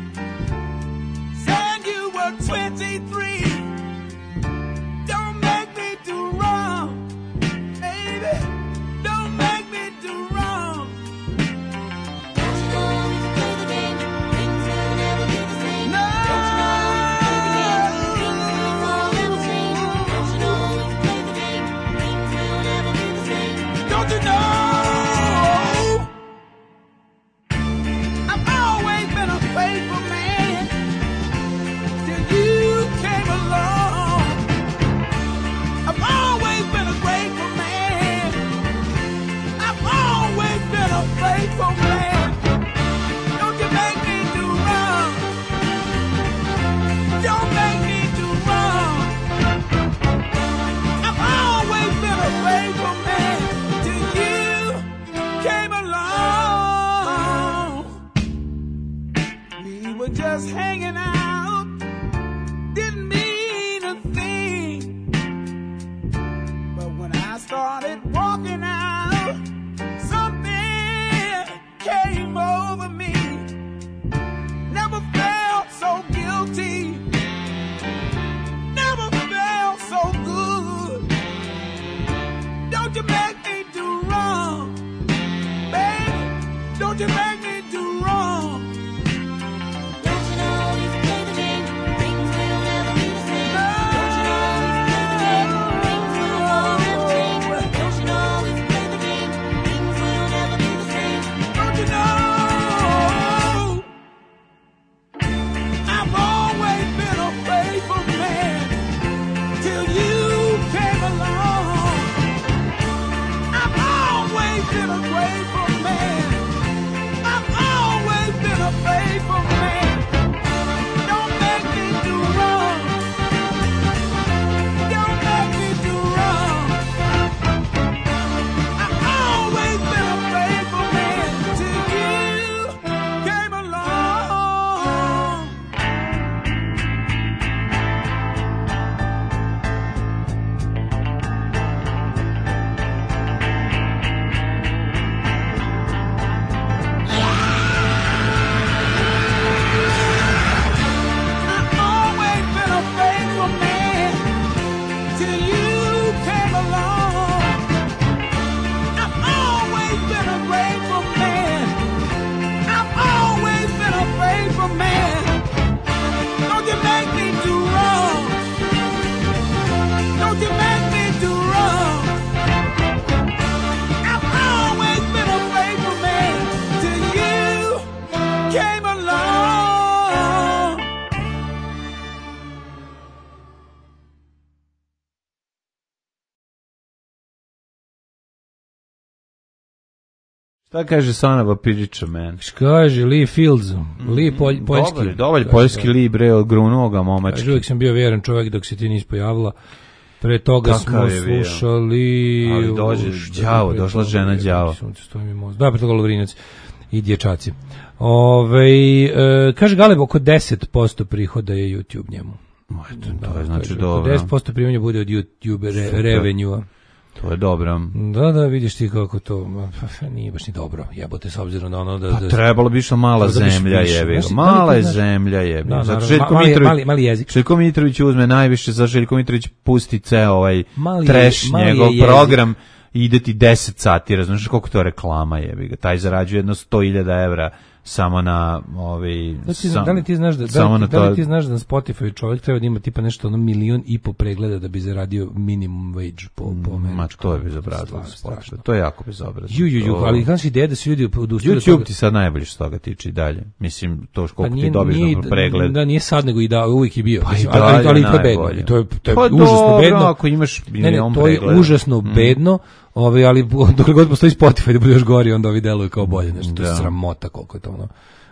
Said you were twenty-three. Don't make me do wrong, baby. Don't make me do wrong. Don't you know if you play the game, things will never be the same. No. Don't you know if you play the game, things will never change. Don't you know if you play the game, things will never be the same. Don't you know? I've always been a faithful man till you came along. I've always been a grateful man. I've always been a faithful man. Don't you make me do wrong. Don't make me do wrong. I've always been a faithful man till you came along. We were just hanging out, didn't mean a thing. But when I started walking out, something came over me. Never felt so guilty. Never felt so good. Don't you make me do wrong, baby. Don't you make me do wrong. Don't you know if you play the game, things will never be the same. Don't you know if you play the game, things will never change. Don't you know if you play the game, things will never be the same. Don't you know? I've always been a faithful man till you came along. I've always been a grateful man. I've always been a faithful man. Don't make me do wrong. Don't make me do wrong. I've always been a faithful man till you came along. I've always been a faithful man till you came along. I've always been a grateful man. I've always been a faithful man. Don't you make me do wrong. Don't you make me do wrong. I've always been a faithful man till you came along. Šta kaže Sonava Pidžića, man? Kaže Lee Fields, Lee Polj, poljski. Dobar, dobar poljski Lee, bre, od grunuoga momački. Kaže, uvijek sam bio vjeran čovjek dok se ti nisi pojavila. Pre toga Kakav smo je bio? slušali... Ali dođe đavo, došla žena đavo. Da, pre toga Lovrinac i dječaci. Ove, e, kaže Galeb, oko deset posto prihoda je YouTube njemu. Eto, to je znači kaže, dobro. oko deset posto primanja bude od YouTube re, Super. revenue-a. To je dobro. Da, da, vidiš ti kako to, ma, pa, nije baš ni dobro, jebote, s obzirom na ono da... Pa da, trebalo bi što mala da biš zemlja više. jebi ga. Znaš, Mala da li je ti znaš- zemlja jebi ga. Da, Zato naravno, Željko mali- Mitrović, mali- mali jezik. Željko Mitrović uzme najviše, za Željko Mitrović pusti ceo ovaj Mali je- trash mali je njegov jezik. program i ide ti deset sati, razumiješ koliko to reklama jebi ga. Taj zarađuje jedno sto hiljada evra samo na ovaj Da, ti, sam, da li ti znaš da, da, samo li, na ti- da li to- ti znaš da na Spotify čovjek treba da ima tipa nešto ono milion i po pregleda da bi zaradio minimum wage po, po Ma američkom? to je bezobrazno. Strašno. To je jako bezobrazno. Ju, ju, ju, To- ali znaš ideja da se ljudi odustaju od YouTube toga- ti sad najbolje što toga tiče i dalje. Mislim, to što Pa koliko ti dobiš nije, na pregled. Da, nije sad, nego i da, uvijek je bio. Pa i Mislim, dalje ali, ali to je bedno. najbolje. I to je, to je Pa užasno dobro, bedno. ako imaš ne, ne, milion to je pregleda. užasno Mm. bedno, ovaj, ali dok god postoji Spotify da bude još gori, onda ovi deluju kao bolje. Nešto, to je Da. sramota koliko je to ono.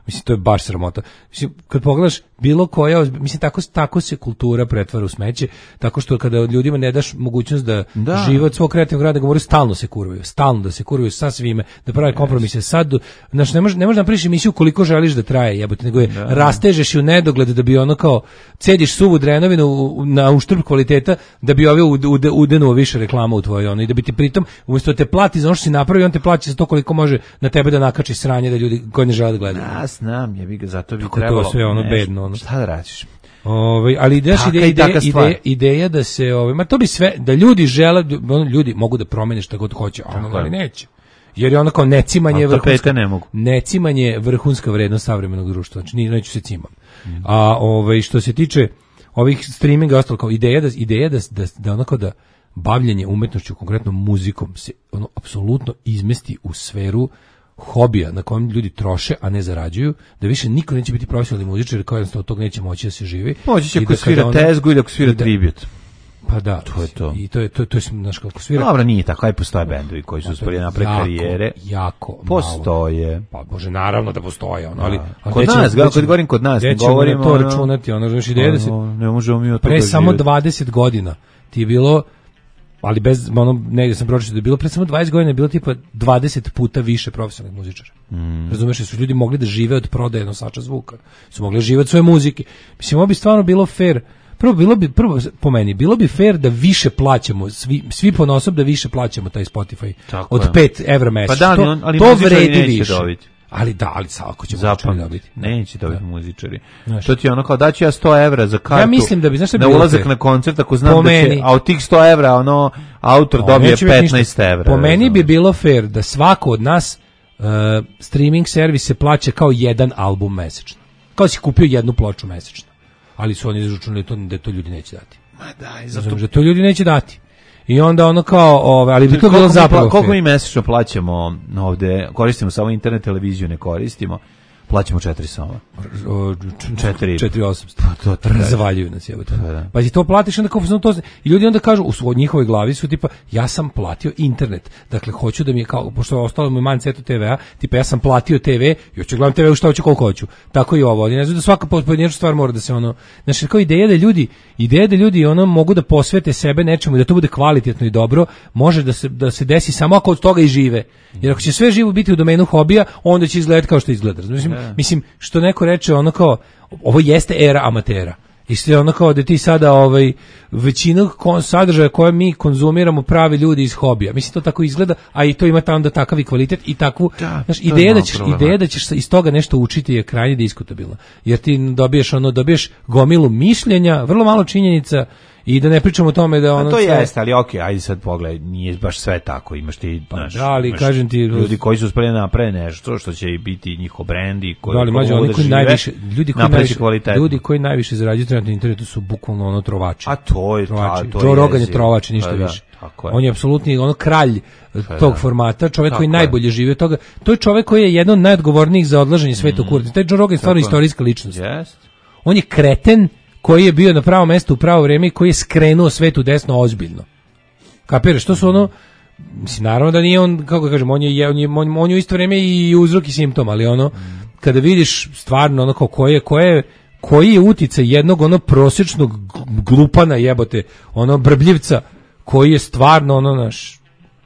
Mislim, to je baš sramota. Mislim, kad pogledaš bilo koja, mislim, tako, tako se kultura pretvara u smeće, tako što kada ljudima ne daš mogućnost da, Da. žive od svog kreativnog rada, govoraju stalno se kurvaju, stalno da se kurvaju sa svime, da prave kompromise. Sad, znaš, ne možeš ne možeš da napraviš emisiju koliko želiš da traje, jebote, nego je rastežeš i u nedogled da bi ono kao cediš suvu drenovinu u- na uštrb kvaliteta da bi ovio ude, ude, udenuo više reklama u tvojoj ono i da bi ti pritom umjesto da te plati za ono što si napravio, on te plaća za to koliko može na tebe da nakači sranje da ljudi koji ne žele da gledaju. Ja znam, jebi ga, zato bi Kako to trebalo. sve ono nešto- bedno, ono. Šta da radiš? Ovaj, ali ideš Taka ide, i taka ide, stvar. ide, ideja da se ovaj ma to bi sve da ljudi žele ono, ljudi mogu da promene šta god hoće, a ono Tako je. ali neće. Jer je ono kao necimanje A tapete vrhunska ne mogu. necimanje vrhunska vrednost savremenog društva. Znači ni neću se cimam. Mhm. A ovaj što se tiče ovih streaminga ostalo kao ideja da ideja da da da onako da bavljenje umetnošću, konkretno muzikom, se ono apsolutno izmesti u sferu hobija na kojem ljudi troše, a ne zarađuju, da više niko neće biti profesionalni muzičar, jer kao jednostavno od tog neće moći da se živi. Moći će I ako da svira kada ono- tezgu ili ako svira i da- tribut. Pa da, To je to. I to je to, to je znaš kako svira. Dobro, nije tako, aj postoje bendovi koji su uspeli napred Jako, karijere. Jako malo. Postoje. Pa bože, naravno da postoje, ono, ali, ali Kod gde ćemo- nas, gde kad ćemo- govorim kod nas, gde ne ćemo govorimo na to ono- računati, ono, znaš, ideja da se Ono, ne možemo mi od toga pre samo živjeti. dvadeset godina ti je bilo, ali bez, ono, negdje sam pročitao da je bilo pre samo dvadeset godina je bilo tipa dvadeset puta više profesionalnih muzičara. Mm. Razumeš, jer su ljudi mogli da žive od prodaje nosača zvuka. Su mogli da žive od svoje muzike. Mislim, ovo bi stvarno bilo fair. Prvo, bilo bi, prvo, po meni, bilo bi fair da više plaćamo, svi, svi ponosob da više plaćamo taj Spotify Tako od je. pet evra mesečno. Pa da, ali to, on- ali to muzičari vredi neće više. dobiti. Ali da, ali sad ako ćemo Zapam, dobiti. neće dobiti Da. muzičari. Znaš. To ti je ono kao daću ja sto evra za kartu. Ja mislim da bi, znaš šta bi na bilo ulazak fair? na koncert ako znam Po da će, meni- a od tih sto evra ono autor Pa, dobije neće biti petnaest ništa. evra. Po meni razumeš. bi bilo fair da svako od nas uh, streaming servis se plaća kao jedan album mesečno. Kao si kupio jednu ploču mesečno. Ali su oni izračunali to da to ljudi neće dati. Ma daj, Zato da to ljudi neće dati. I onda ono kao, ove, ali bi to bilo Koliko mi zapravo pla- Koliko fair. mi mesečno plaćamo ovde, koristimo samo internet, televiziju ne koristimo, plaćamo četiri soma. O, Četiri. četiri osamsto. Pa to ti kažem. Razvaljuju nas, jebote. Pa da. Pa ti to platiš, onda kao fazon to i ljudi onda kažu u svoj njihovoj glavi su tipa ja sam platio internet. Dakle hoću da mi je kao pošto je ostalo mi Mancetu te ve a, tipa ja sam platio te ve i hoću gledam te ve u šta hoću koliko hoću. Tako i ovo. Ali ne znam da svaka pojedinačna stvar mora da se ono, znači kao ideja da ljudi, ideja da ljudi ono mogu da posvete sebe nečemu i da to bude kvalitetno i dobro, može da se da se desi samo ako od toga i žive. Jer ako će sve živo biti u domenu hobija, onda će izgledati kao što izgleda. Mislim, mislim što neko reče ono kao ovo jeste era amatera. I što je ono kao da ti sada ovaj, većinu kon- sadržaja koje mi konzumiramo pravi ljudi iz hobija. Mislim to tako izgleda, a i to ima tamo da takav i kvalitet i takvu, Da, znaš, to je ideja da malo ćeš problematično. ideja da ćeš sa- iz toga nešto učiti je krajnje diskutabilna. Jer ti dobiješ ono dobiješ gomilu mišljenja, vrlo malo činjenica i da ne pričamo o tome da ono A to sve- jeste, ali okej, ajde sad pogledaj, nije baš sve tako, imaš ti, znaš, da, ali imaš kažem ti, ljudi koji su uspeli da naprave nešto što će i biti njihov brend i koji Da, ali mlađe, mogu oni da koji žive, najviše ljudi koji napraviće najviše kvalitetno. ljudi koji najviše zarađuju trenutno na internetu su bukvalno ono trovači. A to je trovači. ta, to Joe Rogan je jezivo. trovač i ništa Pa da, više. tako je. On je apsolutni ono kralj tog da. formata, čovjek Tako koji je. najbolje živi od toga. To je čovjek koji je jedan od najodgovornijih za odlaženje sveta u kurac. Taj Joe Rogan je stvarno Tako je. istorijska ličnost. Jest. On je kreten koji je bio na pravom mestu u pravo vrijeme i koji je skrenuo svet u desno ozbiljno. Kapiraš, to su ono, mislim, naravno da nije on, kako kažem, on je, on je, on, on je u isto vrijeme i uzrok i simptom, ali ono, kada vidiš stvarno ono kao koje, koje, koji je uticaj jednog ono prosječnog glupana jebote, ono brbljivca, koji je stvarno ono naš,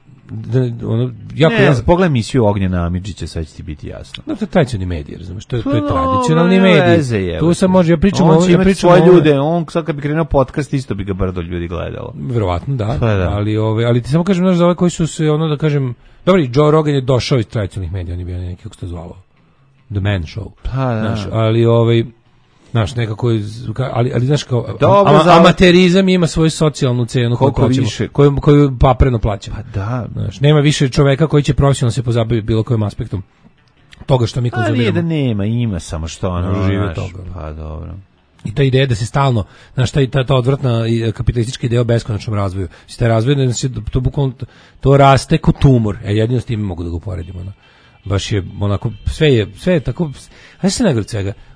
da, ono, jako, Ne, jako, znam, pogledaj emisiju Ognjena Amidžića, sve će ti biti jasno. no, to je tradicionalni medij, razumiješ, to je, to je Pa, tradicionalni nema medij. veze, jebote. Tu sam može, ja pričam, on o- će ja imati pričam svoje o ovome- ljude, on sad kad bi krenuo podcast isto bi ga brdo ljudi gledalo. Verovatno da, Pa da. ali ove, ali ti samo kažem znaš, za ove koji su se ono da kažem, dobro, i Joe Rogan je došao iz tradicionalnih medija, on je bio neki kako se to zvalo, The Man Show. Pa da. Znaš, ali ovaj znaš, nekako je, ka- ali, ali znaš kao, Dobro, ama- za- amaterizam ima svoju socijalnu cenu koju Koliko plaćamo, više? koju, koju papreno plaćamo. Pa da. Znaš, nema više čoveka koji će profesionalno se pozabaviti bilo kojim aspektom toga što mi A nije da konzumiramo. nema, ima samo što ono, Ne živi od znaš, toga. pa dobro. I ta ideja da se stalno, znaš, ta, ta, ta odvratna i kapitalistička ideja o beskonačnom razvoju. Znači, taj razvoj, da se, to, bukvalno, to raste kao tumor. E, jedino s tim mogu da ga uporedimo. No. Baš je onako, sve je, sve je tako, a se najgore od svega,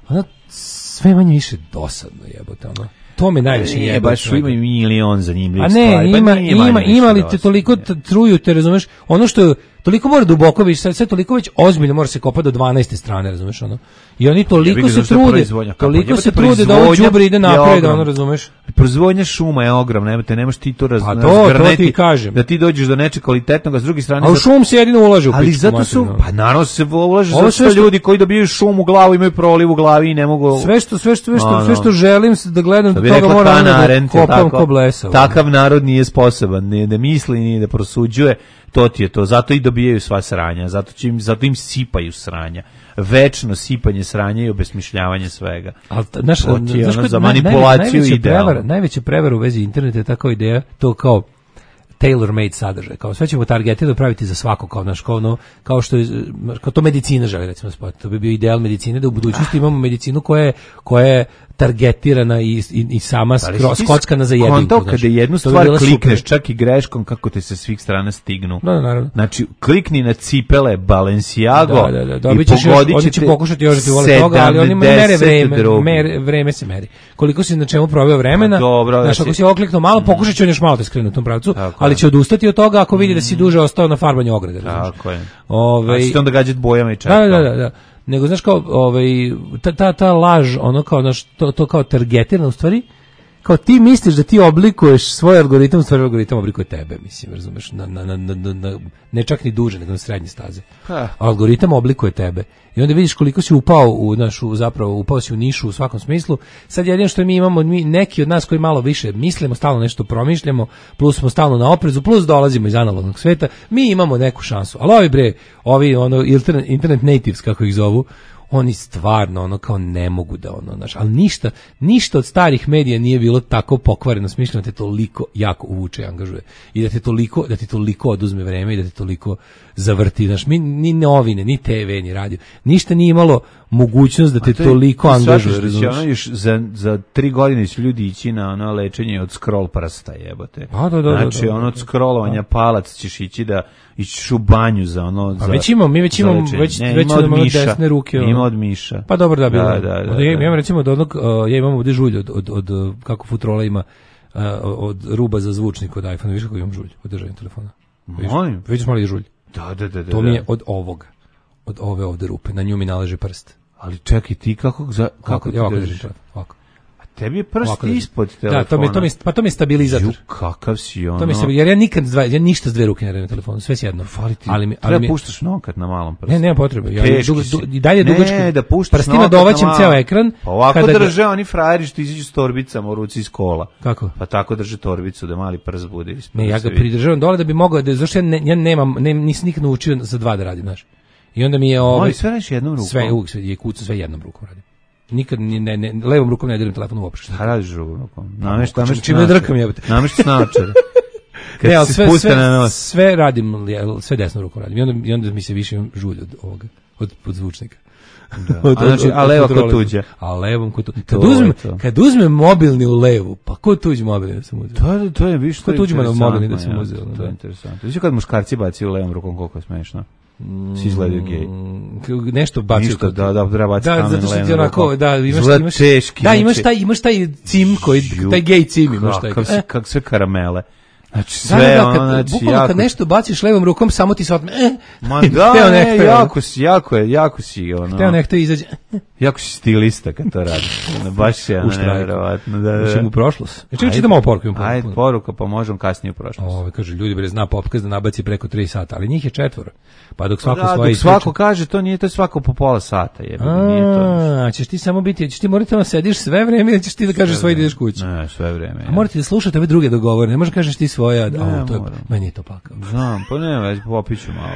ono sve manje više dosadno jebote, ono. To me najviše je jebe. baš ima milion zanimljivih A ne, stvari. ima, pa ima, ima li te toliko truju, te razumeš, ono što toliko mora duboko već, sve, sve toliko već ozbiljno mora se kopati do dvanaeste strane, razumeš, ono. I oni toliko se trude, toliko se trude da ovo đubre ide napred, ono, razumeš. Proizvodnja šuma je ogromna, nemate, nemaš ti to raz, a to, to ti kažem. Da ti dođeš do nečeg kvalitetnog, a s druge strane... A u šum se jedino ulaže u pičku. Ali zato su, pa naravno se ulaže, zato što ljudi koji dobiju šum u glavu imaju proliv u glavi i ne mogu... Sve što, sve što, sve što, sve što želim da gledam, do toga moram da kopam ko blesa. Takav narod nije sposoban, ni da misli, ni da prosuđuje, to ti je to, zato i dobijaju sva sranja, zato, će im, zato im sipaju sranja. Večno sipanje sranja i obesmišljavanje svega. Al naš ono za manipulaciju naj, idealno. Najveća prevara u vezi interneta je tako ideja, to kao tailor-made sadržaj, kao sve ćemo targetirano praviti za svako, kao naš, kao, ono, kao što je, kao to medicina želi, recimo, to bi bio ideal medicine, da u budućnosti imamo medicinu koja je, koja je targetirana i, i, i sama skockana za jedinku. Konto kada jednu stvar klikneš, super. Čak i greškom, kako te se svih strana stignu. Da, naravno. Znači, klikni na cipele Balenciago da, da, da, da. i pogodit ćete... Oni će pokušati još da ti vole toga, ali oni mere vreme, mere, vreme se meri. Koliko si na čemu proveo vremena, dobro, znaš, ako si okliknuo malo, pokušat će on još malo da skrenu u tom pravcu, tako ali će odustati od toga ako vidi da si duže ostao na farbanju ograde. Tako je. Ove... A ćete onda gađati bojama i čak. Da, da, da, da. Nego, znaš, kao, ovaj, ta, ta, ta laž, ono kao, znaš, to, to kao targetirano, u stvari, kao ti misliš da ti oblikuješ svoj algoritam, u stvari algoritam oblikuje tebe, mislim, razumeš, na, na, na, na, na, ne čak ni duže, nego na srednje staze. Ha. Algoritam oblikuje tebe. I onda vidiš koliko si upao u našu, zapravo, upao si u nišu u svakom smislu. Sad jedino što mi imamo, mi, neki od nas koji malo više mislimo, stalno nešto promišljamo, plus smo stalno na oprezu, plus dolazimo iz analognog sveta, mi imamo neku šansu. Ali ovi bre, ovi ono, internet, internet natives, kako ih zovu, oni stvarno ono kao ne mogu da ono, znaš, ali ništa, ništa od starih medija nije bilo tako pokvareno, smišljeno da te toliko jako uvuče i angažuje i da te toliko, da ti toliko oduzme vreme i da te toliko zavrti, znaš, mi ni novine, ni te ve, ni radio, ništa nije imalo mogućnost da te to je, toliko angažuje, razumiješ? Ono još za, za tri godine će ljudi ići na ono lečenje od scroll prsta, jebote. A, da, da, znači, da, da, ono od scrollovanja palac ćeš ići da ići u banju za ono... A za, već imamo, mi već imamo, već, ne, već ima imamo desne ruke. Ono. Ima od miša. Pa dobro, da, bilo. Da, da, da, ja imam recimo od onog, uh, ja imam ovdje žulj od, od, od, od kako Futrola ima uh, od ruba za zvučnik od iPhone, viš kako imam žulj od držanja telefona. Molim. Vidiš mali žulj. Da, da, da, da. To mi je od ovoga. Od ove ovde rupe, na nju mi naleže prst. Ali čekaj, ti kako za kako, kako ti ovako držiš? Ovako. A tebi je prst ispod telefona. Da, to mi to mi pa to mi je stabilizator. Ju, kakav si ono. To mi je jer ja nikad dva, ja ništa s dve ruke ne radim na telefonu, sve s jednom. Fali ti. Ali mi ali ali mi puštaš nokat na malom prstu. Ne, nema potrebe. Ja i dalje dugački. Ne, da puštaš prstima dovaćem ceo ekran. Pa ovako drže oni frajeri što izađu s torbicama u ruci iz kola. Kako? Pa tako drže torbicu da mali prst bude ispod. Ne, ja ga pridržavam dole da bi mogao da zašto ja, ne, ja nemam ne, nisam nikad naučio za dva da radim, znaš. I onda mi je ovaj Moj, sve radiš jednom rukom. Sve uvijek sve je kuca sve jednom rukom radim. Nikad ne, ne, ne levom rukom ne diram telefon uopšte. A radiš drugom rukom. Nameš tamo čim ne drkam jebote. Nameš naočare. Ne, ali sve, sve, sve radim, sve desnom rukom radim. I onda, i onda mi se više žulj od ovoga, od podzvučnika. Da. Od, a, znači, a levo kod tuđe. A levom kod tuđe. Kad uzmem, kad uzmem mobilni u levu, pa ko tuđi mobilni da sam uzeo? To, to je više ko tuđi mobilni da sam uzeo. To je interesantno. Znači kad muškarci baci u levom rukom, koliko je smešno. Si izgledaju gej. Nešto bacio kod da da treba baciti kamen. Da, zato što ti onako, da, imaš imaš teški. Da, imaš taj imaš taj cim koji taj gej cim imaš taj. Kako kako sve karamele. Znači sve da, ono, znači bukvalno jako... kad nešto baciš levom rukom, samo ti se otme, eh, ma da, ne, jako si, jako je, jako si, ono. Hteo nekto izađe. Jako si stilista kad to radiš. Ono, baš je, ono, nevjerovatno. Da, da. Ušim u prošlost. E, čekaj, čitamo ovo poruku. Ajde, poruka, pa možemo kasnije u prošlost. Ove, kaže, ljudi, bre, zna popkaz da nabaci preko tri sata, ali njih je četvoro. Pa dok svako da, svoje dok svako kaže, to nije, to je svako po pola sata, jebe, nije to. A, ćeš ti samo biti, ćeš ti morati da sediš sve vreme ili ćeš ti da kažeš svoje ideš kući? Ne, sve vreme. A morate da slušate ove druge dogovore, ne možeš kažeš ti svoja, a to je, meni je to pakao. Znam, pa ne, već popiću malo.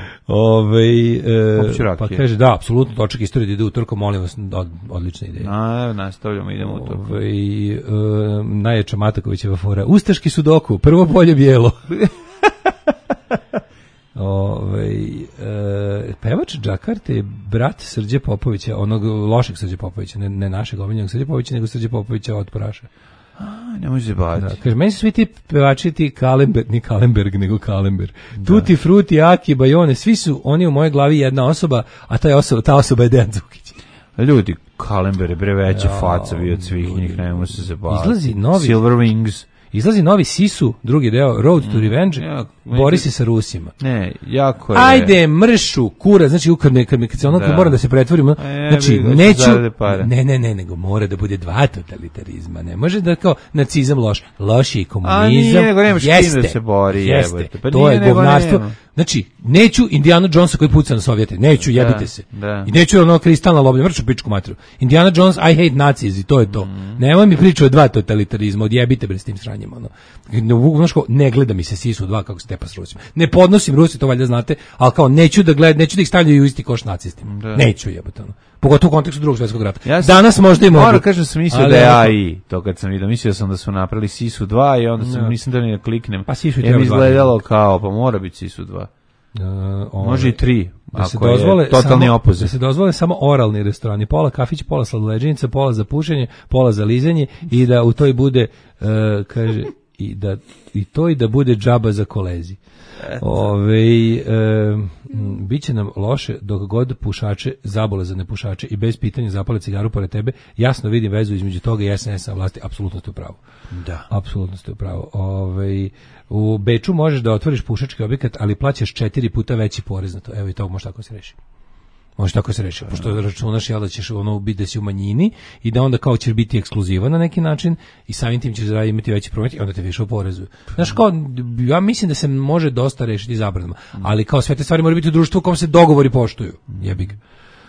Ove, e, pa kaže, da, apsolutno, točak istorije da ide utorkom, molim vas, od, odlična ideja. A, nastavljamo, idemo u to. Ove, e, najjača Matakovićeva fora, ustaški sudoku, prvo polje bijelo. Ove, e, pevač Džakarte je brat Srđe Popovića, onog lošeg Srđe Popovića, ne, ne našeg omiljenog Srđe Popovića, nego Srđe Popovića od Praša. A, ne može se baviti. Da, kaže, meni su svi ti pevači ti Kalember, ni Kalemberg, nego Kalember. Da. Tuti, Fruti, Aki, Bajone, svi su oni u mojoj glavi jedna osoba, a ta osoba, ta osoba je Dejan Cukić. Ljudi, Kalember je bre veća faca bio od svih njih, ne može se baviti. Izlazi novi Silver Wings. Izlazi novi Sisu, drugi deo, Road to Revenge, Mm, ja, bori se sa Rusima. Ne, jako je... Ajde, mršu, kura, znači ukradne, kad, kad se ono, kad mora da se pretvorimo, E, znači, bi, neću, ne, ne, ne, nego mora da bude dva totalitarizma, ne može da kao nacizam loš, loš je i komunizam, A nije, nego nemaš jeste, tim da se bori, jeste, jebote. Pa to nije, je nego govnarstvo, nema. znači, neću Indiana Jonesa koji puca na Sovjete, neću, jebite se, da. i neću ono kristalna loblja, mršu pičku matru, Indiana Jones, I hate Nazis, i to je to, Mm. nemoj mi priču o dva totalitarizma, odjebite bre s tim sranjima, ono, znaš ko, ne gleda mi se Sisu dva kako se tepa s Rusima. Ne podnosim Rusi, to valjda znate, ali kao neću da gled, neću da ih stavljaju u isti koš nacistima. Da. Neću jebote ono. Pogotovo u kontekstu Drugog svjetskog rata. Ja sam, danas možda i mogu. Moram kažem da sam mislio ali da je ono- A I, to kad sam vidio, mislio sam da su napravili Sisu dva i onda sam No. mislim da ni ne kliknem. Pa Sisu je treba mi dva, izgledalo kao, pa mora biti Sisu dva. Uh, ovaj, Može i tri, da se ako dozvole je totalni samo, opozit. Da se dozvole samo oralni restorani, pola kafić, pola sladoled, pola za pušenje, pola za lizanje i da u toj bude uh, kaže i da i to i da bude džaba za kolezi. Ove, e, biće nam loše dok god pušače zabole za nepušače i bez pitanja zapale cigaru pored tebe, jasno vidim vezu između toga i es en es-a vlasti, apsolutno ste u pravu. Da. Apsolutno ste u pravu. Ove, u Beču možeš da otvoriš pušački objekat, ali plaćaš četiri puta veći porez na to. Evo i to može tako se reši. Može tako se reši, pošto računaš jel da ćeš ono biti da si u manjini i da onda kao ćeš biti ekskluzivan na neki način i samim tim ćeš da imati veći promet i onda te više oporezuju. Znaš kao, ja mislim da se može dosta rešiti zabranama, ali kao sve te stvari moraju biti u društvu u kom se dogovori poštuju. Jebi ga.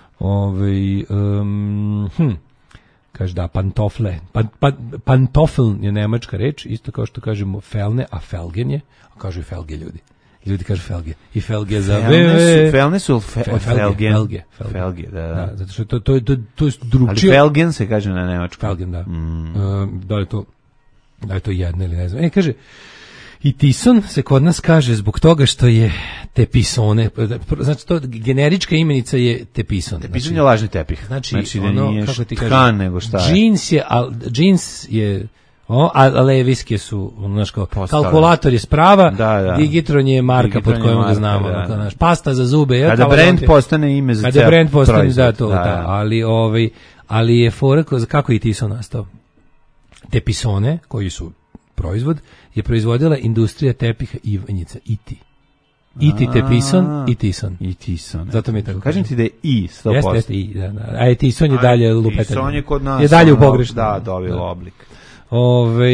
Ove, um, hm. Kaže da, pantofle. Pan, pan, pantofl je nemačka reč, isto kao što kažemo felne, a felgen je, a kažu i felge ljudi. Ljudi kažu felge. I felge za Felne su, felne su fe, Fe- od felge, felgen. felge, felge. Felge, da, da. Da, zato što to, to, to, to je Ali drugčije. felgen se kaže na nemačkom. Felgen, da. Mm. Uh, da li je to, da li je to jedno ili ne znam. E, kaže, i tison se kod nas kaže zbog toga što je tepisone. Znači, to generička imenica je tepison. Tepison znači, je lažni tepih. Znači, znači da ono, nije kako ti kažem, tkan, nego šta je. Džins je, al, džins je o, a, a leviske su, znaš kao, Postale. kalkulator je sprava, Da, da. Digitron je marka Digitron pod je kojom ga marka, znamo, da. ono, kao, znaš, pasta za zube. je, Kada kao brand ono, postane ime za kada ceo brand postane, proizvod. da, to, Da, da, da. ali, ovaj, ali je fora, ko- kako je i Tison nastao? Tepisone, koji su proizvod, je proizvodila industrija tepiha Ivanjica, I T. I T Tepison i Tison. I Tison. Zato mi je tako Kažem kažem. ti da je I, sto posto. Jeste, jeste, i, da, da. A je Tison je dalje lupetan. Tison je kod nas. Je dalje u ono, pogrešnom. Da, dobilo Da. oblik. Ove,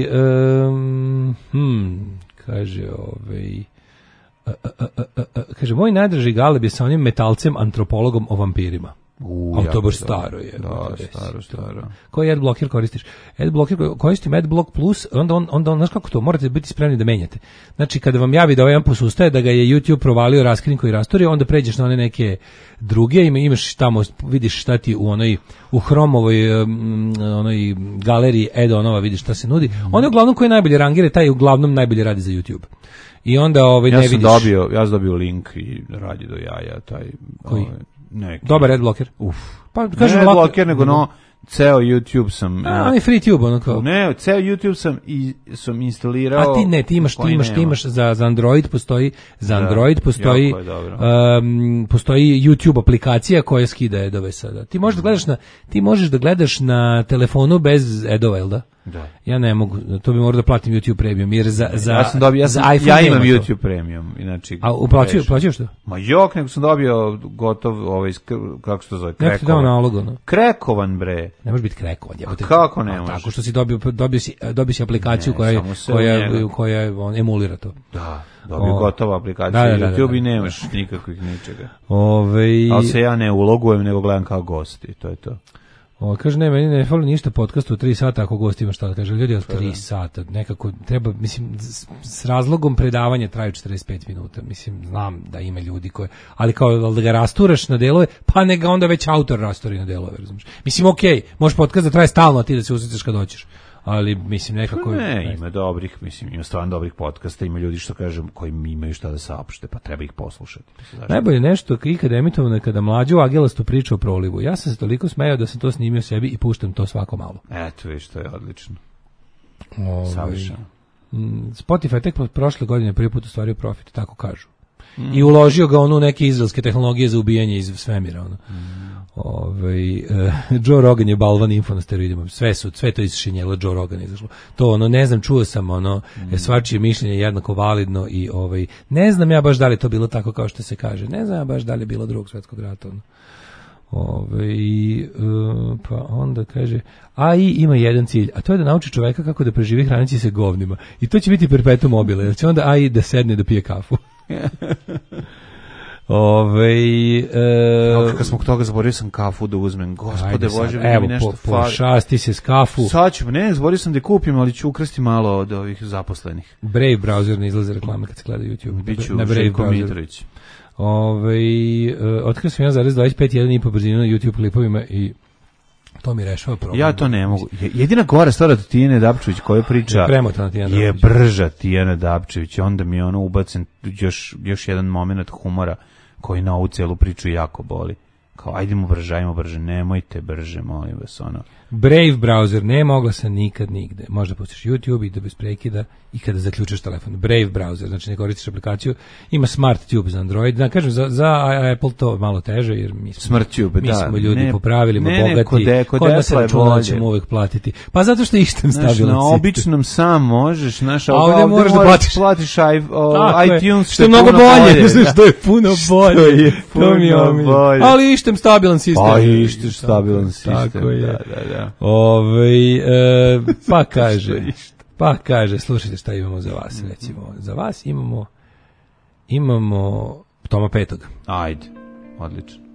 um, hm, kaže, ove, a, a, a, a, a, kaže, moj najdraži galeb je sa onim metalcem, antropologom o vampirima. U, A to jako baš dobro. staro je. Da, ono, desi staro, to. staro. Koji adblocker koristiš? Adblocker koristim Adblock Plus, onda on, onda on, znaš kako to, morate biti spremni da menjate. Znači, kada vam javi da ovaj jedan posustaje, da ga je YouTube provalio, raskrinko i rastorio, onda pređeš na one neke druge, ima, imaš tamo, vidiš šta ti u onoj, u Hromovoj um, onoj galeriji add-onova, vidiš šta se nudi. On je uglavnom koji najbolje rangira, taj uglavnom najbolje radi za YouTube. I onda ovaj, Ja ne sam vidiš. dobio, ja sam dobio link i radi do jaja, taj... Koji? Ovaj, neki. Dobar adblocker. Uf. Pa, Kažem kažem ne lako- bloker, nego no, ceo YouTube sam... A, on je free tube, ono kao. Ne, ceo YouTube sam, i, sam instalirao... A ti ne, ti imaš, ti koji imaš, ti nema. imaš za, za Android postoji, za Da, Android postoji, jako je dobro. um, postoji YouTube aplikacija koja skida edove sada. Ti možeš da gledaš na, ti možeš da gledaš na telefonu bez edova, jel da? Da. Ja ne mogu, to bi morao da platim YouTube Premium, jer za, za, Ja sam dobio, ja, sam, za iPhone ja imam nema to. YouTube Premium, inače... A uplaćuješ, grešim. plaćuješ to? Ma jok, nego sam dobio gotov, ovaj, sk- kako se to zove, Nek ti dao krekovan. nalog, ono. Krekovan, bre. Ne može biti krekovan, jebote. A kako ne A, može? Tako što si dobio, dobio si, dobio si aplikaciju Ne, koja, samo se u koja, njega. koja on, emulira to. Da, dobio O. gotova aplikacija Da, da, da, YouTube da, i da. nemaš nikakvih ničega. Ove, Ali se ja ne ulogujem, nego gledam kao gost i to je to. O, kaže, ne, meni ne fali ništa podcastu u tri sata ako gost ima šta da kaže. Ljudi, od Pa tri da. sata, nekako treba, mislim, s, s razlogom predavanja traju četrdeset pet minuta. Mislim, znam da ima ljudi koje, ali kao da ga rasturaš na delove, pa ne ga onda već autor rasturi na delove, razumiješ. Mislim, okej, može podcast da traje stalno, a ti da se usjetiš kad hoćeš. Ali, mislim, nekako... Pa ne, ima dobrih, mislim, ima stvarno dobrih podcasta, ima ljudi što kažem koji imaju šta da saopšte, pa treba ih poslušati. Mislim, zašto? Najbolje nešto ikada emitovano je kada mlađu agelastu priča o prolivu. Ja sam se toliko smejao da sam to snimio sebi i puštam to svako malo. Eto, viš, to je odlično. Ovaj, Savršeno. mm, Spotify tek prošle godine prvi put ostvario profit, tako kažu. I uložio ga ono u neke izraelske tehnologije za ubijanje iz svemira. Ono. Ovaj uh, Joe Rogan je balvan info na steroidima. Sve su, sve to isšinjelo Joe Rogan izašlo. To ono ne znam, čuo sam ono, mm. svačije mišljenje jednako validno i ovaj ne znam ja baš da li to bilo tako kao što se kaže. Ne znam ja baš da li je bilo Drugog svjetskog rata. Ono. Ovaj uh, pa onda kaže A I ima jedan cilj, a to je da nauči čoveka kako da preživi hraneći se govnima. I to će biti perpetuum mobile. Jer će onda A I da sedne da pije kafu. Ove, e, kad smo k toga zaboravio sam kafu da uzmem. Gospode Bože, mi evo, nešto po, po šasti se s kafu. Sad ću, ne, zaboravio sam da je kupim, ali ću ukrasti malo od ovih zaposlenih. Brave browser ne izlaze reklame kad se gleda YouTube. Biću na Brave Mitrović. Ove, e, otkrio sam jedan zarez dvadeset pet jedan i po brzinu na YouTube klipovima i to mi rešava problem. Ja to ne mogu. Jedina gora stvar od Tijene Dapčević koja priča je, je brža Tijena Dapčević. Onda mi je ono ubacen još, još jedan moment humora koji na ovu celu priču jako boli. Kao, ajdemo brže, ajdemo brže, nemojte brže, molim vas, ono. Brave browser, nema oglasa nikad nigde. Možda pustiš YouTube i da bez prekida i kada zaključaš telefon. Brave browser, znači ne koristiš aplikaciju. Ima Smart Tube za Android. Da, kažem, za, za Apple to malo teže, jer mi smo, Smart Tube, mi da, smo ljudi ne, po pravilima ne, bogati. Kod, de, kod, kod nas se računa da ćemo uvek platiti. Pa zato što ištem stabilan sistem. Na običnom sam možeš, znaš, a ovdje moraš da platiš, platiš i, o, iTunes, što je mnogo bolje, bolje što je puno bolje. Što je puno bolje. Ali ištem stabilan sistem. Pa ištem stabilan sistem, tako je. Da, da, da. Ove, e, pa kaže, pa kaže, slušajte šta imamo za vas, recimo. Za vas imamo, imamo Toma Petog. Ajde, odlično.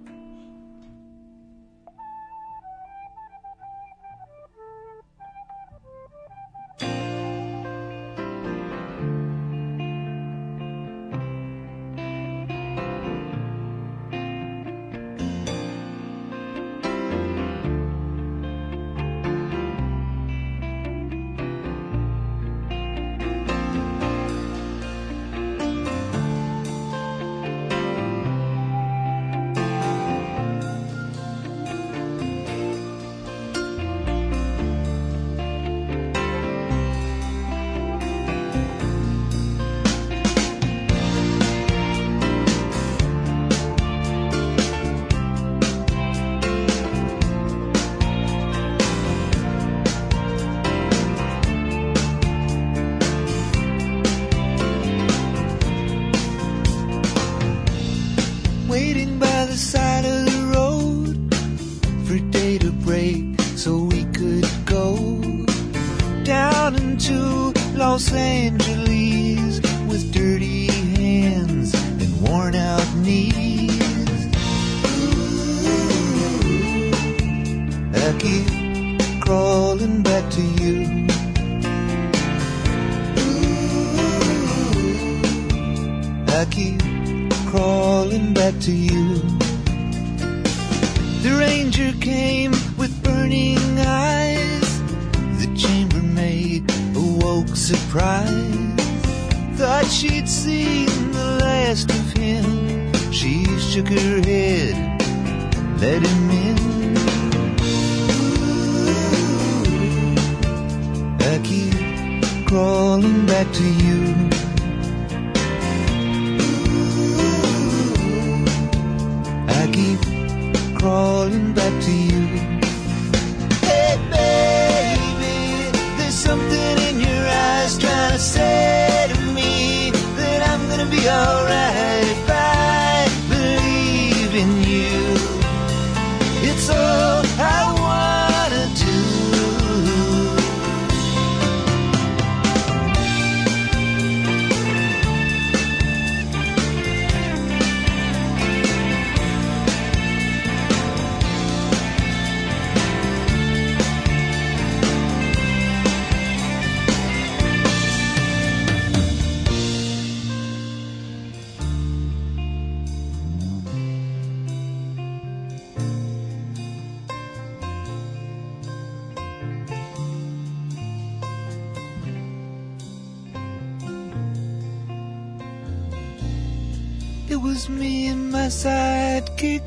It was me and my sidekick.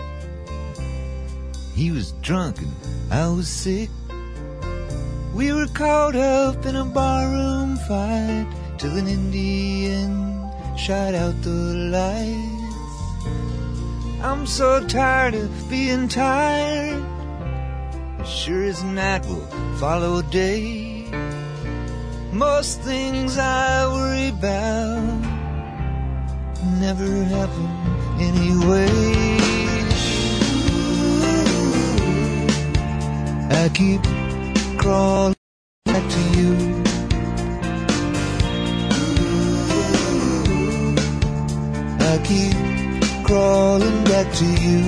He was drunk and I was sick. We were caught up in a barroom fight till an Indian shot out the lights. I'm so tired of being tired. As sure as night will follow day. Most things I worry about never happen anyway. I keep crawling back to you. I keep crawling back to you.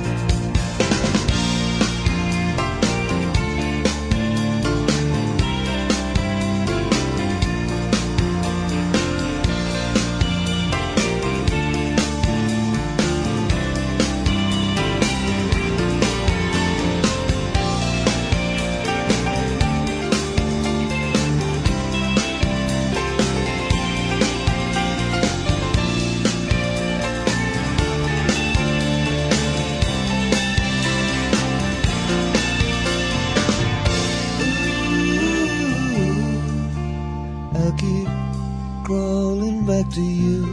To you.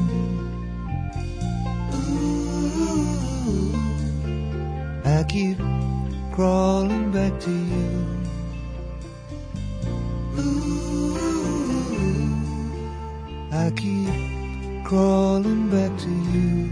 Ooh, I keep crawling back to you. Ooh, I keep crawling back to you.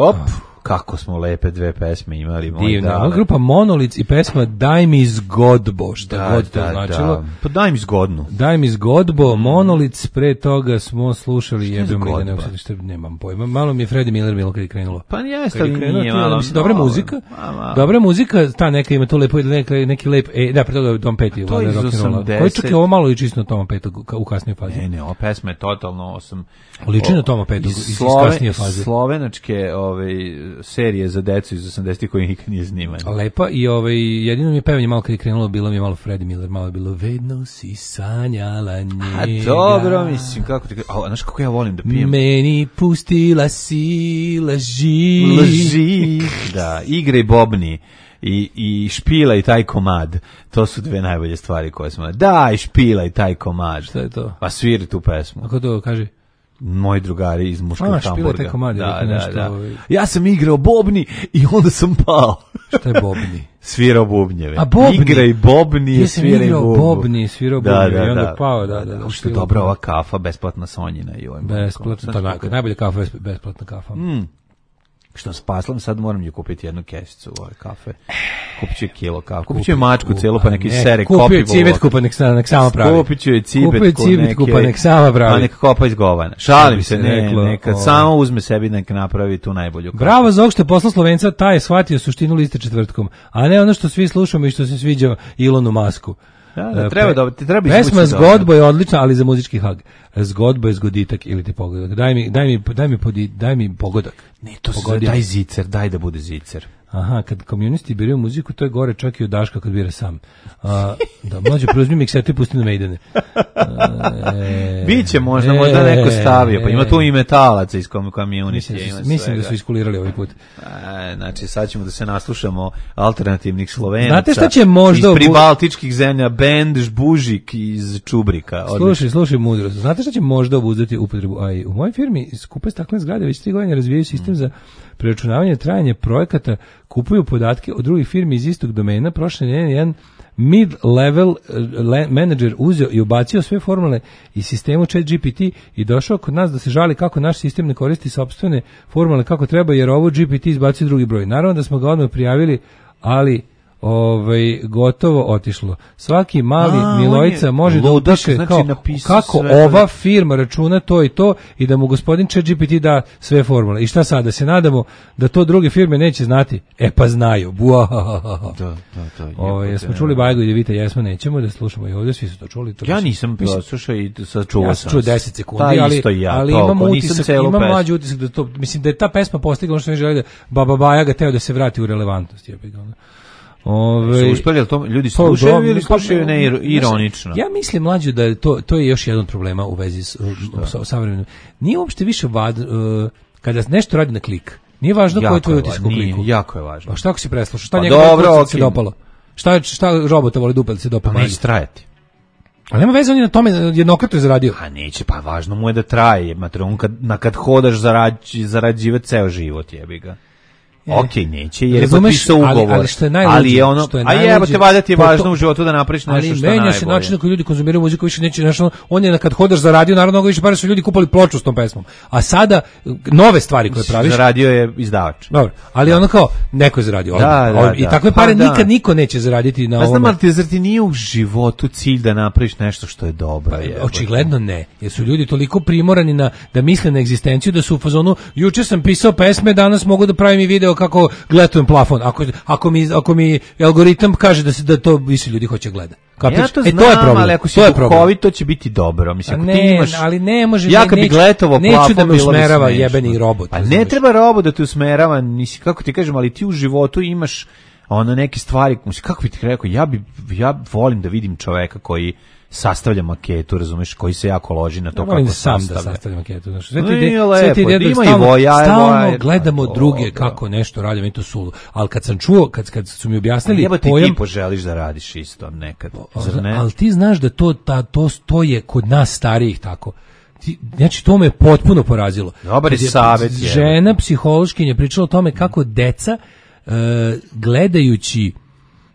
Op, kako smo lepe dve pesme imali, moj Divna. dale. Ova grupa Monolic i pesma Daj mi zgodbo, šta Da, god to da, značilo. da. Pa daj mi zgodnu. Daj mi zgodbo, Monolic, pre toga smo slušali je jebem li da ne zgodba? uopšte što nemam pojma. Malo mi je Freddie Miller bilo kad je krenulo. Pa jeste, Kad je ali krenulo, nije to je, malo. mislim, dobra malo, muzika. a, malo. Dobra muzika, ta neka ima to lepo neki, neki lep, e, da, pre toga Tom Petty, to je iz rock'n'rolla. osamdeset. Koji čak je ovo malo liči na Toma Petty u kasnijoj fazi. Ne, ne, ova pesma je totalno osam. Liči na Toma Petty iz, iz kasnije faze. Slovenačke ove, serije za decu iz osamdesetih koji nikad nije snimane. Lepa i ovaj, jedino mi je pevanje malo kad je krenulo, bilo mi je malo Freddie Miller, malo je bilo vedno si sanjala njega. A dobro, mislim, kako ti... A, znaš kako ja volim da pijem? Meni pustila si laži. Laži. Da, igre i bobni. I, i špila i taj komad. To su dve najbolje stvari koje smo... Daj, špila i taj komad. Šta je to? Pa sviri tu pesmu. Ako to kaže? Moji drugari iz muškog A, špila i Hamburga. taj komad. Da, Da, da, nešto, da. ovaj... Ja sam igrao bobni i onda sam pao. Šta je bobni? Svirao bubnjeve. A bobni? Igra i bobni je svirao i igrao bubu. bobni, svirao Da, bobni da, i onda da. pao, da, da. da Što je dobra ova kafa, besplatna Sonjina. I ovaj besplatna, to je najbolja kafa, je besplatna kafa. Mm. Što spaslam, sad moram ju kupiti jednu kesicu ove kafe. Kupit ću je kilo kafe. Kupit ću je mačku celu, pa neki sere kopi. Kupio je cibetku, pa nek, nek sama pravi. Kupit ću je cibetku, Kupio je cibetku, pa nek sama pravi. Pa nek kopa iz govana. Šalim se, ne, reklo, nekad o... samo uzme sebi, nek napravi tu najbolju kafu. Bravo za ovog što je poslao Slovenca, taj je shvatio suštinu liste četvrtkom, a ne ono što svi slušamo i što se sviđa Ilonu Masku. Da, da, treba da treba pesma Zgodbo je odlična, ali za muzički hag. Zgodbo je zgoditak ili ti pogodak. Daj mi, daj mi, daj mi, podi, daj mi pogodak. Ne, to se daj zicer, daj da bude zicer. Aha, kad komunisti biraju muziku, to je gore čak i od Daška kad bira sam. A, da, mlađe, preuzmi miksetu i pusti na Maidene. E, Biće možda, e, možda neko stavio, pa ima tu i metalaca iz komunistije. Mislim, mislim da su iskulirali ovaj put. E, znači, sad ćemo da se naslušamo alternativnih Slovenaca. Znate šta će možda... Iz pribaltičkih zemlja, bend Žbužik iz Čubrika. Slušaj, slušaj mudrost. Znate šta će možda obuzdati upotrebu A I? U mojoj firmi skupe staklene zgrade već tri godine razvijaju sistem mm. za preračunavanje trajanja projekata, kupuju podatke od drugih firmi iz istog domena. Prošle nedelje jedan mid-level manager uzeo i ubacio sve formule iz sistemu ChatGPT i došao kod nas da se žali kako naš sistem ne koristi sopstvene formule kako treba, jer ovo G P T izbacio drugi broj. Naravno da smo ga odmah prijavili, ali ovaj gotovo otišlo. Svaki mali A, Milojica može ludak, da upiše znači, kao, kako sve, ova firma računa to i to i da mu gospodin ChatGPT da sve formule. I šta sad, da se nadamo da to druge firme neće znati? E pa znaju. Buahahaha. Da, da, da. Ovaj jesmo čuli Bajgo i Devita, jesmo, nećemo da slušamo i ovdje, svi su to čuli. To ja nisam slušao i sad čuo ja sam. čuo deset sekundi, ali, ja, ali imam utisak, imam mlađi utisak da to, mislim da je ta pesma postigla ono što mi želi da Baba Baja ga teo da se vrati u relevantnost. Je Ove, su uspeli, to ljudi slušaju ili slušaju ne ironično? Ja mislim, mlađe, da je to, to je još jedan problema u vezi s, s savremenim. Nije uopšte više vad, uh, kada nešto radi na klik. Nije važno koji je tvoj utisak u kliku. Jako je važno. Pa šta ako si preslušao? Šta pa njega dobro, okay. se dopalo? Šta, šta robota voli dupe da se dopalo? Pa neće trajati. Ali nema veze, on je na tome jednokratno je zaradio. A neće, pa važno mu je da traje. On kad, na kad hodaš zarad, zarađivati ceo život, jebi ga. E, ok, neće, jer je potpisao ugovor. Ali, ali što je najluđe, ali je ono, što je a jebo te valjda ti je važno u životu da napraviš nešto što je najbolje. Ali menja se način na koji ljudi konzumiraju muziku, više neće, znači, on je kad hodaš zaradio, naravno mnogo više pare su ljudi kupali ploču s tom pesmom. A sada, nove stvari koje praviš... Zaradio je izdavač. Dobro, ali da. ono kao, neko je zaradio. Da, da, da. I takve pare pa, nikad da. niko neće zaraditi na ovom. ovom. Pa znam, ali zar ti nije u životu cilj da napraviš nešto što je dobro? Pa, je, očigledno ne, jer su ljudi toliko primorani na, da misle na egzistenciju, da su u fazonu, juče sam pisao pesme, danas mogu da pravim i video kako gledam plafon. Ako, ako, mi, ako mi algoritam kaže da se da to više ljudi hoće gleda. Kapiš? Ja to znam, e, to je problem. Ali ako si duhovit, to će biti dobro. Mislim, ako ne, ti imaš... ali ne može... Ja kad bi gletovao plafon, neću da me usmerava jebeni robot. Pa ne treba robot da te usmerava, nisi, kako ti kažem, ali ti u životu imaš ono neke stvari, mislim, kako bi ti rekao, ja, bi, ja volim da vidim čoveka koji sastavlja maketu, razumeš, koji se jako loži na to ja, kako sam sastavlja. da sastavlja maketu. Znači, sve ti ide, sve ti ide, ima stalno, i voja, stalno voja, gledamo to, druge da. kako nešto rade, meni to sulu. Ali kad sam čuo, kad, kad su mi objasnili Jeba ti pojam... ti poželiš da radiš isto nekad, zar ne? Ali ti znaš da to, ta, to, to je kod nas starijih tako. Ti, znači, to me potpuno porazilo. Dobar je savjet. Žena, psihološkinja, pričala o tome kako deca, uh, gledajući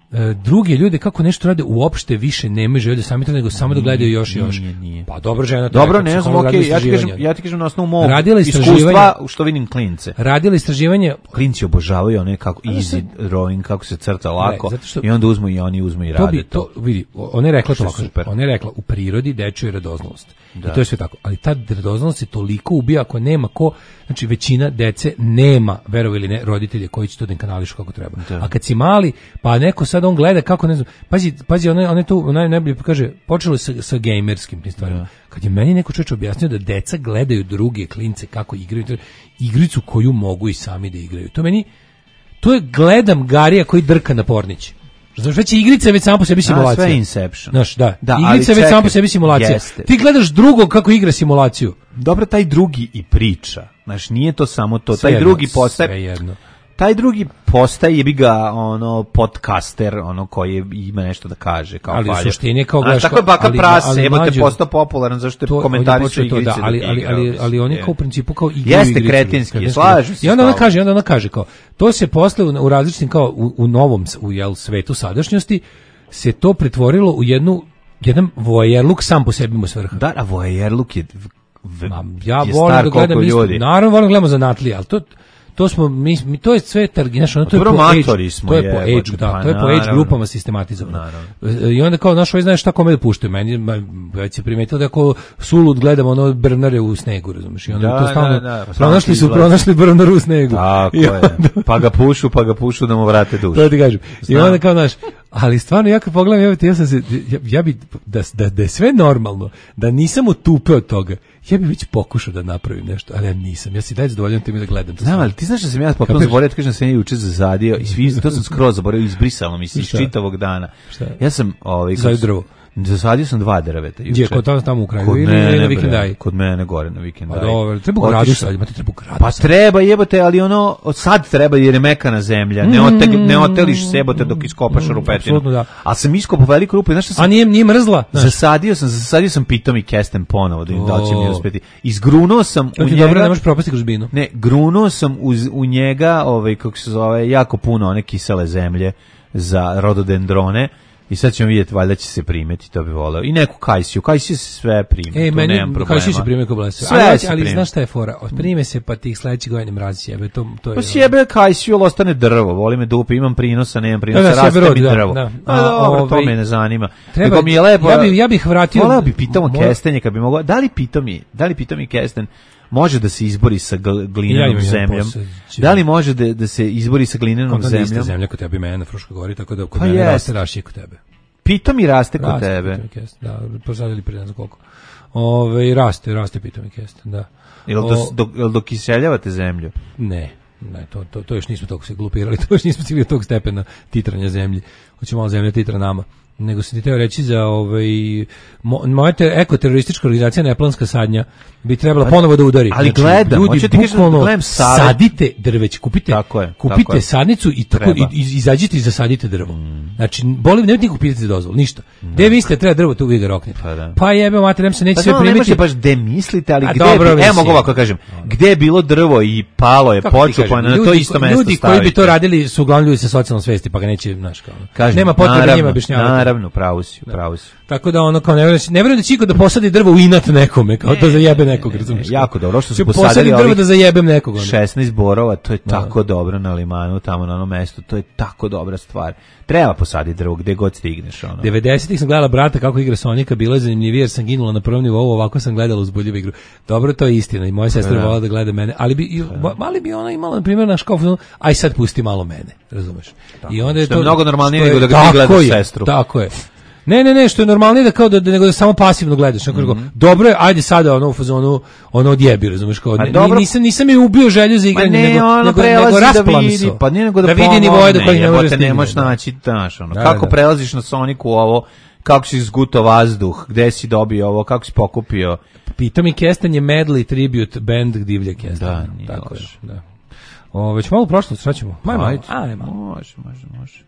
e, druge ljude kako nešto rade uopšte više nemaju želje da sami to, nego samo da gledaju još i još. Nije, nije. Pa dobro, žena to Dobro, rekla, ne znam, psiholog, okej, radila ja ti kažem, istraživanja. ja ti kažem na osnovu mog Radila istraživanja- iskustva što vidim klince. Radila istraživanje, Klinci obožavaju one kako easy drawing, kako se crta lako, zato što- i onda uzmu i oni uzmu i to rade bi to. to vidi, ona je rekla Što to je ovako, super. ona je rekla u prirodi dečija je radoznalost. Da. I to je sve tako, ali ta radoznalost se toliko ubija ako nema ko, znači većina dece nema, verovali ili ne, roditelje koji će to da im kanališu kako treba. Da. A kad si mali, pa neko sad on gleda kako ne znam, pazi, pazi, ona ona tu ona najbolje kaže, počelo je sa sa gejmerskim tim stvarima. Da. Kad je meni neko čovjek objasnio da deca gledaju druge klince kako igraju, to je igricu koju mogu i sami da igraju. To meni to je gledam Garija koji drka na pornić. Znaš, već je igrica već sama po sebi simulacija. sve je Inception. Znaš, da. Da, ali igrica je već čekaj, sama po sebi simulacija. jeste. Ti gledaš drugog kako igra simulaciju. Dobro, taj drugi i priča. Znaš, nije to samo to. Sve taj jedno, drugi postaje... sve jedno. Taj drugi postaje, jebi ga, ono, podcaster, ono, koji ima nešto da kaže, kao Ali u falja. suštini je kao A, gledaš tako je Baka ali- Prase, ali evo te mlađo- postao popularan, zašto je To- on je komentari su počeo to, igrice da, ali, da ali, igra, ali, mislim, ali oni je. kao u principu kao igraju Jeste igricu, kretenski, kretenski. slažem se I onda s ona tobom. kaže, onda ona kaže kao, to se posle u, u različitim kao u, u novom u jel svetu sadašnjosti se to pretvorilo u jednu jedan voajerluk sam po sebi mu svrha. Da, a voajerluk je... v- Ma, ja je volim star da koliko gledam isto. ljudi. Naravno volim da gledamo zanatlije, ali to to smo mi, mi to je sve targi, znaš, ono to je dobro, po age, matori smo, to je po jebote, age, da, pa to je po age naravno. grupama sistematizovano. Naravno. I onda kao naš ovaj znaš šta kome da puštaju, meni ma, već se primetilo da ako sulud gledamo ono brnare u snegu, razumiješ? I onda Da, to stalno da, da, pronašli su izlazi. pronašli brnaru u snegu. Tako I je. onda- Pa ga pušu, pa ga pušu da mu vrate dušu. To ti kažem. I Znam. onda kao naš, ali stvarno ja kad pogledam, evo te, ja sam se, ja, ja bi, da, da, da je sve normalno, da nisam otupe od toga, ja bi već pokušao da napravim nešto, ali ja nisam. Ja si daj zadovoljam tim da gledam. to Znam, sve. ali ti znaš da sam ja potpuno Kapiraš? zaboravio, da kažem da sam ja juče zazadio i svi, to sam skroz zaboravio, izbrisalo mi se iz Šta? čitavog dana. Šta? Ja sam... Ovaj, kako Zasadio se- drvo. Zasadio sam dva drveta juče. Gdje, kod tamo, tamo u kraju Kod ili mene, na bre, vikendaji? Kod mene gore na vikendaji. Pa dobro, treba u gradu sad, imate treba u gradu Pa sad. treba jebote, ali ono, od sad treba jer je mekana zemlja, ne, oteg, ne oteliš se jebote dok iskopaš rupetinu. apsolutno da. Ali sam iskopao veliku rupu i znaš šta sam... A nije, nije mrzla? Znaš, Zasadio sam, zasadio sam pitom i kesten ponovo, da im da li će mi O. uspeti. Izgrunuo sam to u ti njega... dobro, ne možeš propasti kroz binu. Ne, grunuo sam uz, u njega, ovaj, kako se zove, jako puno one kisele zemlje za rododendrone i sad ćemo vidjeti, valjda će se primeti, to bi voleo. I neku kajsiju, kajsiju se sve prime, E, tu meni, nemam problema. kao si se prime kao blesa. Sve Ali, se ali prime. znaš šta je fora? Prime se pa tih sledećih godina mrazi sjebe, to, to je... Pa sjebe kajsiju, ali ostane drvo, voli me dupe, imam prinosa, nemam prinosa, Da, da, raste sjebe mi rod, da, drvo. da. A, A, dobro, to ovaj, me ne zanima. treba- Nego mi je lepo... ja bi- ja bih vratio- Voleo bi pitamo Moja- kestenje, kad bi mogao... Da li pitomi, da li pitomi kesten može da se izbori sa gl- Ja glinenom imam jedan zemljom? posao, će- Da li može da, da se izbori sa glinenom Kod mene ista zemljom? zemlja kod tebe i mene na Fruškoj gori, tako da kod Pa mene jest. raste rašije kod tebe. Pitomi raste kod Raste tebe. pitomik kesten, da, posadili prije ne znam koliko. Ove, raste, raste pitomik kesten, da. Jel, O, do, do, jel dokiseljavate zemlju? Ne, ne, to, to, to još nismo toliko se glupirali, to još nismo stigli do tog stepena titranja zemlji. Hoće malo zemlja titra nama. Nego sam ti teo reći za ovaj, mo, moja te, ekoteroristička organizacija Neplanska sadnja bi trebala Ali- ponovo da udari. ali gledam, ljudi, hoću ti kažem da bukvalno gledam savjet. sadite drveć, kupite, Tako je, kupite tako je. sadnicu i tako Treba. i, i, izađite i zasadite drvo. Znači, boli, nemojte nikog pitati za dozvolu, ništa. Gde vi mislite da treba drvo, tu vi ga roknete. Pa da. Pa jebe, mater, nem se neće Pa sve no, ne primiti. može baš gde mislite, ali A gde dobro, bi, mislim. evo mogu ovako kažem, gde je bilo drvo i palo je, Kako ti počupo, kažem, na to ljudi- isto mesto Ljudi stavite. koji bi to radili su uglavnom ljudi sa socijalnom svesti, pa ga neće, znaš, kao. Kažem, nema potrebe naravno, njima objašnjavati. Naravno, pravo si, pravo si. Tako da ono kao ne verujem, ne verujem da će iko da posadi drvo u inat nekome, kao da zajebe nekog, Ne, ne, razumiješ? jako dobro, što su Ću posadili posadim drvo ovih da zajebem nekog. Ono. šesnaest borova, to je tako dobro na limanu, tamo na onom mestu, to je tako dobra stvar. Treba posaditi drvo gde god stigneš, ono. devedesetih sam gledala brata kako igra Sonika, bila je zanimljivije jer sam ginula na prvom nivou, ovako sam gledala uzbudljivu igru. Dobro, to je istina i moja sestra Da. volala da gleda mene, ali bi, i- mali bi ona imala, na primjer, na škofu, aj sad pusti malo mene, razumeš? I onda je Što je to mnogo normalnije što je- nego da ga ti tako gledaš je, sestru. Tako je. Ne, ne, ne, što je normalnije da kao da, da nego da samo pasivno gledaš, mm -hmm. dobro je, ajde sada ono u fazonu, ono odjebi, razumeš, kao, ne, dobro. nisam, nisam je ubio želju za igranje, ne, nego, ono nego, prelazi nego da rasplam vidi, se. pa nije nego da, da vidi pomogne, nivoje do kojih ne može jebote, stigne. ne možeš naći, znaš, ono, Da, kako da. prelaziš na Soniku ovo, kako si izgutao vazduh, gde si dobio ovo, kako si pokupio. Pita mi Kestan je medley tribute band Divlje Kestan. Da, nije tako je. loše. Da. O, već malo prošlo, srećemo. Maj malo. Ajde. A, ne malo. Može, može, može.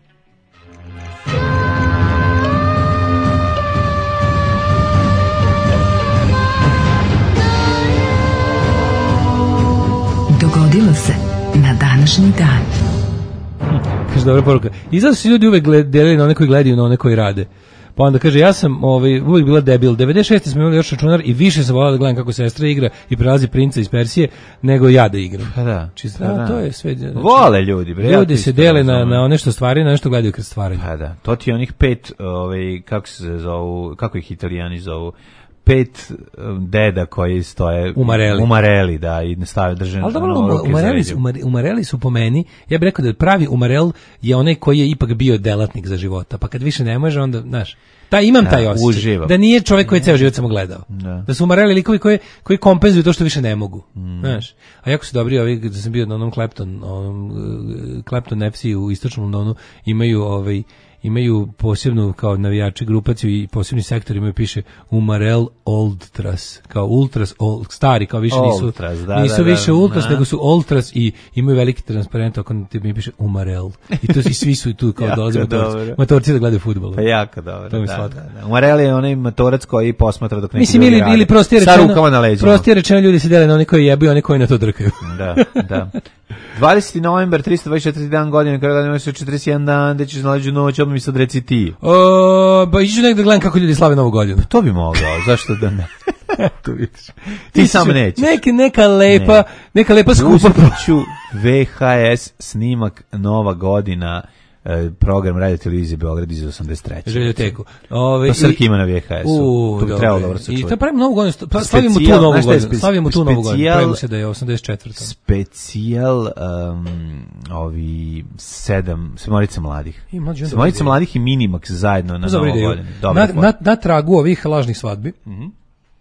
Dogodilo se na današnji dan. Kaže, dobra poruka. Izgleda su ljudi uvek gled, delili na one koji gledaju, na one koji rade. Pa onda kaže, ja sam ovaj, uvijek bila debil. devedeset šeste smo imali još računar i više sam volala da gledam kako sestra igra i prelazi princa iz Persije, nego ja da igram. Pa da. Čisto, pa da. To je sve. Znači, vole ljudi, bre. Ljudi se dele na, na one što stvari, na nešto gledaju kroz stvaranje. Pa da. To ti je onih pet, ovaj, kako se zovu, kako ih Italijani zovu, pet um, deda koji stoje umareli, umareli da, i stave drže. Ali dobro, umareli, umare, umareli su po meni, ja bih rekao da pravi umarel je onaj koji je ipak bio delatnik za života, pa kad više ne može, onda, znaš, taj, imam taj da, osjećaj, uživam. Da nije čovjek koji je ceo život samo gledao, da, da su umareli likovi koji, koji kompenzuju to što više ne mogu, mm. znaš, a jako su dobri ovi, da sam bio na onom Clapton, onom, Clapton F C u istočnom Londonu, imaju ovaj, imaju posebnu kao navijači grupaciju i posebni sektor imaju, piše Umarel Ultras, kao Ultras, old, stari, kao više nisu, Ultras, da, nisu da, da, više Ultras, da. nego su Ultras i imaju veliki transparent, ako ti mi piše Umarel. I to i svi su tu kao dolaze motorci, motorci da gledaju fudbal. Pa jako dobro. To mi da, slatko. da, da. Umarel je onaj motorac koji posmatra dok neki Mislim, ili, ili prostije rečeno, prostije rečeno ljudi se dele na oni koji jebu i oni koji na to drkaju. Da, da. dvadeseti novembar, trista dvadeset četiri dan godine, kada godine se četrdeset jedan dan, da ćeš nalađu noć, odmah mi sad reci ti. O, ba iću negdje gledam kako ljudi slave Novu godinu. To bi mogao, zašto da ne? To vidiš. Ti sam nećeš. Neka, neka lepa, ne. neka lepa skupa. Ću V H S snimak Nova godina, program Radio Televizije Beograd iz osamdeset treće. Željoteku. Ove, to Srki ima na V H S-u. To bi trebalo dobro sačuvati. I to pravimo Novu godinu, slavimo tu Novu godinu. Slavimo tu Novu godinu. Pravimo se da je osamdeset četvrta. Specijal um, ovi sedam, Sedmorica mladih. Sedmorica mladih i Minimax zajedno na Novu godinu. Na, na, na tragu ovih lažnih svadbi, mm-hmm.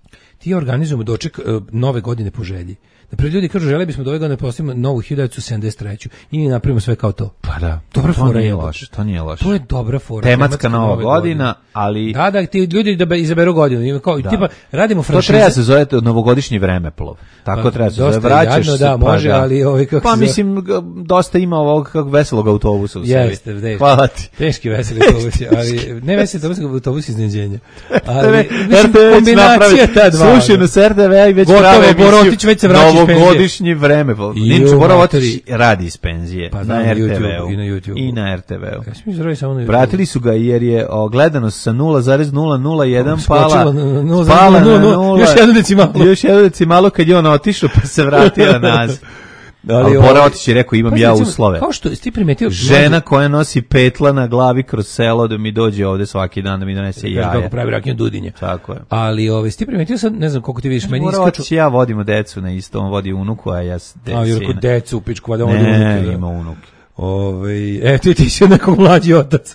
ti organizujemo doček uh, Nove godine po želji. Naprijed ljudi kažu, žele bismo da ove godine postavimo novu hiljadu devetsto sedamdeset treću i napravimo sve kao to. Pa da, dobra to, fora nije je loše, to nije loše. To je dobra fora. Tematska, tematska nova godina, godine. Ali... Da, da, ti ljudi da izaberu godinu. Kao, da. Tipa, radimo franšize. To treba se zove novogodišnji vremeplov. Tako pa, treba se zove. Vraćaš jadno, se, da, pa, može, da. ali ovaj, kako pa mislim, dosta ima ovog kako veselog autobusa u sebi. Jeste, deš. Hvala ti. Teški veseli autobusi, ali ne veseli autobusi, autobusi iznenađenja. Ali, mislim, kombinacija ta dva. Slušajno s R T V-a i već prave emisiju novogodišnji vreme. Ninču Borov otići radi iz penzije. Pa na R T V-u. I na YouTube. I na R T V-u. Ja sam izrojio samo na YouTube. Vratili su ga jer je gledanost sa nula zarez nula nula jedan pala. Spala na nula. Još jednu decimalu. Još jednu decimalu kad je on otišao pa se vratio nazad. Ali Bora otići rekao imam ja uslove. Kao što ti primetio, žena koja nosi petla na glavi kroz selo da mi dođe ovde svaki dan da mi donese jaja. Kako pravi rakiju Dudinje. Tako je. Ali ovaj ti primetio sad, ne znam koliko ti vidiš, meni iskaču. Ja vodimo decu na isto, on vodi unuku, a ja s decu. A Jurko decu u pičku, valjda on vodi unuke. Ne, ima unuke. Ovaj, e, ti ti si neko mlađi otac.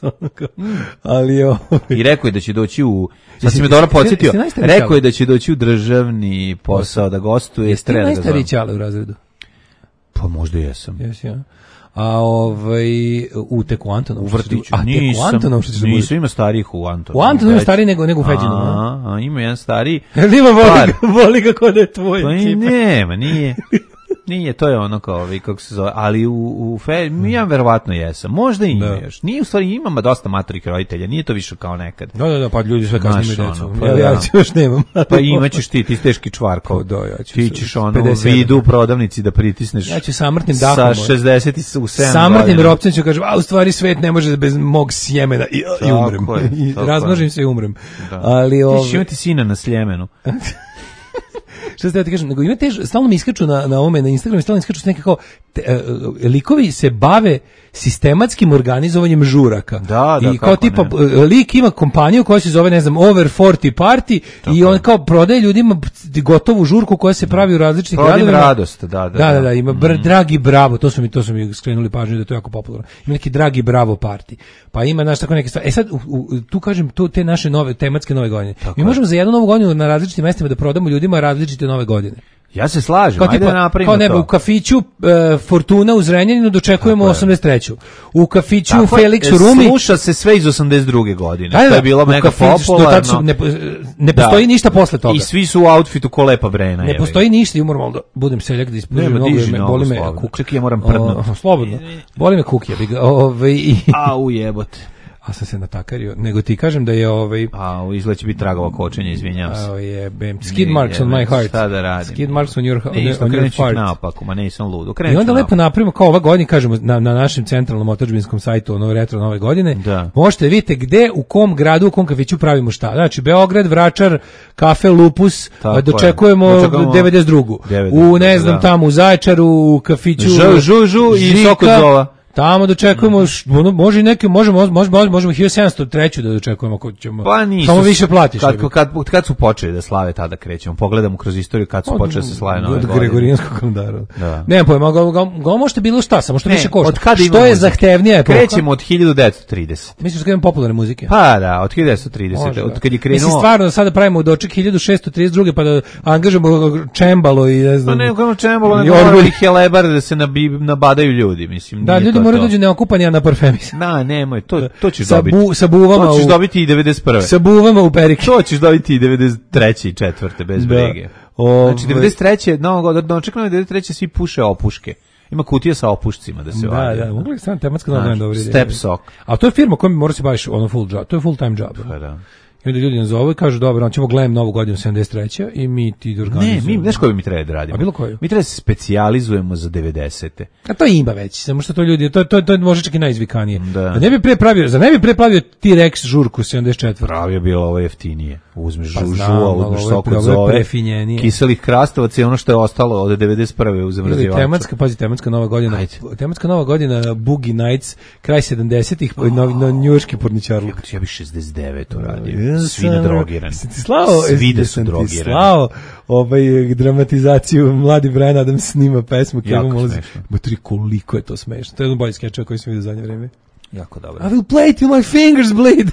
Ali ovaj. I rekao je da će doći u sad si me dobro podsjetio. Rekao je da će doći u državni posao da gostuje. Jeste ti najstariji ćale u razredu? Pa možda jesam. Jesi, ja. A ovaj u Teku Antonovu u vrtiću. A Teku Antonovu što se nisu ima starijih u Antonovu. U Antonovu ima stariji nego nego u Feđinu. A, a ima jedan stariji. Jel ima voli, voli kako da je tvoj. Pa nema, nije. Nije, to je ono kao vi kako se zove, ali u u fe, ja verovatno jesam. Možda i ima još. Nije u stvari imamo dosta maturih roditelja, nije to više kao nekad. Da, da, da, pa ljudi sve kasnije imaju decu. Pa ja, ja još nemam. Pa imaćeš ti, ti teški čvarko. Da, ja ću. Ti ćeš ono vidu u prodavnici da pritisneš. Ja ću samrtnim dahom. Sa šezdeset u sedam. Samrtnim ropcem ću kažem, a u stvari svet ne može bez mog sjemena i, i umrem. I razmnožim se i umrem. Ali ovo ti ćeš imati sina na Sljemenu. Šta ste da ti kažem, nego imate, stalno mi iskaču na, na ovome, na Instagramu, stalno iskaču neke kao, te, uh, likovi se bave sistematskim organizovanjem žuraka. Da, da, i kao tipa, ne. Lik ima kompaniju koja se zove, ne znam, Over četrdeset Party tako i on kao prodaje ljudima gotovu žurku koja se pravi u različitim gradovima. radost, da, da. Da, da, da, ima mm. br, Dragi Bravo, to su mi, to su mi skrenuli pažnju da je to jako popularno. Ima neki Dragi Bravo Party. Pa ima, znaš, tako neke stvari. E sad, u, u, tu kažem, to, te naše nove, tematske nove godine. Tako mi možemo za jednu novu godinu na različitim mestima da prodamo ljudima različite nove godine. Ja se slažem, kao ajde tipa, da napravimo kao neba, to. U kafiću e, Fortuna u Zrenjaninu dočekujemo osamdeset treću. U kafiću tako Felix u Rumi sluša se sve iz osamdeset druge godine. Da, da, to je bilo mega popularno. Su, ne, ne postoji da. ništa posle toga. I svi su u outfitu ko Lepa Brena. Ne postoji ništa, umor malo da budem seljak da ispružim nogu, me, boli me kuk. Čekaj, ja moram prdnuti. Slobodno. Boli me kuk, ja bi ga. Ove, i, a ujebote. a sam se natakario, nego ti kažem da je ovaj... A, izgleda će biti tragova kočenja, izvinjam se. A, je, bem, skid marks on my heart. Šta da radim? Skid marks on your, on, ne, isto, on your heart. Naopako, ma nisam lud. I onda lepo napravimo, kao ova godina, kažemo, na, na našem centralnom otadžbinskom sajtu, ono retro nove godine, da. Možete vidjeti gde, u kom gradu, u kom kafiću pravimo šta. Znači, Beograd, Vračar, kafe Lupus, tako dočekujemo, dočekujemo devedeset drugu. U, ne znam, da. Tamo u Zaječaru, u kafiću Žu, žu, žu i Sokozova. Tamo dočekujemo, mm. može neke, možemo, možemo, možemo hiljadu sedamsto treću da dočekujemo ako ćemo. Pa nisu. Samo više platiš. Kad, kad, kad, kad su počeli da slave, tada krećemo. Pogledamo kroz istoriju kad su od, počeli da se slave nove godine. Od Gregorijanskog kalendara. Da. Ne, pojma, go, go, go možete bilo šta, samo što ne, više košta. Od kada što je muzike? Zahtevnija epoha? Krećemo od hiljadu devetsto trideset. Misliš da imamo popularne muzike? Pa da, od hiljadu devetsto trideset. Može, od kad je krenuo. Mislim stvarno da sada pravimo doček hiljadu šessto trideset druge pa da angažujemo čembalo i ne znam. Pa ne, kao čembalo, ne moramo i helebar da se nabadaju ljudi, mislim. Da, ljudi moraju dođu neokupani na parfemis. Na, nemoj, to to ćeš sa dobiti. Bu, sa buvama to ćeš u, dobiti i devedeset prve. Sa buvama u perike. To ćeš dobiti i devedeset treće i četvrte bez da. brige. O, znači devedeset treće Novog godina, očekujemo devedeset treće svi puše opuške. Ima kutija sa opušcima da se vadi. Da, da, mogli sam tematska novina dobro ide. Step Sok. A to je firma kojom mora se baviš ono full job. To je full time job. Pa da. I onda ljudi nas zovu i kažu, dobro, on ćemo gledam novu godinu sedamdeset treće i mi ti organizujemo. Ne, mi, znaš koju mi treba da radimo? A bilo koju? Mi treba da se specijalizujemo za devedesete. A to ima već, samo što to ljudi, to, to, to je možda čak i najizvikanije. Da. A ne bi pre pravio, za ne bi pre pravio T-Rex žurku sedamdeset četvrte. Pravio bilo ovo jeftinije. Uzmeš pa žužua, uzmeš sok od zove, kiselih krastavaca i ono što je ostalo od devedeset prve u zamrzivaču. Tematska, pazi, tematska nova godina. Ajde. Tematska nova godina, Boogie Nights, kraj sedamdesetih, oh. no, no, njujorški porničarluk. Ja bih šezdeset devet uradio. Svi na drogirani. Sam ti slao, Svi da su drogirani. Ti slao ovaj, dramatizaciju, mladi Brian Adams snima pesmu. Jako smešno. Matri, koliko je to smešno. To je jedan bolji skečeva koji sam vidio u zadnje vreme. Jako dobro. I will play it till my fingers bleed.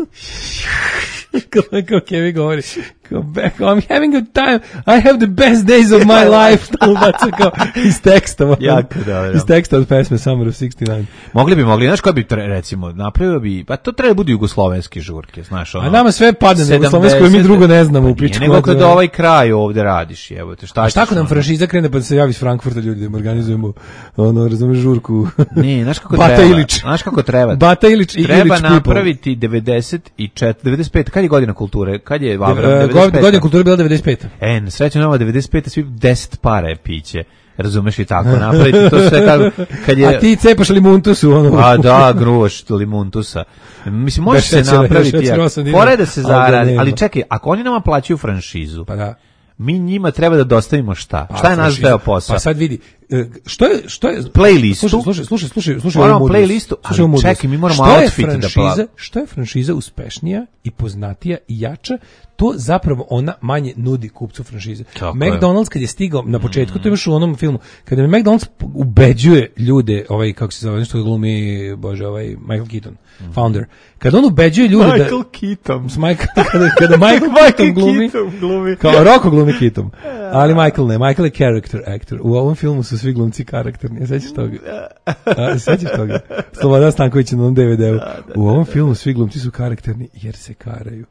Kako Kevin govori, go back, I'm having a time, I have the best days of my life. Kao iz teksta, jako dobro. Iz teksta od pesme Summer of šezdeset devet. Mogli bi, mogli, znaš koja bi, tre, recimo, napravio bi, pa to treba da budu jugoslovenske žurke, znaš, ono. A nama sve padne na jugoslovensko i mi drugo ne znamo u pičku. Nego kad ovaj kraj ovde radiš, evo te, šta ćeš? Šta ako nam franšiza krene pa da se javi iz Frankfurta ljudi da im organizujemo, ono, razumeš, žurku. Ne, znaš kako Bata treba. Ilić. Znaš kako treba. Bata Ilić i treba Ilić napraviti devedeset četiri, devedeset pet, kad je godina kulture? Kad je Avram? devedeset pet. Godina kulture bila devedeset peta. E, srećno nova devedeset peta, svi deset para je piće. Razumeš i tako napraviti to sve kako kad je. A ti cepaš limuntusu ono. A da, gruvaš limuntusa. Mislim može se napraviti. Fore da se zaradi, ali čekaj, ako oni nama plaćaju franšizu. Pa da. Mi njima treba da dostavimo šta? Pa, šta je naš deo posla? Pa sad vidi, što je što je playlistu? Slušaj, slušaj, slušaj, slušaj, moramo playlistu, ali čekaj, mi moramo outfit da plaćamo. Što je franšiza uspešnija i poznatija i jača, to zapravo ona manje nudi kupcu franšize. Tako McDonald's je. Kad je stigao na početku, mm. to imaš u onom filmu, kada McDonald's ubeđuje ljude, ovaj kako se zove, nešto da glumi, bože, ovaj Michael Keaton, mm. founder. Kad on ubeđuje ljude Michael da Michael Keaton, Michael, kada, kada Michael, Michael Keaton glumi, glumi. Kao Rocco glumi Keaton. Ali Michael ne, Michael je character actor. U ovom filmu su svi glumci karakterni. Sećaš toga? A, sećaš toga? Slobodan Stanković na onom D V D-u. U ovom filmu svi glumci su karakterni jer se karaju.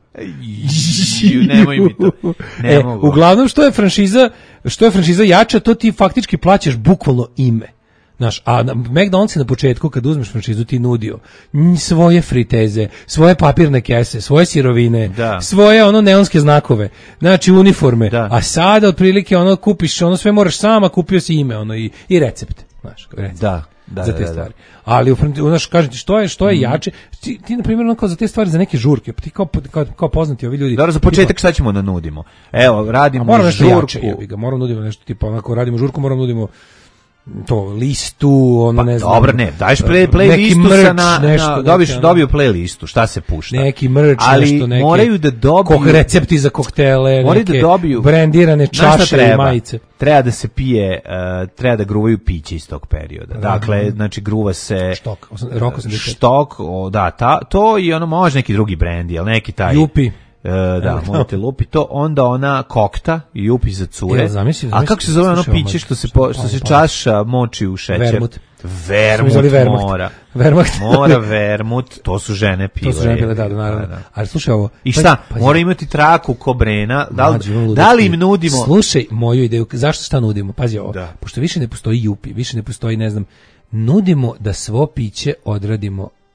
Nemoj mi to. Ne e, mogu. Uglavnom što je franšiza, što je franšiza jača, to ti faktički plaćaš bukvalno ime. Znaš, a McDonald's na početku kad uzmeš franšizu ti nudio svoje friteze, svoje papirne kese, svoje sirovine, da. Svoje ono neonske znakove, znači uniforme, da. A sada otprilike ono kupiš, ono sve moraš sama, kupio si ime ono i, i recept, znaš, recept. Da. Da, za te da, stvari. Da. Ali u znaš, kažem ti što je, što je mm. jače. Ti, ti na primjer ono kao za te stvari, za neke žurke, ti kao, kao, kao poznati ovi ljudi. Dobro, za početak tipa, šta ćemo da nudimo? Evo, radimo moramo žurku. Jače, ga, moramo nudimo nešto tipa, onako radimo žurku, moramo nudimo to listu, ono pa, ne znam. Dobro, ne, daješ play, playlistu sa na, nešto, na dobiš, neki, dobiju playlistu, šta se pušta. Neki merch, ali nešto, neki, moraju da dobiju kok, recepti za koktele, moraju neke da dobiju brendirane čaše i majice. Treba da se pije, uh, treba da gruvaju piće iz tog perioda. Da, dakle, da. Znači gruva se štok, rok osamdeset pet. Štok, o, da, ta, to i ono može neki drugi brendi, al neki taj Jupi. E, da, možete lupi to, onda ona kokta i jupi za cure. Ja, zamisli, zamisli, a kako se zove ono piće što se po, što se čaša moči u šećer? Vermut. Vermut mora. Vermut. Mora vermut, to su žene pile. To su žene pile, da, da, naravno. Da, da. Ali slušaj ovo. I šta? Pa, mora imati traku kobrena. Da li, da li im nudimo? Slušaj moju ideju. Zašto šta nudimo? Pazi ovo. Da. Pošto više ne postoji jupi, više ne postoji, ne znam, nudimo da svo piće odradimo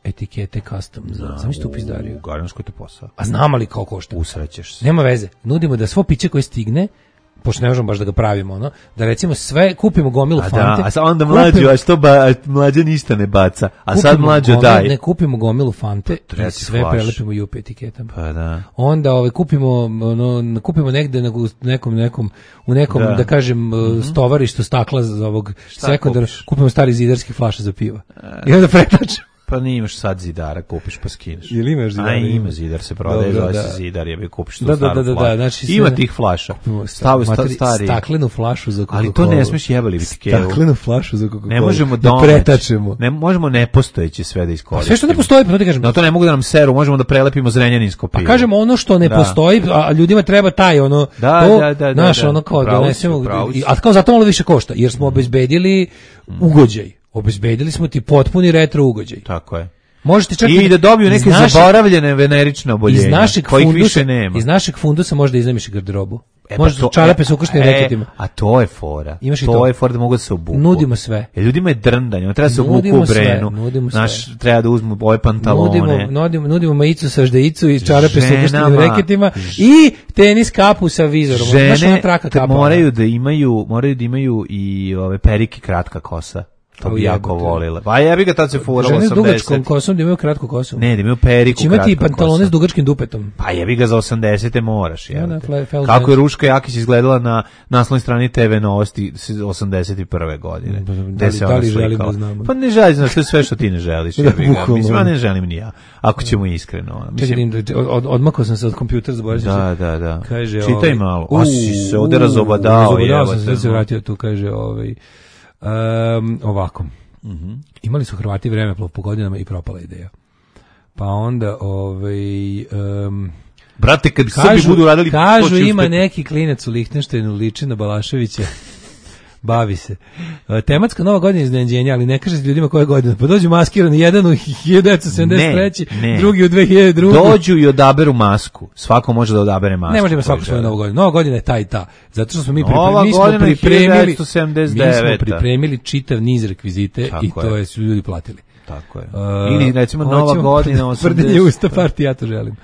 etikete custom za sam isto pizdariju. U Garanskoj to posao. A znamo li koliko košta? Usrećeš se. Nema veze. Nudimo da svo piće koje stigne, pošto ne možemo baš da ga pravimo, ono, da recimo sve kupimo gomilu a Fante. Da, a sad onda mlađu, kupimo, a što ba, Mlađa ništa ne baca. A sad Mlađo gomil, daj. Ne kupimo gomilu Fante, pa, i sve flash. Prelepimo U P etiketama. Pa da. Onda ovaj kupimo ono kupimo negde na nekom nekom u nekom da, da kažem mm-hmm. stovarištu stakla za ovog sekundar, kupimo stari zidarski flaše za pivo. E. I onda pretačemo. Pa ne imaš sad zidara, kupiš pa skineš. Ili imaš zidara? A ima zidar, se prodaje, zove da. se zidar, je bi kupiš tu da, staru da, da, flašu. Da, znači ima tih flaša. Stavu sta, stari. Staklenu flašu za Coca-Cola. Ali to ne smiješ jebali biti kevu. Staklenu flašu za Coca-Cola. Ne možemo da pretačemo. Ne možemo nepostojeće sve da iskoristimo. Sve što ne postoji, pa ti kažem. No to ne mogu da nam seru, možemo da prelepimo zrenjaninsko pivo. Pa kažemo ono što ne da. postoji, a ljudima treba taj ono da, to, da, da, naš da, ono kao da donesemo, a kao zato malo više košta, jer smo obezbedili ugođaj. Obezbedili smo ti potpuni retro ugođaj. Tako je. Možete čak i da dobiju neke našeg, zaboravljene venerične oboljenja, iz našeg kojih fundusa, više nema. Iz našeg fundusa možda iznajmiš garderobu. E, možda pa čarape sa ukrštenim reketima. A to je fora. Imaš to, to je fora da mogu da se obuku. Nudimo sve. E, ljudima je drndanje, on treba se obuku u brenu. Nudimo Naš, sve. Treba da uzmu ove pantalone. Nudimo, nudimo, nudimo majicu sa ždejicu i čarape sa ukrštenim reketima i tenis kapu sa vizorom. Žene kad moraju da imaju, moraju da imaju i ove perike kratka kosa. To bi jako volila. Pa jebi ga tad se furalo osamdeset. Žene s dugačkom kosom da imaju kratku kosu. Ne, da imaju periku kratku kosu. Će imati pantalone s dugačkim dupetom. Pa jebi ga za osamdesete moraš. Ja, na, fle, kako je Ruška Jakić izgledala na naslovnoj strani te ve Novosti osamdeset prve godine. Da li, da li želim da znamo? Pa ne želim, znaš, to je sve što ti ne želiš. Mislim, ja ne želim ni ja. Ako ćemo iskreno. Od, odmakao sam se od kompjutera, zaboravio sam se. Da, da, da. Kaže, čitaj malo. A si se ovde razobadao. Razobadao sam se, se vratio tu, kaže, ovaj... Um, ovako. Mm-hmm. Imali su Hrvati vreme po godinama i propala ideja. Pa onda ovaj um, brate kad kažu, Srbi budu radili kažu ima uspjeti. Neki klinac u Lihtenštajnu liči na Balaševića. Bavi se. Uh, tematska nova godina iznenađenja, ali ne kaže ljudima koje godine. Pa dođu maskirani, jedan u hiljadu devetsto sedamdeset treće ne, drugi u dve hiljade druge Dođu i odaberu masku. Svako može da odabere masku. Ne može da svako svoju novu godinu. Nova godina je ta i ta. Zato što smo mi, pripre, mi smo pripremili, mi smo pripremili čitav niz rekvizite tako i to je su ljudi platili. Tako je. Uh, Ili recimo nova godina tvrdenje usta partija, ja to želim.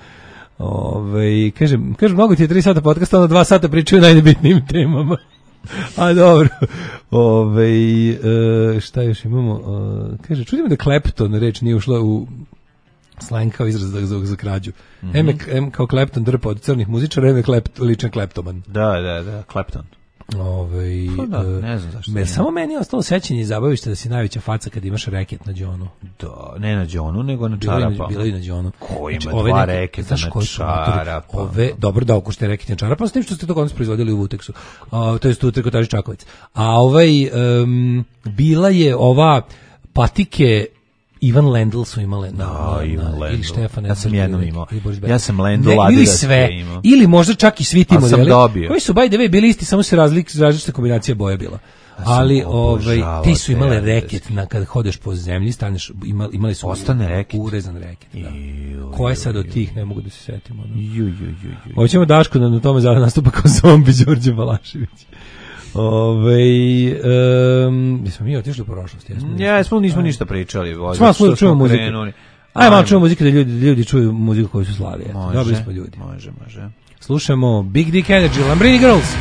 Ove, kažem, kažem, mnogo ti je tri sata podcasta, ono dva sata pričaju o najnebitnijim temama. A dobro. Ove, e, šta još imamo? E, kaže, čudimo da Clapton reč nije ušla u slang kao izraz za, za, za krađu. Mm-hmm. M, M kao Clapton drpa od crnih muzičara, M je klept, ličan kleptoman. Da, da, da, Clapton. Ove, da, ne znam zašto. Me, samo meni je ostalo sećanje i zabavište da si najveća faca kad imaš reket na džonu. Da, ne na džonu, nego na čarapa. Bilo i na džonu. Ko ima znači, dva reketa na čarapa? Ove, dobro da okušte reket na čarapa, s tim što ste to konac proizvodili u Vuteksu. Uh, to je tu trikotaži Čakovec. A ovaj, um, bila je ova patike Ivan Lendl su imale na, no, na, Ivan na ili Štefan. Ja sam jednom imao. Ja sam Lendl ili sve, ili možda čak i svi ti modeli koji su by the way bili isti, samo se razlik, različita kombinacija boja bila. Ali ovaj ti su imale reket na kad hodeš po zemlji, staneš imali, imali su ostane reket, urezan reket, da. Ko je sad od tih, ne mogu da se setimo. Da. Ju, ju, ju, ju. Hoćemo Daško da na tome nastupa kao zombi Đorđe Balašević. Ove, um, jesmo mi otišli u prošlost, jesmo? Ja, jesmo, nismo ništa pričali. Smo smo čujemo muziku. Ajde, malo čujemo muziku da ljudi, ljudi čuju muziku koju su slali. Dobri smo ljudi. Može, može. Slušamo Big Dick Energy, Lambrini Girls.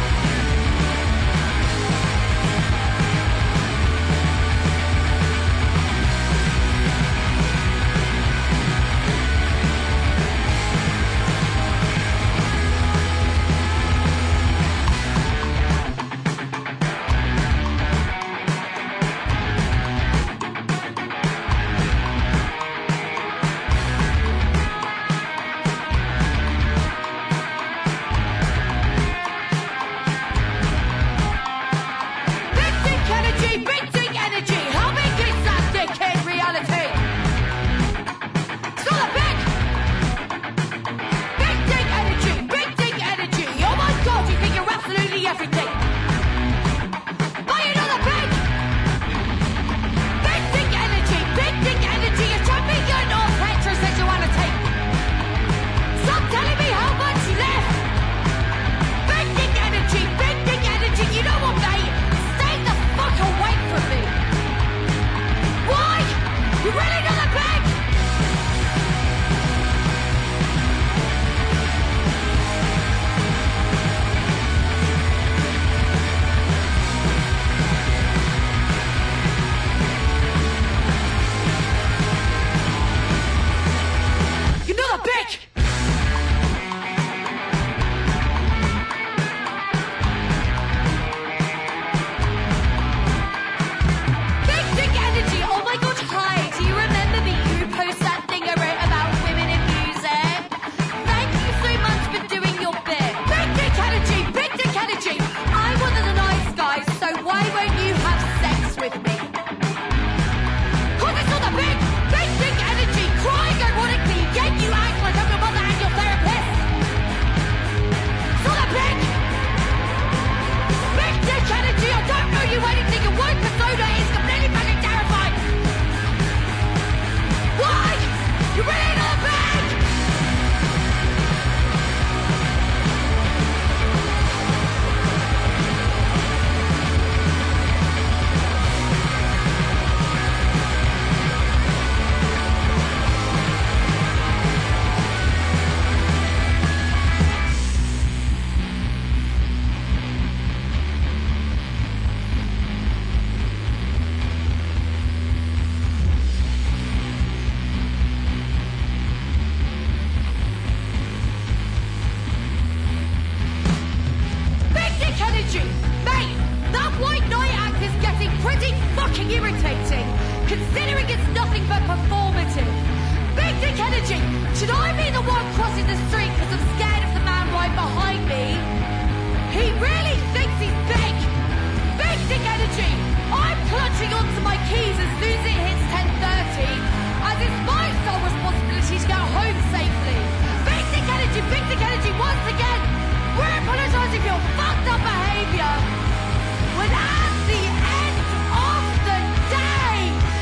Should I be the one crossing the street because I'm scared of the man right behind me? He really thinks he's big. Big dick energy. I'm clutching onto my keys as soon as it hits ten thirty, as it's my sole responsibility to get home safely. Big dick energy, big dick energy once again. We're apologising for your fucked up behaviour. When at the end of the day,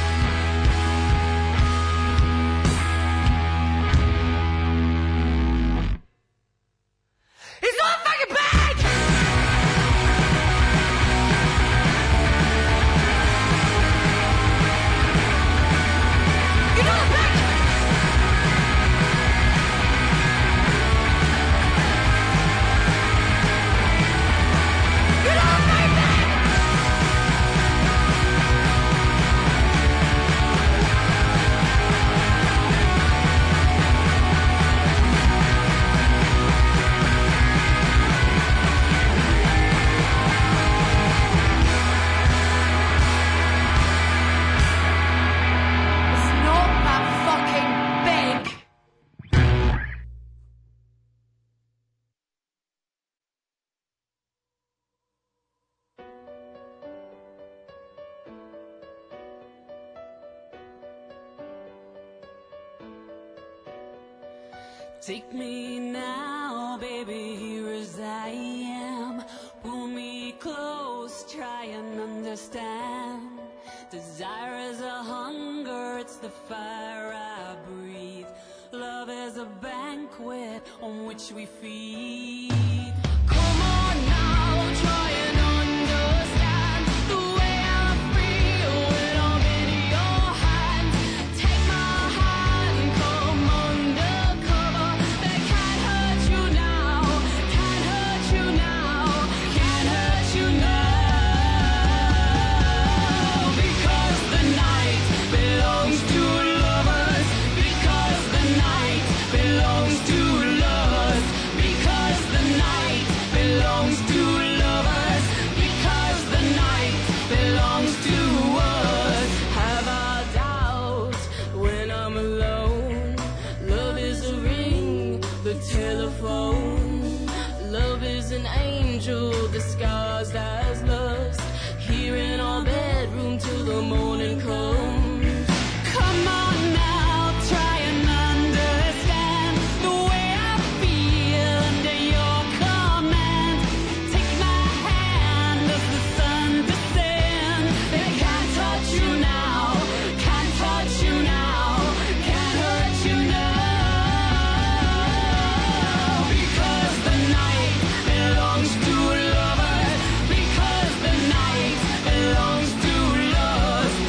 it's not fucking big! You're not big! You're not big! It's not that fucking big. Take me now, baby, here as I am. Pull me close, try and understand. Desire is a hunger, it's the fire I breathe. Love is a banquet on which we feed. Come on now, try and understand the way I feel when I'm in your hands. Take my hand, come undercover. They can't hurt you now, can't hurt you now, can't hurt you now. Because the night belongs to lovers. Because the night belongs to lovers. Because the night belongs to lovers. Because the night belongs to us. Have our doubts when I'm alone. Love is a ring, the telephone. Love is an angel disguised as lust. Here in our bedroom till the morning comes. Come on now, try and understand the way I feel under your command. Take my hand as the sun descends. They can't touch you now, can't touch you now, can't hurt you now. Because the night belongs to lovers. Because the night belongs to lovers.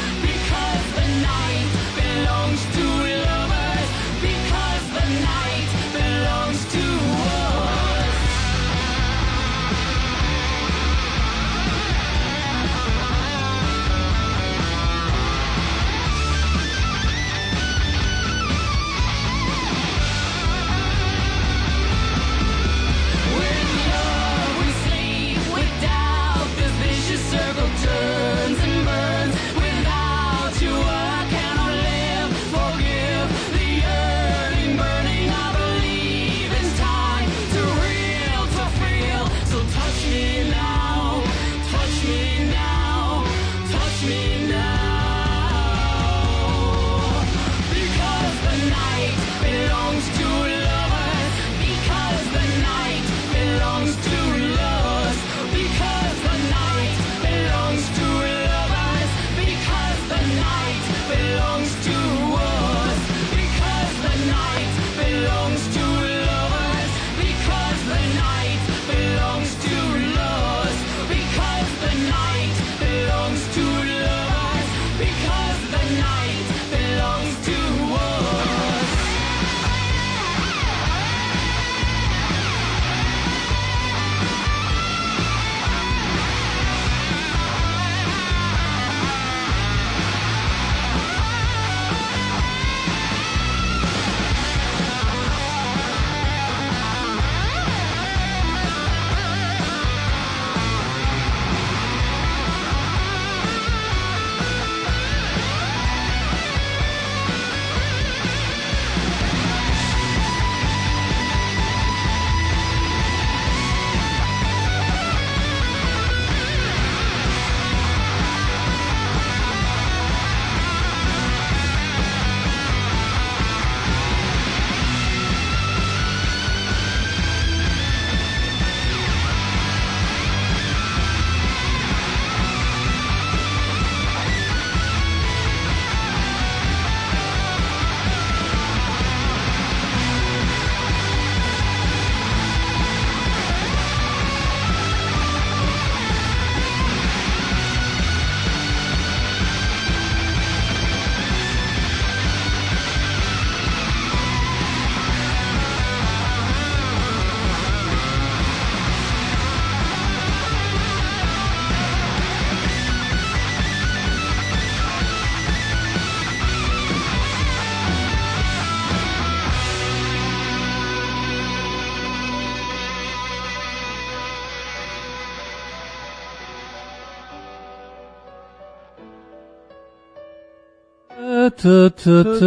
t, t, t.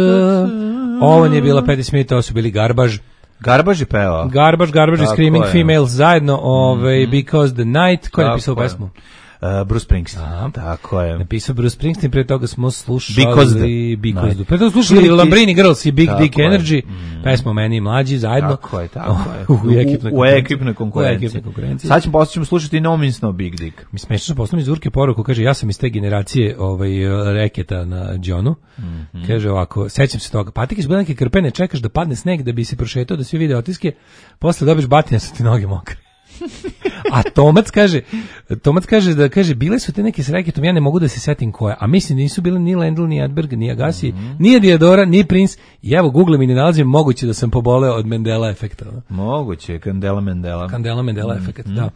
Ovo nije bila Patti Smith, ovo su bili Garbage. Garbaž je pevao. Garbage, Garbage i Screaming je. Females zajedno, ovaj, Mm-hmm. Because the Night, ko je napisao Tako je. pesmu? Uh, Bruce Springsteen. Aha. Tako je. Napisao Bruce Springsteen, pre toga smo slušali Because the Because Night. the. Pre toga slušali Ili ti- Lambrini Girls i Big Tako Dick je. Energy, Mm. pesma Meni i mlađi zajedno. Tako je, tako je. u, ekipnoj u, u konkurenciji. ekipnoj konkurenciji. U ekipnoj konkurenciji. Sad ćemo, posle ćemo slušati No Means No Big Dick. Mi smešno što poslom iz Urke poruku, kaže, ja sam iz te generacije ovaj, reketa na Džonu. Mhm. Kaže ovako, sećam se toga, patik iz neke krpene, čekaš da padne sneg da bi se prošetao, da svi vide otiske, posle dobiš batine, su ti noge mokre. A Tomac kaže, Tomac kaže da kaže bile su te neke s reketom, ja ne mogu da se setim koje, a mislim da nisu bile ni Lendl, ni Edberg, ni Agassi, Mhm. ni Diodora, ni Prince. I evo Google mi ne nalazim, moguće da sam poboleo od Mandela efekta. No? Moguće, Kandela Mandela. Kandela Mandela Mhm. efekt, da.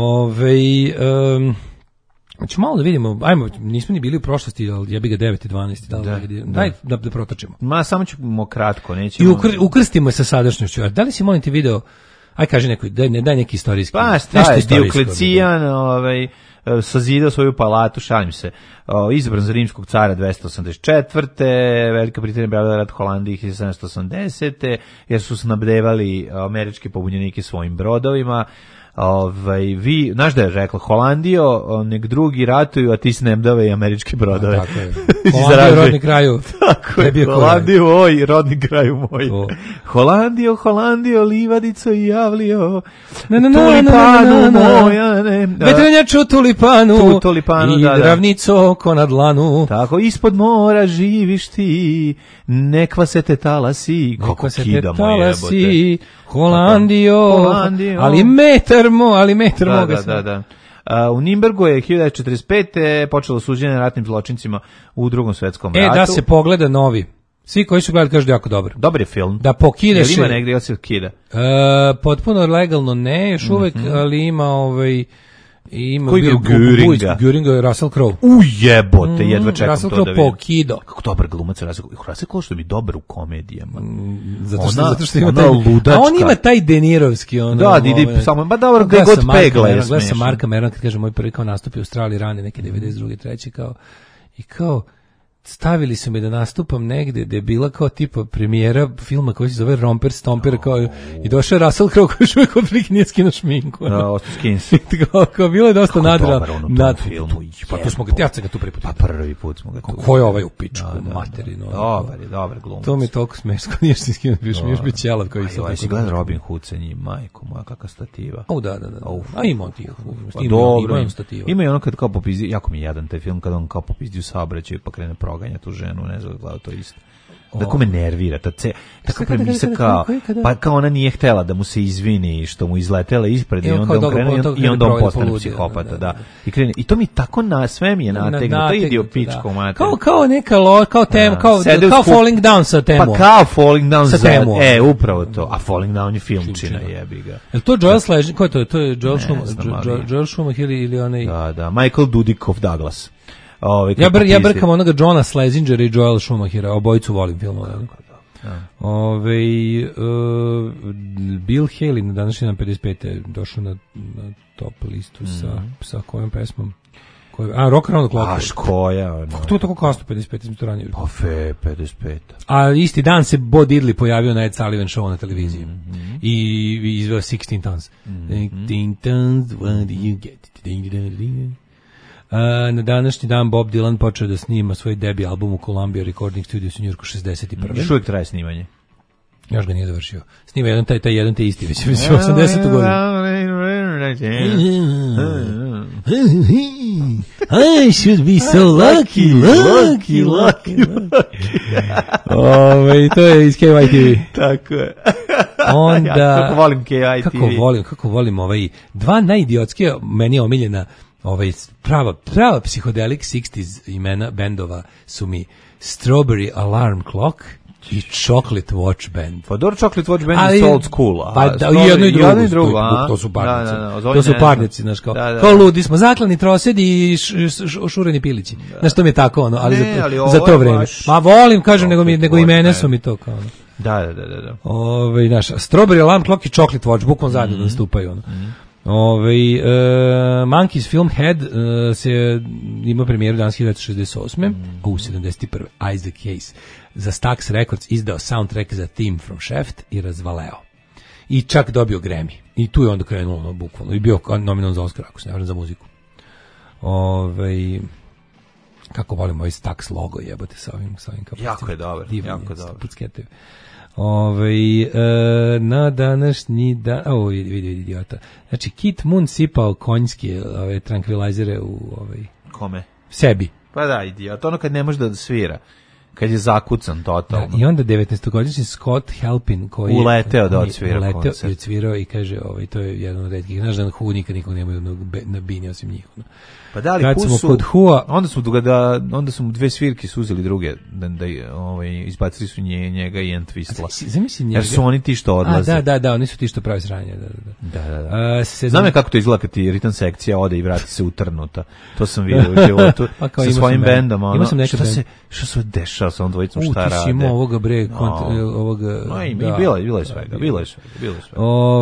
Ovaj um, Znači malo da vidimo, ajmo, nismo ni bili u prošlosti, ali ja bi ga devet i dvanaest, da, Da, da, da. daj da, da protočimo. Ma, samo ćemo kratko, I nećemo... ukr, ukrstimo je sa sadašnjošću. A da li si, molim ti, video, aj kaži neko, daj, ne, daj neki istorijski. Pa šta nešto je, istorijsko Dioklecijan ovaj, sazidao svoju palatu, šalim se, o, izabran za rimskog cara dvesta osamdeset četvrte. Velika Britanija bila rat Holandiji hiljadu sedamsto osamdesete. jer su snabdevali američke pobunjenike svojim brodovima. Ovaj, vi, znaš da je rekla, Holandijo, nek drugi ratuju, a ti snabdeve i američke brodove. A, tako je. Holandijo, rodni kraju. Tako je, Holandijo, oj, rodni kraju moj. O. Holandijo, Holandijo, livadico i javlio, Na, na, na, tulipanu na, na, na, na. moja, ne. Vetrenjaču tulipanu, Tu tulipanu, i da, da. ravnico oko na dlanu. Tako, ispod mora živiš ti, nekva se te talasi, kako Kako se te kidamo talasi, jebote. Holandijo, Holandijo. ali metar mo, ali metar Da, moga da, se. da, da. A, u Nimbergu je hiljadu devetsto četrdeset pete počelo suđenje ratnim zločincima u Drugom svetskom E, ratu. da se pogleda novi. Svi koji su gledali kažu da je jako dobar. Dobar je film. Da pokidaš Jel ima je- negdje, jel se kida? E, potpuno legalno ne, još uvek, ali ima ovaj ima Ko igra bio Göringa? Göringa je Russell Crowe. U jebote, jedva Mm, čekam Russell to Crowe da vidim. pokido. Kako dobar glumac Russell Crowe. Russell Crowe što mi dobar u komedijama. Zato što, Ona- zato što ima ona taj, ludačka. a on ima taj Denirovski ono. Da, Didi, ovaj- samo, ba dobro, gde Gledao god sam Marka pegla je Merona, gledao sam smešan. Marka Merona kad kaže moj prvi kao nastup u Australiji rane neke devedeset druge treće kao i kao stavili su me da nastupam negde gde je bila kao tipa premijera filma koji se zove Romper Stomper kao i došao je Russell Crowe koji još uvijek otprilike nije skinuo šminku. Da, ostao skins. kao, kao bilo je dosta Kako nadra. dobar on u tom nad, filmu, Pa tu smo ga, ja sam ga tu prvi put. Pa prvi put smo ga tu. Ko je ovaj u pičku, Da, da, da. materinu? Dobar je, dobar glumac. To mi je toliko smešno, nije što skinuo, još mi još bi ćelav koji Aj, se ovaj si gleda Robin Hood sa njim, majko moja, kakva stativa. O, da, da, da. Uf. A ima on tih. Pa Ima, dobro, ima ima, on stativa. ima i ono kad kao popizdi, jako mi je jadan taj film, kada on kao popizdi u saobraćaju pa krene proganja tu ženu, ne znam da gledao to isto. Tako me nervira, ta ce, tako Kada, kada, premisa kada, kao, kada, kada? pa kao ona nije htela da mu se izvini što mu izletela ispred I i on onda kao on toga- krene i on on- toga i onda krene on postane poludio, psihopata, da, da. da. I krene, i to mi tako na sve mi je nategnuto, to ide u pičku da. mater. Kao, kao neka lo, kao tem, Da. kao, Sede u kao skup- Falling Down sa temom. Pa kao Falling Down Sa za, temom. e, upravo to, a Falling Down je filmčina, jebi ga. Je li to Joel Sledge, ko je to? To je Joel Ne Schumacher, znam, Jo- ali- Jo- Joel Schumacher ili, ili onaj... Da, da, Michael Dudikoff Douglas. Ove, Ja, br, ja popizdi. brkam onoga Johna Schlesingera i Joel Schumachera, obojicu volim filmove. Ove, uh, Bill Haley na današnji dan pedeset pete došao na, na top listu sa, sa kojom pesmom? Koje, a, Rock Around the Clock. Baš koja, ono. Kako to je tako kasno, pedeset pete, smo to ranije. Pa fe, pedeset pet. A isti dan se Bo Diddley pojavio na Ed Sullivan Show na televiziji. Mhm. I, i izveo sixteen tons. sixteen tons, what do you get? Ding, ding, ding. A, na današnji dan Bob Dylan počeo da snima svoj debi album u Columbia Recording Studios u Njujorku šezdeset prve. Još uvijek traje snimanje. Još ga nije završio. Snima jedan taj, taj jedan te isti, već već osamdesetu godinu. I should be so lucky, lucky, lucky, lucky. Ove, to je iz K Y T V. Tako je. Onda, Ja kako volim K I T V. Kako volim, kako volim ovaj, dva najidiotskije, meni je omiljena, ovaj, prava, prava psihodelik šezdesetih imena bendova su mi Strawberry Alarm Clock i Chocolate Watch Band. Pa dobro, Chocolate Watch Band Ali- je old school. a Pa da, Strawberry- i jedno i drugo, jedno i drugo, to, a? to su parnici. Da, da, da, to ovdje su ne parnici, znam. znaš, kao, Da, da. kao ludi smo, zaklani trosedi i š, š, š, šureni pilići. Znaš, to mi je tako, ono, ali, Ne, za, ali ovo za to je vreme. baš- Ma volim, kažem, nego, mi, Chocolate nego Watch imene Band. su mi to, kao ono. Da, da, da, da. da. Ove, znaš, Strawberry Alarm Clock i Chocolate Watch, bukvalno zajedno nastupaju, ono. Ovaj uh, Monkeys film Head uh, se ima premijeru danas hiljadu devetsto šezdeset osme. Mm. U sedamdeset prve. Isaac Hayes za Stax Records izdao soundtrack za Theme from Shaft i razvaleo. I čak dobio Grammy. I tu je onda krenulo ono, bukvalno. I bio nominovan za Oscar, ako se ne varam, za muziku. Ovaj kako volim ovaj Stax logo, jebote sa ovim sa ovim kapacitetom. Jako je dobar, jako dobar. Ovaj e, na današnji dan, o vidi, vidi, idiota. Znači Kit Moon sipao konjske ove tranquilizere u ovaj kome? Sebi. Pa da, idiot, ono kad ne može da svira. Kad je zakucan totalno. Da, i onda devetnaestogodišnji Scott Halpin koji uleteo da odsvira uleteo koncert. I odsvirao i kaže, ovaj, to je jedan od retkih. Znaš da na Hu nikad nikog nemaju na, na bini osim njih. No. Pa da li kad smo su, kod Hua, onda su da onda su mu dve svirke suzeli druge da da ovaj izbacili su nje, njega i Entwistla. Zamisli njega. Jer su oni ti što odlaze. A, da, da, da, oni su ti što pravi sranje, da, da. Da, da, da. A, sedam... Znam je kako to izgleda kad ti ritam sekcija ode i vrati se utrnuta. To sam vidio u životu pa sa svojim bendom, ono. Ima sam neki šta se šta se dešava sa ovom dvojicom, šta rade. U, ti si imao ovoga bre, kont, no. ovoga... No, i, da, i bilo je, bilo je svega, bilo je svega, bilo je svega.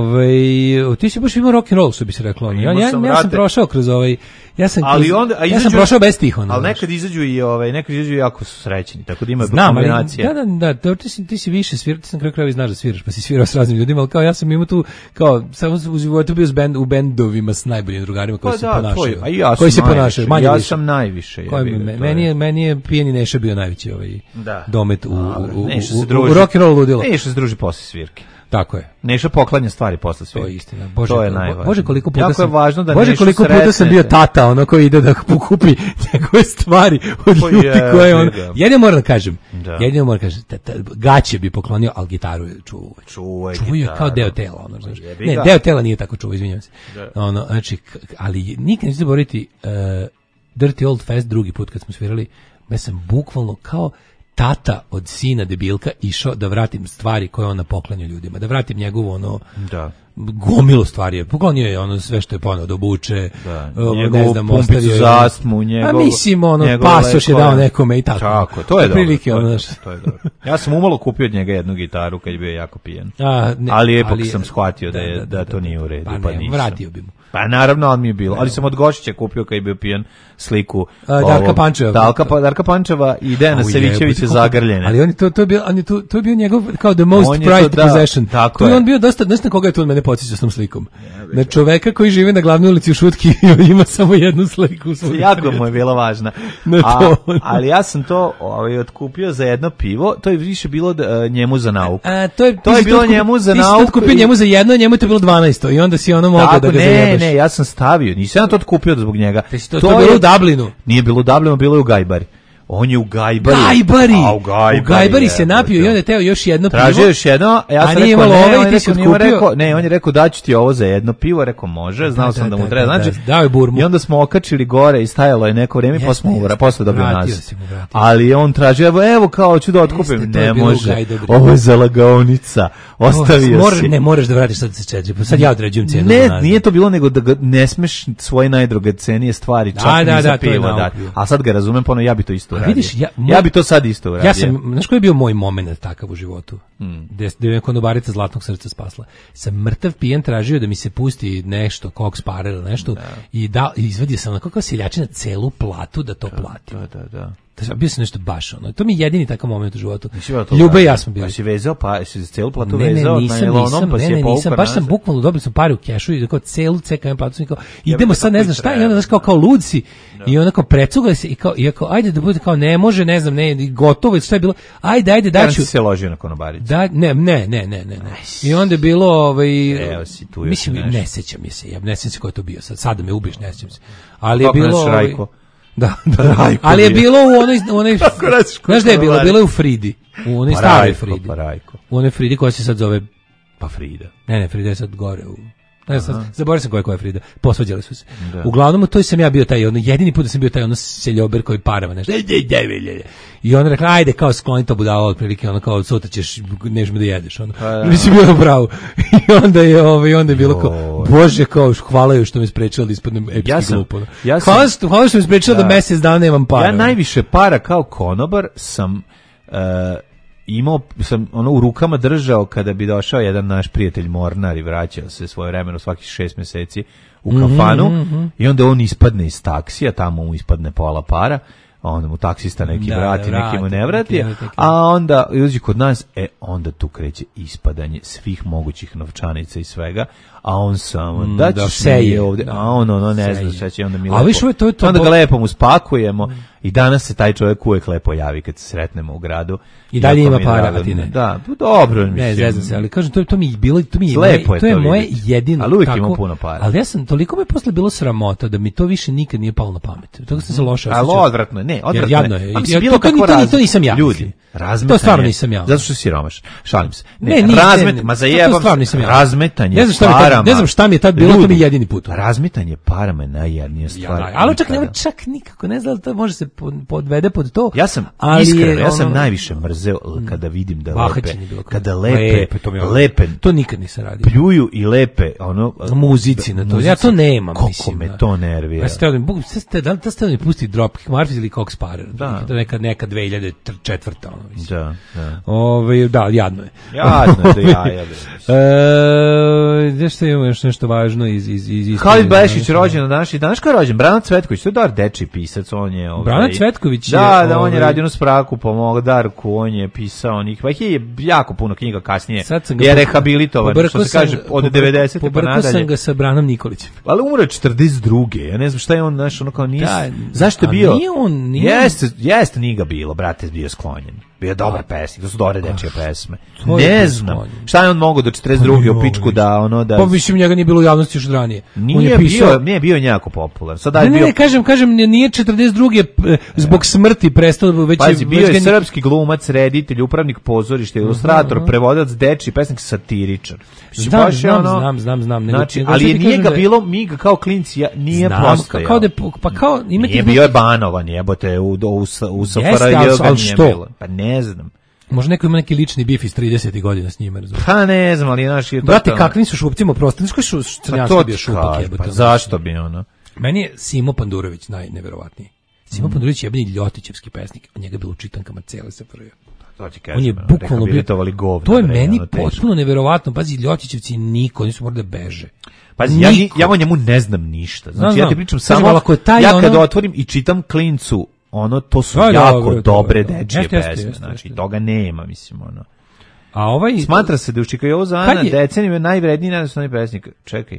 Ove, ti si baš imao rock and roll, što bi se reklo. Ja, ja, ja sam prošao kroz ovaj... Ja sam, ali kroz, onda, a ja sam prošao bez tih onda. Ali nekad izađu i ovaj, nekad izađu jako su srećni, tako da ima znam, kombinacija. Da, da, da, ti si, ti si više svirao, ti sam kraj krajeva znaš da sviraš, pa si svirao s raznim ljudima, ali kao ja sam imao tu, kao, samo u životu bio band, u bendovima s najboljim drugarima koji pa se da, ponašaju. A ja koji se ponašaju, manje ja više. sam najviše. Koji, je, me, meni, je, meni je Pijeni Neša bio najveći ovaj da. domet u, a, u, u, u, u rock and roll ludilo. Neša se druži posle svirke. Tako je. Neša poklanja stvari posle svirke. To je istina. Bože, to je najvažnije. Bože koliko puta jako sam, je važno da Bože koliko puta sretnete. sam bio tata, ono koji ide da pokupi njegove stvari od po ljudi je, koje on. Jedino moram da kažem. Da. Jedino moram da kažem, ta, ta, gaće bi poklonio, al gitaru je čuvao. Čuvaj Čuvaju kao deo tela, ono, znaš. Ne, deo tela nije tako čuvao, izvinjavam se. Da. Ono, znači, ali nikad neću zaboraviti uh, Dirty Old Fest drugi put kad smo svirali, ja sam bukvalno kao tata od sina debilka išao da vratim stvari koje on poklanja ljudima, da vratim njegovu ono da. gomilu stvari. Poklonio je ono sve što je poneo da obuče, da. ne znam, ostavio za astmu, njegov, a mislim ono pasoš je dao nekome i tako. Tako, to je dobro. Prilike, to, ono, je, to je dobro. Ja sam umalo kupio od njega jednu gitaru kad je bio jako pijan. A, ne, ali ipak sam shvatio da, je, da, da, da to nije u redu, pa, pa ne, nisam. Vratio bi mu. Pa naravno, on mi je bilo. Ali sam od Gošića kupio kad je bio pijan sliku a, Darka Pančeva. Darka, Darka Pančeva i Dejana Savićevića zagrljene. Ali on to to je bio, on je to to je bio njegov kao the most prized da, possession. To je on bio dosta, znaš na koga je to od mene podsjeća s tom slikom. Na čoveka koji živi na glavnoj ulici u Šutki i ima samo jednu sliku u svom. Jako mu je bila važna. A, ali ja sam to ovaj otkupio za jedno pivo, to je više bilo da, njemu za nauku. A, to je, to je bilo kupi, njemu za ti nauku. Ti si to kupio njemu za jedno, njemu je to bilo dvanaesto i onda si ono mogao da ga ne, zajebaš. Ne, ne, ja sam stavio, nisam ja to otkupio zbog njega. To, to, to je bilo u Dublinu. Nije bilo u Dublinu, bilo je u Gajbari. On je u Gajbari. Gajbari! A, u Gajbari, u Gajbari je, se napio i onda je teo još jedno pivo. Tražio još jedno, ja sam rekao, ne, ovaj, ti si rekao, ne, on je rekao daću ti ovo za jedno pivo, rekao može, znao da, sam da, da mu treba. Da, znači, da, burmu. I onda smo okačili gore i stajalo je neko vrijeme, pa smo uvra, posle dobio nas. Ali on traži, evo, evo kao hoću da otkupim. Jeste, ne može, ovo je zalagaonica, ostavio More, si. Ne možeš da vratiš sad se četiri, sad ja određujem cijenu. Ne, nije to bilo nego da ga ne smeš svoje najdragocenije stvari, čak ni za pivo dati. A sad ga razumem, pa ja bi to isto uradio. Ja bi to sad isto uradio. Ja sam, znaš koji je bio moj moment takav u životu? Hmm. Gde je konobarica Zlatnog srca spasla. Sam mrtav pijen tražio da mi se pusti nešto, koks pare ili nešto, da. i da, izvadio sam onako kao seljačina celu platu da to da, platim. Da, da, da. Da bio sam nešto baš ono. To mi je jedini takav moment u životu. Ljube i ja smo bili. Pa si vezao, pa si celu platu ne, vezao, ne, nisam, na nelonom, nisam, pa si ne, je ne, nisam, baš sam bukvalno dobili smo pare u kešu i kao celu C K M platu sam kao, idemo sad ne znam šta, i onda znaš kao, kao lud si, no. I onako precuga se i kao, i kao, ajde da bude kao, ne može, ne znam, ne, gotovo, šta je bilo, ajde, ajde, daću. Kada si se ložio na konobaricu? Da, ne, ne, ne, ne, ne. I onda je bilo, ovaj, evo si tu mislim, ne sećam se, ja ne sećam se ko je to bio, sad, sad da me ubiš, ne sećam se. Ali je bilo, da, da. Ali je bilo u onoj, onoj znaš da je bilo, bilo je u Fridi, u onoj staroj Fridi, u onoj Fridi koja se sad zove, pa Frida. Ne, ne, Frida je sad gore u... Ne, sad, zaboravio sam koja je koja je Frida. Posvađali su se. Da. Uglavnom, to sam ja bio taj, ono, jedini put da sam bio taj ono seljober koji parava nešto. I on rekla, ajde, kao skloni to budalo, otprilike, ono, kao, sutra ćeš, nežemo da jedeš, ono. Mislim, bilo pravo. I onda je, ovaj, onda je bilo kao, bože, kao, hvala joj što me sprečilo da ispadnem epski ja sam, glupo. Ja sam, hvala, hvala što me sprečilo da, da mesec dana nemam para. Ja najviše para kao konobar sam... Uh, imao sam ono u rukama držao kada bi došao jedan naš prijatelj Mornar i vraćao se svoje vremeno svakih šest mjeseci u kafanu mm-hmm. i onda on ispadne iz taksija, tamo mu ispadne pola para, a onda mu taksista neki da, vrati, vrati, neki mu ne vrati, neki, neki. A onda uđi kod nas, e onda tu kreće ispadanje svih mogućih novčanica i svega, a on samo mm, da ćeš da je ovdje, da, a on ono ne zna šta će, onda mi lepo, viš, to je to onda bo... ga lepo mu spakujemo mm. i danas se taj čovjek uvijek lepo javi kad se sretnemo u gradu. I dalje ima para, a ti ne. Da, dobro, mislim. Ne, zezam se, ali kažem, to, to mi je bilo, to mi je, moje, to je moje jedino ali uvijek ima puno para. Ali ja sam, toliko me posle bilo sramota da mi to više nikad nije palo na pamet. Toga sam se loše osjećao. Ali odvratno je, ne, odvratno je. je. Ja, to, to, to, to, to nisam ja. Ljudi, to stvarno nisam ja. Zato što si siromaš. Šalim se. Ne, ne, razmet, ma zajebam se. Razmetanje ne znam parama. Ne znam šta mi je tad bilo, to mi je jedini put. Razmetanje parama je najjednija stvar. Ali čak nema čak nikako, ne znam, to može se podvede pod to. Ja sam iskreno, ja sam najviše mrzeo kada vidim da lepe, kada lepe, lepe, to nikad nisam radio. Pljuju i lepe, ono muzici na to. Ja to nemam, mislim. Kako me to nervira. Ja stavim, Bog, ste da da stavim pusti Dropkick Murphys ili Cox Sparrer. To neka neka dve hiljade četvrta ono, mislim. Da, da. Ovaj da, jadno je. Jadno je da ja, ja. E, nešto je još nešto važno iz iz iz Halid Bešić rođen danas i danas kao rođen Brana Cvetković, to je dar dečiji pisac, on je ovaj. Brana Cvetković da, je da, on je radio na Spraku, pomogao Darku, on je pisao onih, pa je jako puno knjiga kasnije. Je rehabilitovan, što se kaže od devedesete pa nadalje. Pobrkao sam ga sa Branom Nikolićem. Ali umro četrdeset druge. Ja ne znam šta je on, znaš, ono kao nije. Da, zašto je bio? Nije on, nije. Jeste, jeste nije ga bilo, brate, bio sklonjen. Bio je dobar pesnik, to su dobre dečije pesme. Ne znam. Šta je on mogao do četrdeset druge u pičku da ono da. Pa mislim njega nije bilo u javnosti još ranije. Nije bio, nije bio jako popularan. Sada je bio. Ne, ne, kažem, kažem nije četrdeset druge zbog smrti prestao već Pazi, bio je srpski glumac, reditelj, upravnik pozorišta, ilustrator, prevodilac, dečiji pesnik, satiričar. Znam, znam, znam, znam, znam. Znači, ali je nije ga bilo, mi ga kao klinci nije postojao. Kao da pa kao imate nije bio je banovan, jebote, u u u S F R J ga nije bilo. Pa ne znam. Možda neko ima neki lični bif iz tridesetih godina s njima, razumiješ? Pa ne znam, ali naš je to. Brate, kakvim su šupcima prosto? Znaš koji su crnjanski bio šupak jebote? Pa zašto bi ono? Meni je Simo Pandurović najneverovatniji. Simo mm. Pandurović je jebeni ljotićevski pesnik, a njega je bilo u čitankama cele S F R J. On je bukvalno bio, to je meni potpuno neverovatno. Pazi, ljotićevci niko, nisu morali da beže. Pazi, ja, ja o njemu ne znam ništa. Znači, ja ti pričam samo, ja kad otvorim i čitam klincu, ono, to su jako dobre dečije pesme. Znači, toga nema, mislim, ono. A ovaj... Smatra se da u Čikajovu za Ana decenijima najvredniji nacionalni pesnik. Čekaj.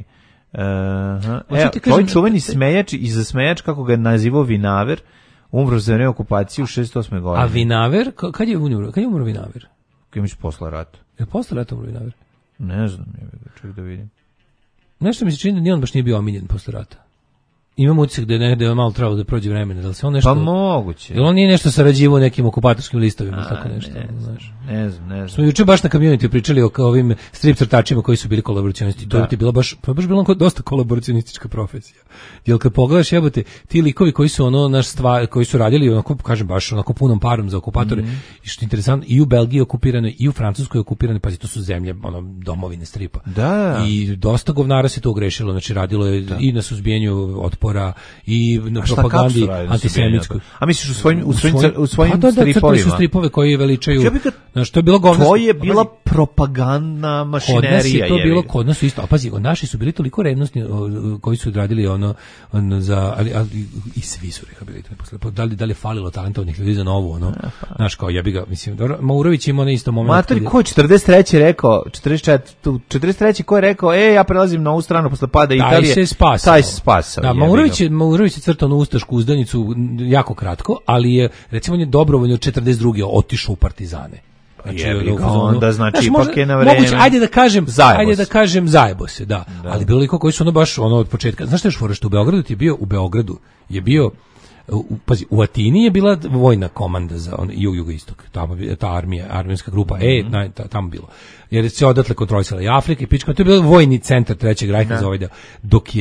Evo, tvoj čuveni smejač i za smejač, kako ga je nazivao Vinaver, umro za vreme okupacije u šezdeset osme godine. A Vinaver, kad je umro? Kad je umro Vinaver? Kad imaš posle rata. Je posle rata umro Vinaver? Ne znam, ček da vidim. Nešto mi se čini da nije on baš nije bio omiljen posle rata. Imam utisak da je negde malo trebalo da prođe vremena, da li se on nešto... Pa moguće. Jel on nije nešto sarađivao nekim okupatorskim listovima, A, tako nešto, ne, znaš. Ne znam, ne znam. Smo juče baš na community pričali o ovim strip crtačima koji su bili kolaboracionisti. To je bilo baš, pa baš bilo dosta kolaboracionistička profesija. Jel kad pogledaš, jebote, ti likovi koji su ono naš stvar, koji su radili onako, kažem baš onako punom parom za okupatore, mm-hmm. i što je interesantno, i u Belgiji okupirano, i u Francuskoj okupirano, pazi, to su zemlje, ono, domovine stripa. Da. I dosta govnara se to ogrešilo, znači radilo je da. I na suzbijanju otpora, i na propagandi antisemitskoj. A misliš u svojim, u svojim, u svojim pa, da, da, stripovima? Su stripove koji veličaju, ja kad, znači, to je bilo govno. To je bila propagandna mašinerija. Kod nas je to bilo, kod nas isto, a pazi, naši su bili toliko revnosni koji su radili ono, ono za, ali, ali i svi su rehabilitovani posle. Da li, da li je falilo talentovnih ljudi za novu, ono, znaš, kao jebi ga, mislim, dobro, Maurović ima na isto moment. Matori, ko je četrdeset treće rekao, četrdeset četvrte, četrdeset treće ko je rekao, e, ja prelazim na ovu stranu posle pada Italije. Taj se spasao. Taj se spasao. Da, Maurović je, Maurović je crtao na ustašku uzdanicu jako kratko, ali je, recimo, on je dobrovoljno od četrdeset druge otišao u partizane. Znači, jebi ga, onda znači ipak možda, je na vreme. Moguće, ajde da kažem, zajebo ajde se. da kažem zajebo se, da. da. Ali bilo liko koji su ono baš ono od početka. Znaš šta je fora, što u Beogradu ti je bio, u Beogradu je bio, u, pazi, u Atini je bila vojna komanda za on, jug, jugoistok, tamo ta armija, armijska grupa, mm-hmm. e, na, ta, tamo bilo. Jer se odatle kontrolisala i Afrika i pička, to je bio vojni centar Trećeg rajha za ovaj deo. Dok je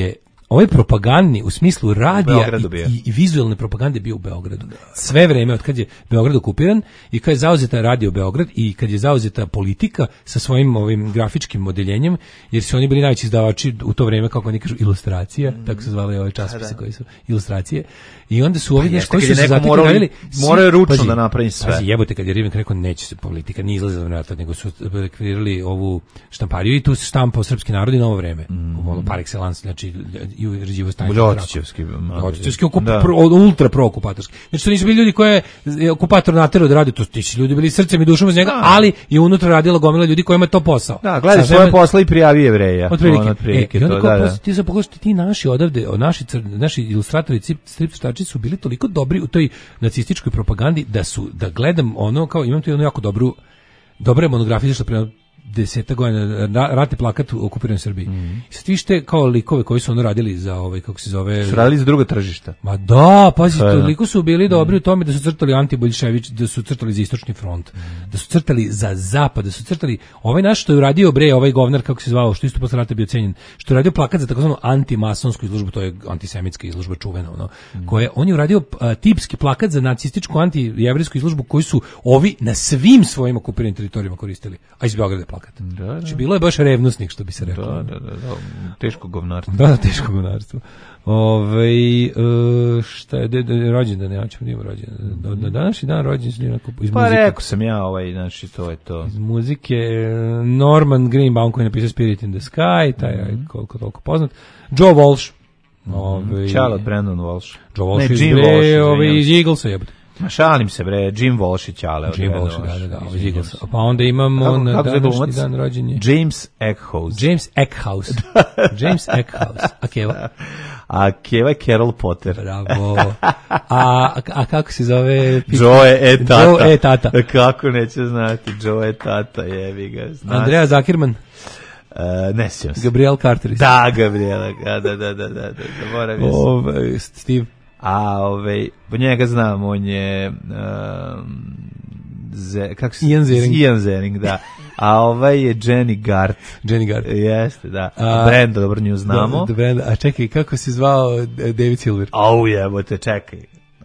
ovaj propagandni u smislu radija Beogradu bio. i, i, i vizualne propagande bio u Beogradu. Sve vreme od kad je Beograd okupiran i kad je zauzeta radio Beograd i kad je zauzeta politika sa svojim ovim grafičkim modeljenjem, jer su oni bili najveći izdavači u to vreme, kako oni kažu, ilustracija, mm. tako se zvali ove časopise koji su ilustracije. I onda su ovi, pa koji su se zatim morali, radili, moraju ručno da napravi sve. Pazi, jebote, kad je Ribnik rekao neće se politika, nije izlazila vrata, nego su rekvirali ovu štampariju i tu se štampao srpski narod i novo vreme. Mm. Ono par excellence, znači i uređivo stanje. Ljotićevski. Ljotićevski ultra pro-okupatorski. Znači to nisu bili ljudi koje je okupator naterao da radi, to ti su ljudi bili srcem i dušom iz njega, ali i unutra radila gomila ljudi kojima je to posao. Da, gledaj svoje posla i prijavi Jevreja. Otprilike. Otprilike e, to, da, da, da. Ti se pogledaš, ti naši odavde, naši, naši ilustratori, strip crtači su bili toliko dobri u toj nacističkoj propagandi da su, da gledam ono, kao imam tu jednu jako dobru, dobre monografije što prema deseta godina, ratni plakat u okupiranoj Srbiji. Mm. I sad vište kao likove koji su ono radili za ovaj, kako se zove... Su radili za druga tržišta. Ma da, pazi, toliko su bili dobri mm. u tome da su crtali antiboljšević, da su crtali za istočni front, mm. da su crtali za zapad, da su crtali ovaj naš što je uradio bre, ovaj govnar, kako se zvao, što isto posle rata bio cenjen, što je uradio plakat za takozvanu antimasonsku izložbu, to je antisemitska izložba čuvena, ono, mm. koje on je uradio a, tipski plakat za nacističku antijevrijsku izložbu koju su ovi na svim svojim okupiranim teritorijama koristili, a iz Beograda plakat. Da, da. Znači, bilo je baš revnosnik, što bi se reklo. Da, da, da, da. Teško govnarstvo. Da, da, teško govnarstvo. Ove, uh, šta je, de, de, rođendan, ja ćemo da imamo rođendan. Na današnji dan rođendan iz pa muzike. Pa rekao sam ja, ovaj, znači, to je to. Iz muzike, Norman Greenbaum koji je napisao Spirit in the Sky, taj je mm-hmm. koliko toliko poznat. Joe Walsh. Mm-hmm. Čalo od Brandon Walsh. Joe Walsh ne, iz, Jim Walsh, ove, iz Eaglesa jebate. Ma šalim se bre, Jim Walsh i Ćale. Jim Walsh, da, da, da, Eagles. Pa onda imamo kako, na kako današnji dan rođenje. James Eckhouse. James Eckhouse. James Eckhouse. A Keva? A Keva je Carol Potter. Bravo. A, a kako se zove? Joe e tata. Joe e tata. Kako neće znati, Joe e tata, jebi ga. Znaš. Andrea Zakirman. Uh, ne sjećam se. Gabriel Carter. Da, Gabriela, da, da, da, da, da, zaboravio sam. Ove, Steve. A ovaj, po njega znam, on je um, ze, kako se, Ian Ziering. Ian Ziering, da. A ovaj je Jenny Gart. Jenny Gart. Jeste, da. A, Brenda, dobro nju znamo. Do, do Brenda. A čekaj, kako se zvao David Silver? Au jebote, čekaj.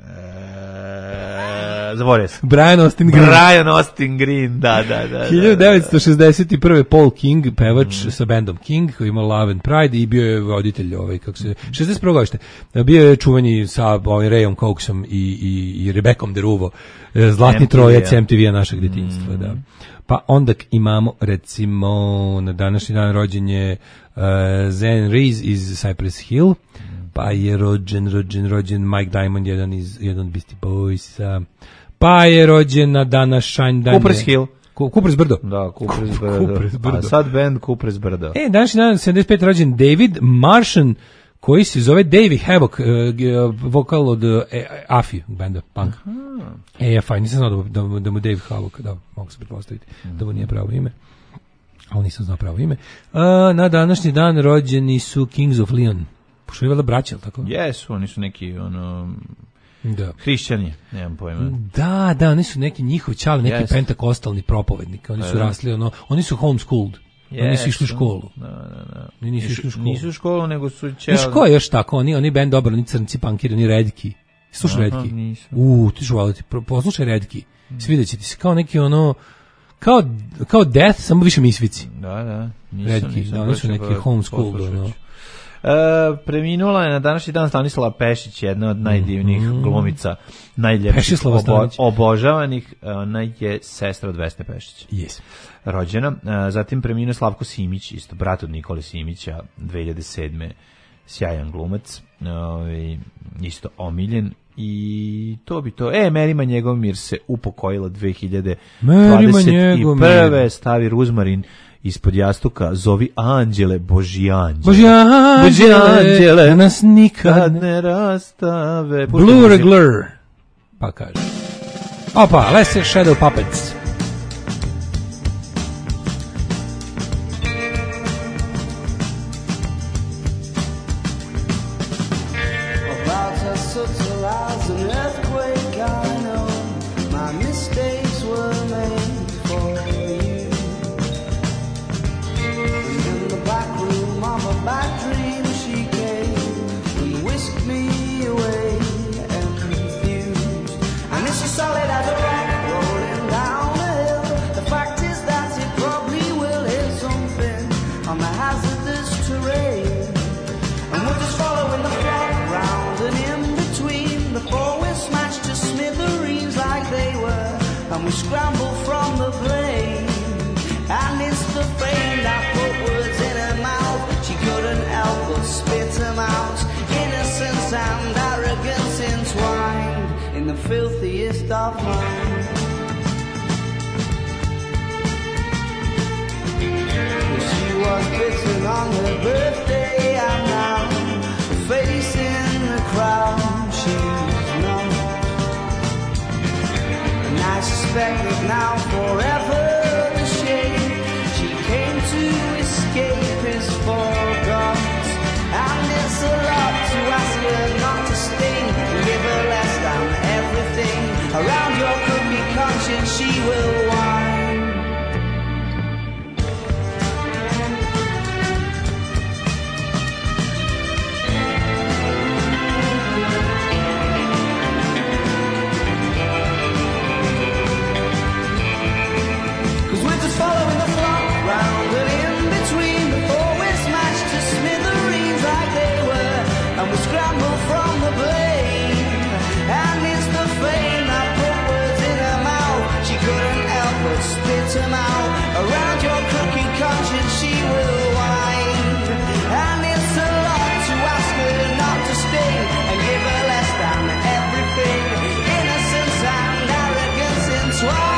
Zaboravio sam. Brian Austin Green. Brian Austin Green, da, da, da. hiljadu devetsto šezdeset prve. Paul King, pevač mm. sa bandom King, koji ima Love and Pride i bio je voditelj ovaj, kako se, šezdeset prve. godište. Bio je čuveni sa ovim Rayom Coxom i, i, i Rebekom Deruvo, zlatni trojac M T V-a našeg detinjstva, mm. da. Pa onda imamo, recimo, na današnji dan rođenje uh, Zen Rees iz Cypress Hill, pa je rođen, rođen, rođen Mike Diamond, jedan iz jedan od Beastie Boysa, pa je rođen na današnji dan... Cooper's Hill. Cooper's Brdo. Da, Cooper's Brdo. Brdo. A sad band Cooper's Brdo. E, današnji dan sedamdeset pete. rođen David Martian, koji se zove Davey Havoc, uh, vokal od uh, Afi, benda punk. Aha. E, ja fajn, nisam znao da, da, da mu Dave Havoc, da, mogu se pretpostaviti, mm. da mu nije pravo ime. Ali nisam znao pravo ime. Uh, na današnji dan rođeni su Kings of Leon. Pošto je vela braća, ili tako? Jesu, oni su neki, ono... Da. Hrišćani, nemam pojma. Da, da, oni su neki njihov čali, neki yes. pentakostalni propovednik. Oni su da. rasli, ono, oni su homeschooled. Yes. Oni nisu išli u školu. Da, da, da. Oni nisu išli u školu. Nisu u školu, nego su čeli. Znaš ko je još tako? Oni, oni band dobro, oni crnci, punkiri, oni Redki. Slušaj Redki. U, ti ću valiti. Poslušaj Redki. Mm. Svidjet će ti se kao neki ono... Kao, kao Death, samo više misvici. Da, da. Nisam, Redki, nisam da, oni su neki homeschooled, ono. Uh, preminula je na današnji dan Stanislava Pešić, jedna od najdivnijih mm-hmm. glumica, najljepših obo, obožavanih, ona je sestra od Vesne Pešić. Yes. Rođena. Uh, zatim preminuo Slavko Simić, isto brat od Nikole Simića, dve hiljade sedme. Sjajan glumac, uh, isto omiljen. I to bi to. E, Merima Njegomir se upokojila dve hiljade dvadeset prve. Stavi ruzmarin ispod jastuka, zovi anđele, Božji anđele. Božji anđele, Božji anđele nas nikad ne rastave. Blue Regular. Pa kaže. Opa, Lesser Shadow Puppets. Back room of a bad dream, she came on the hazardous terrain. And we're just following the flock round, and in between the four we're smashed to smithereens like they were, and we scramble from the plain. And it's the fame that put words in her mouth, she couldn't help but spit them out. Innocence and arrogance entwined in the filthiest of minds. She was bitten on her birthday, and now the face in the crowd she's not. And I suspect that now forever the shame she came to escape is forgot. And it's a lot to ask her not to sting and give her less than everything. Around your cookie conscience she will whine. Cause we're just following the flock round, and in between the four we're smashed to smithereens like they were, and we scramble from the blame. And it's the fame that put words in her mouth, she couldn't help but spit them out. Around your cookie conscience she will whine. And it's a lot to ask her not to sting and give her less than everything. Innocence and arrogance entwined.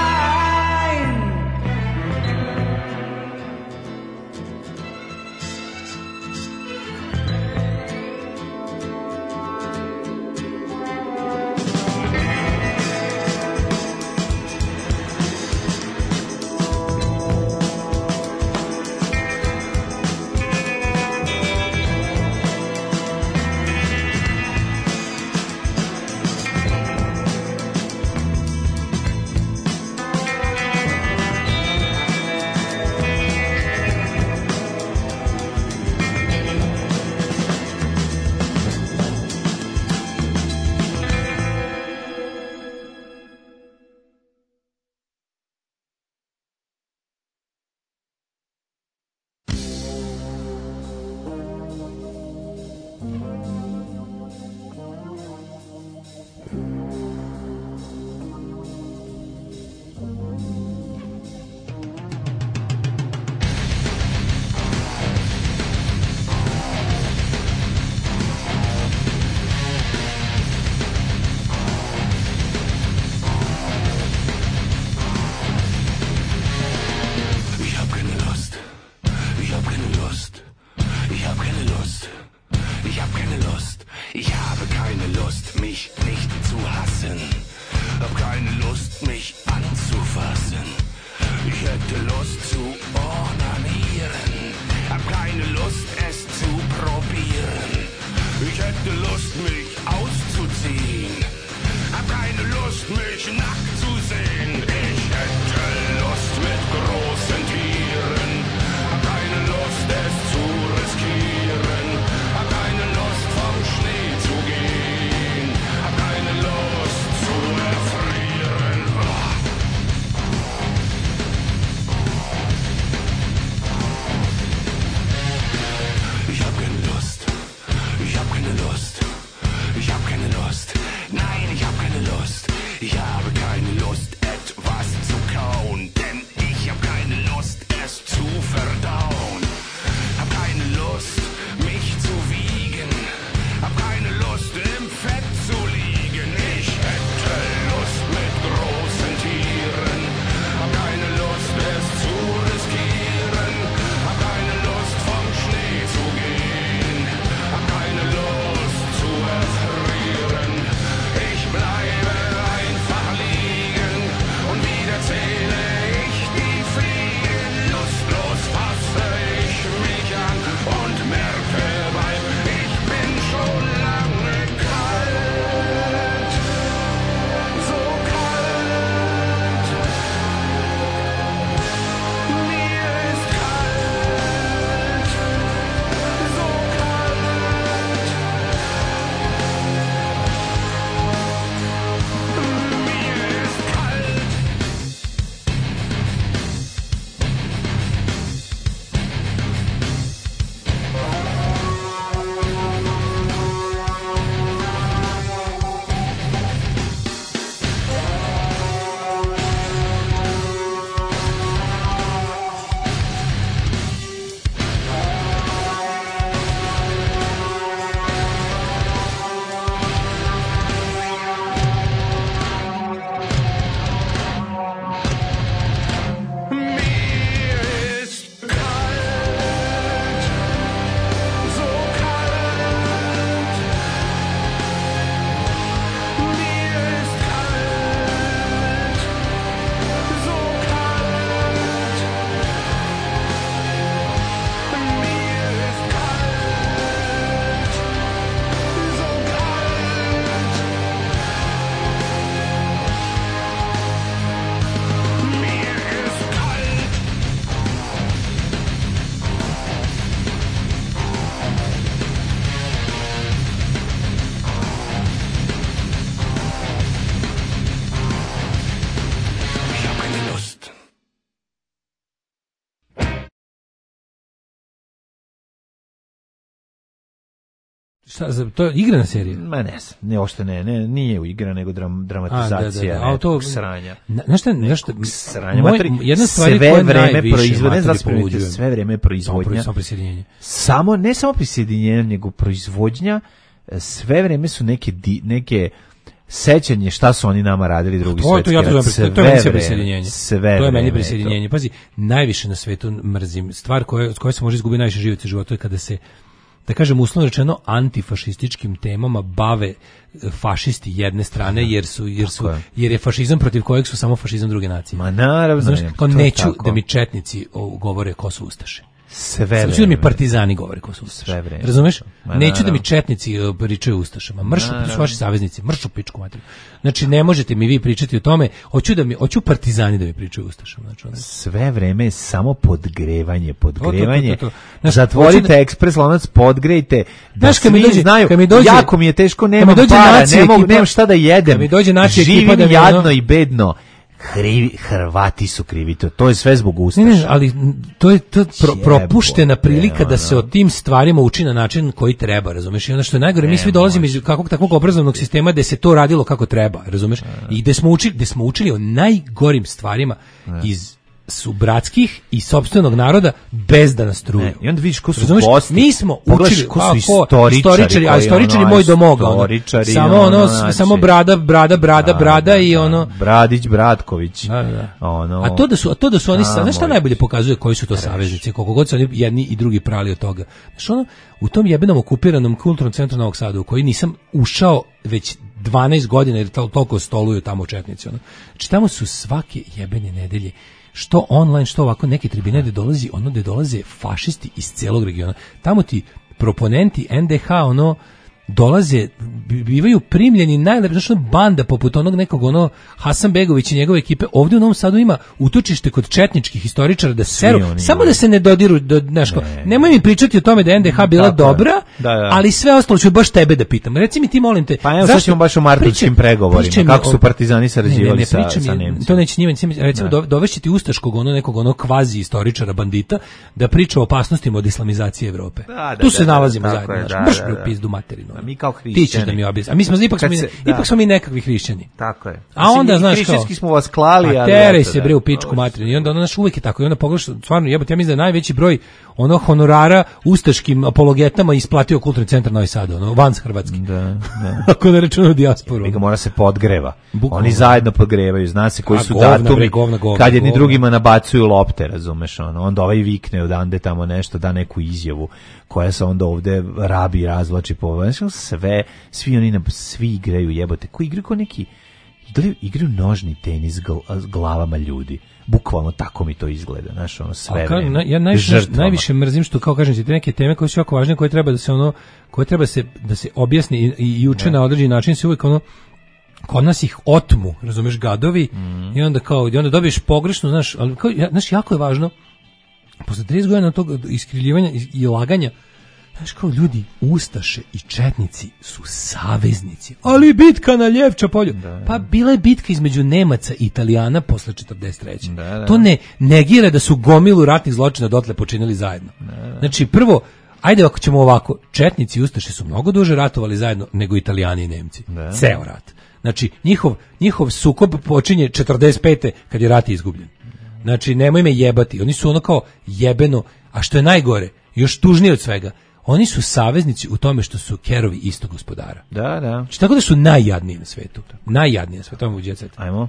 Šta, za- to je igrana serija? Ma ne znam, ne, ošte ne, ne, nije u igra, nego dram, dramatizacija, A, da, da, da. A to- nekog sranja. Na- Znaš šta, znaš šta, Sranja, moj- materi, jedna stvar je sve koja vreme najviše proizvode, ne znam da materi li primetite, poluđujem. sve vreme proizvodnja. Samo prisjedinjenje. Samo, ne samo prisjedinjenje, nego proizvodnja, e, sve vreme su neke, di, neke sećanje šta su oni nama radili drugi To je to svetski ja to rat. znam, Sve to je meni vreme, prisjedinjenje. sve To je meni vreme prisjedinjenje. Pazi, najviše na svetu mrzim stvar koja koja se može izgubiti najviše života u životu je kada se, da kažem uslovno rečeno, antifašističkim temama bave e, fašisti jedne strane, jer su jer su Tako je. jer je fašizam protiv kojeg su samo fašizam druge nacije. Ma naravno, Znaš, ne, kao to je neću tako. da mi četnici o, govore ko su ustaše. Sve Hoću da mi vreme. partizani govore ko su ustaše. Sve vreme. Razumeš? Ma Neću da mi naravno. četnici e, pričaju o ustašama. Mršu, to su Naravno. vaši saveznici, mršu pičku materiju. Znači ne možete mi vi pričati o tome. Hoću da mi hoću partizani da mi pričaju o ustašama, znači ono. Sve vreme je samo podgrevanje, podgrevanje. To, to, to, to. Znaš, Zatvorite hoću da- ekspres lonac, podgrejte. Da Znaš, kad mi svi dođe- znaju, kad mi dođe- jako mi je teško, kad mi nemam dođe para, nacija ne mogu, ekipa- nemam šta da jedem. kad mi dođe nacija Živim ekipa da mi jadno ono- i bedno. Hri, Hrvati su krivi, to, to je sve zbog Ustaša. Ne, ne, ali to je to pro, Jebote, propuštena prilika da se ono. o tim stvarima uči na način koji treba, razumeš? I ono što je najgore, mi svi dolazimo iz kakvog takvog obrazovnog sistema gde se to radilo kako treba, razumeš? I gde smo učili, gde smo učili o najgorim stvarima iz su bratskih i sopstvenog naroda bez da nas truju. Ne, i onda vidiš ko su Razumeš? gosti. Mi smo Pogledaš učili ko su a, istoričari istoričari, a koji, istoričari ono, moj domoga. ono. istoričari, Samo ono, ono, znači- samo brada, brada, brada, Da, brada da, i da. ono. Bradić, Bratković. Da, da, da. Ono, A to da su a to da su oni sa, A, znaš šta moj najbolje pokazuje koji su to saveznici, koliko god su oni jedni i drugi prali od toga. Znaš ono, u tom jebenom okupiranom kulturnom centru Novog Sada u koji nisam ušao već dvanaest godina jer tol- toliko stoluju tamo četnici. Ono. Znači tamo su svake jebene nedelje što online, što ovako neke tribine gde dolazi, ono gde dolaze fašisti iz celog regiona. Tamo ti proponenti en de ha, ono, dolaze, bi- bivaju primljeni najlepša, znaš, ono, banda poput onog nekog, ono, Hasanbegović i njegove ekipe. Ovdje u Novom Sadu ima utočište kod četničkih historičara da seru, oni samo imaju. da se ne dodiru, do, znaš, kao, nemoj mi pričati o tome da je en de ha bila Tako je. dobra, Da, da. ali sve ostalo ću baš tebe da pitam. Reci mi ti, molim te, Pa evo sad ćemo baš o martovskim Pričaj- pregovorima, pričaj mi kako o- su partizani sarađivali Ne, ne, ne, sa- pričaj sa mi, Nemcima. To neće njima, recimo, Da. do- dovešći ti ustaškog, ono nekog, ono kvazi istoričara bandita, da priča o opasnostima od islamizacije Evrope. Da, da, tu se da, da, nalazimo tako zajedno, je, znaš, da, brš da, bre u da. pizdu materinu. A mi kao Ti ćeš da hrišćani. mi objasniš. A mi smo, ipak smo, Kad mi, se- da. ipak smo mi nekakvi hrišćani. Tako je. A Mislim, onda, i znaš, kao, hrišćanski smo vas klali, a ali teraj eto, se da. bre u pičku materinu. I onda ono, znaš, uvijek je tako. I onda pogledaš, stvarno, jebote, ja mislim da je najveći broj ono honorara ustaškim apologetama isplatio Kulturni centar Novi Sad, ono, van Hrvatski. Da, da. Ako ne računamo dijasporu. Mi ga mora se podgreva. Bukvalno. Oni zajedno podgrevaju, zna se koji A, su govna, datumi, bre, govna, govna, kad jedni govna. drugima nabacuju lopte, razumeš, ono, onda ovaj vikne odande tamo nešto, da neku izjavu, koja se onda ovde rabi i razvlači po, znači, sve, svi oni, na- svi igraju, jebote, koji igraju kao neki, igraju, igraju nožni tenis s gl- s glavama ljudi. Bukvalno tako mi to izgleda, znaš, ono, sve A kao, vreme. na- ja najviše, Žrtvama. najviše mrzim što, kao kažem ti, te neke teme koje su jako važne, koje treba da se ono, koje treba se, da se objasni i, i uče na određeni način, se uvijek ono, kod nas ih otmu, razumeš, gadovi, Mhm. i onda kao, i onda dobiješ pogrešno, znaš, ali kao, ja, znaš, jako je važno, posle trideset godina tog iskrivljivanja i, i laganja, znaš, kao ljudi, ustaše i četnici su saveznici, ali bitka na Ljevča polju, pa bila je bitka između Nemaca i Italijana posle četrdeset treće. Da, da. To ne negira da su gomilu ratnih zločina dotle počinili zajedno. Znači, prvo, ajde ako ćemo ovako, četnici i ustaše su mnogo duže ratovali zajedno nego Italijani i Nemci. Ceo rat. Znači, njihov, njihov sukob počinje četrdeset pete kad je rat izgubljen. Znači, nemoj me jebati. Oni su ono kao jebeno, a što je najgore, još tužnije od svega, oni su saveznici u tome što su kerovi istog gospodara. Da, da. Znači, tako da su najjadniji na svetu. Najjadniji na svetu. Ajmo u Jet Set. Ajmo.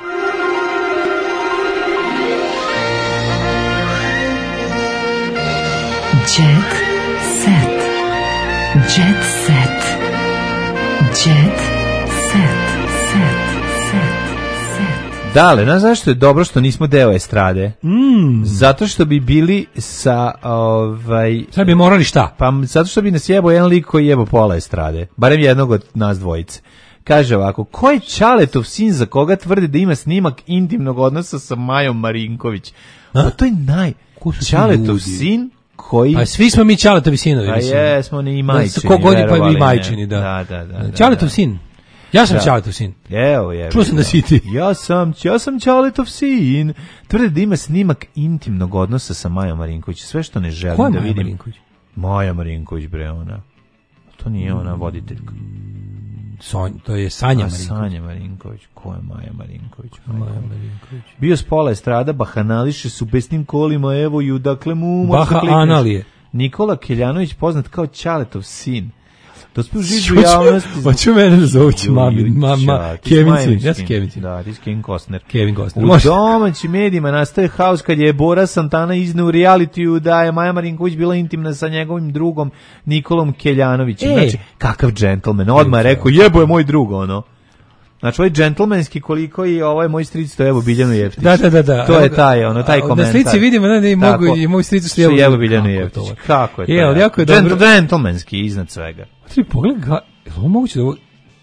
Jet set. Jet set. Jet set. Set. Set. Set. Dale, znaš zašto je dobro što nismo deo estrade? Mm. Zato što bi bili sa, ovaj... Sad bi morali šta? Pa zato što bi nas jebao jedan lik koji jebao pola estrade. Barem jednog od nas dvojice. Kaže ovako, ko je Ćaletov sin za koga tvrdi da ima snimak intimnog odnosa sa Majom Marinković? Pa to je naj... su ti Ćaletov ljudi? sin koji... Pa svi smo mi Ćaletovi sinovi. Pa mislim. jesmo, ni i majčini, Ko god je pa verovali, i ne. majčini, da. Da, da, da, da, Ćaletov da. sin. Ja sam Da. Ćaletov sin. Evo je. Čuo sam da si ti. Ja sam, ja sam Ćaletov sin. Tvrde da ima snimak intimnog odnosa sa Majom Marinković. Sve što ne želim Ko je da Maja vidim. Marinković? Maja Marinković, bre, ona. To nije ona voditeljka. Sonj, to je Sanja A, Marinković. Sanja Marinković. Ko je Maja Marinković? Maja Marinković. Bio s pola estrada, bahanališe su besnim kolima, evo ju, dakle mu... Baha analije. Nikola Keljanović, poznat kao Ćaletov sin. Dospio žižu javnosti... Hoću mene da zovući mami, mama, Kevin sin. Ja sam Kevin sin. Da, ti si Kevin Costner. Kevin Costner. U domaćim medijima nastaje haos kad je Bora Santana izneo u realitiju da je Maja Marinković bila intimna sa njegovim drugom Nikolom Keljanovićem. E. Znači, kakav džentlmen. Odmah je rekao, jebo je moj drug, ono. Znači, ovaj džentlmenski koliko i ovaj moj stric, to je evo Biljanu Jeftić. Da, da, da, da. To je taj, ono, taj komentar. Na slici vidimo da ne mogu i moj stric što je evo Biljanu Jeftić. Kako je to? Je, ali jako je dobro. Džentlmenski iznad svega. Tri pogled ga, je li ovo moguće da ovo...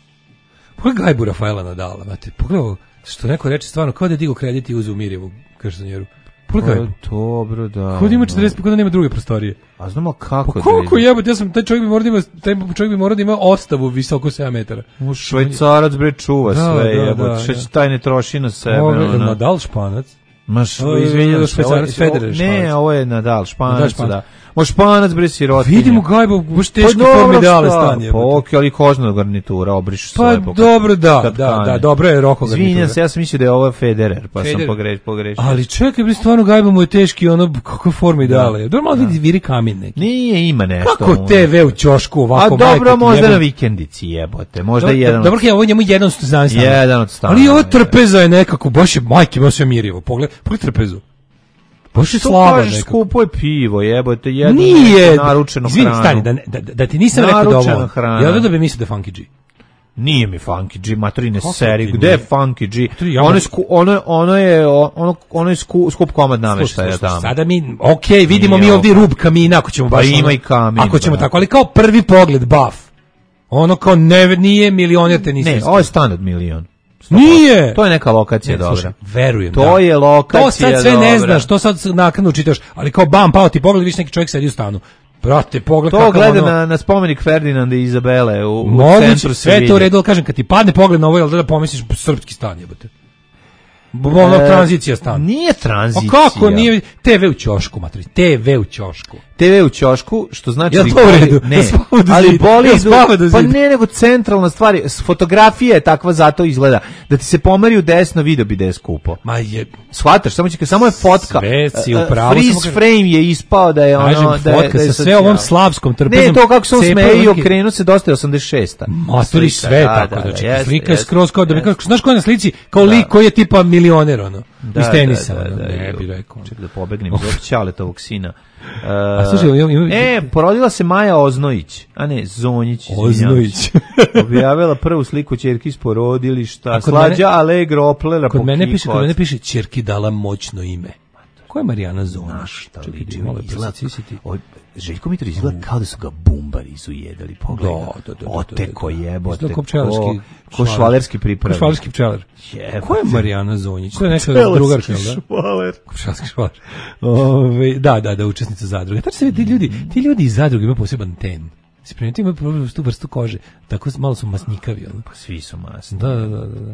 Pogled gajbu Rafaela Nadala, znate, pogled ovo, što neko reče stvarno, kao da je digo kredit i uze u Mirjevu garsonjeru. Pogled gajbu. Dobro, da. Kao da ima četrdeset, kao da nema druge prostorije. A znamo kako pa koliko jebote, ja sam, taj čovjek bi morao da ima, taj čovjek bi morao da ima ostavu visoko sedam metara. U Švajcarac bre čuva da, sve, da, jebote, da, što da. će taj ne troši na sebe. Ovo je ono. Nadal Španac. Maš, izvinjam se, ovo je- Federer Španac. ne, ovo je Nadal Španac, Nadal Španac. da. Mo Španac bre sirotinja. Vidimo gajbu, baš teški Pa dobro, form ideale šta? stanje. Pa okej, ali kožna garnitura, obriš Pa sve. dobro, da, da, da, dobro je Roko garnitura. Izvinjam se, ja sam mislio da je ovo Federer, pa Federer. sam pogreš, pogrešio. Ali čekaj, bre, stvarno gajba mu je teški, ono, kakve forme ideale. Dobro, malo vidi viri kamin neki. Nije, ima nešto. Kako te ve u ćošku ovako, A dobro, majko ti možda jebem. na vikendici jebote, možda Dobro, jedan. od- Dobro, ovo je njemu jedan od stana. Jedan od stana, Ali ovo je. trpeza je nekako, baš je, majke, baš je mirjevo. Pogled, pogled trpezu. Baš je Što slava kažeš, nekako. skupo je pivo, jebote, jedno Nije, neko naručeno izvini, hranu. stani, da, ne- da, da ti nisam rekao da Naručena ovo, hrana. ja da bi mislio da je Funky G. Nije mi Funky G, maturine Kako seri, ti gde nije? je Funky G? Tri, ja Ono je, mogu- sku, ono, je- ono je, ono, ono je sku, skup komad nameštaja Slušaj, slušaj, tamo. sada mi, okej, vidimo Nije mi ovo. ovdje rub kamina, ako ćemo Pa baš... ima ono- i kamin, Ako ćemo brate. tako, ali kao prvi pogled, buff. Ono kao ne, nije milioner tenisista. Ne, ovo je stan od milion. Nije! To je neka lokacija Ne, dobra. slušaj, verujem, To da. je lokacija To sad sve dobra. ne znaš, to sad naknadno čitaš, ali kao bam, pao ti pogled, viš neki čovjek sedi u stanu. Brate, pogled To kakav gleda ono... na, na spomenik Ferdinanda i Izabele u, u Moguće, centru sve to u Sevilje. redu, ali kažem, kad ti padne pogled na ovo, jel da, da pomisliš srpski stan, jebote. Ono, E, tranzicija stan. Nije tranzicija. A kako nije? te ve u ćošku, matri, te ve u ćošku. te ve u ćošku, što znači... Jel da to u boli- redu? Ne, Jel spava do ali zida? boli... Jel idu- spava do Pa zida? ne, nego centralna stvar, je- s- fotografija je takva, zato izgleda. Da ti se pomeri u desno, video bi da je skupo. Ma je... Shvataš, samo, će, samo je fotka. Sve si u E, e, pravu, Freeze samo kažem- frame je ispao da je ono... Kažem, da je, fotka da je sa sve ovom socijala. slavskom trpezom. Ne, to kako se on cepa smeje i neki- okrenuo se, dosta je osamdeset šesta. Maturi Slika, sve da, tako, da, znači jeste, slika je jeste, skroz kao da bi jeste. kako, znaš ko je na slici, kao Da. lik koji je tipa milioner, ono, Da, iz tenisa, da, da, ono, da, ne da, bi rekao. Čekaj da pobegnem iz ovog Ćaletovog sina. A slušaj, ima- ima- e, porodila se Maja Oznojić, a ne, Zonjić. izvinjavam Oznojić. se. Objavila prvu sliku ćerki iz porodilišta, A kod slađa mene- Allegro oplela po Kod mene piše, kikovac. kod mene piše ćerki dala moćno ime. Ko je Marijana Zona? Znaš šta Čekaj, liči, malo je izgleda, precisiti. oj, Željko Mitrović izgleda kao da su ga bumbari izujedali, pogledaj. Da, da, da, da, Oteko da, da. jebote, Izgleda kao pčelarski ko, ko švaler. švalerski pripravnik. Ko švalerski pčelar. Jebote. Ko je Marijana Zonjić? To je neka Pčelarski drugarka, jel da? švaler. Pčelarski švaler. Ove, da, da, da, učesnica zadruge. Tačno se vidi, ti ljudi, ti ljudi iz zadruge imaju poseban ten. Si primetio, imaju problem s tu vrstu kože. Tako malo su masnikavi, ono. Pa svi su masni. Da, da, da, da. da.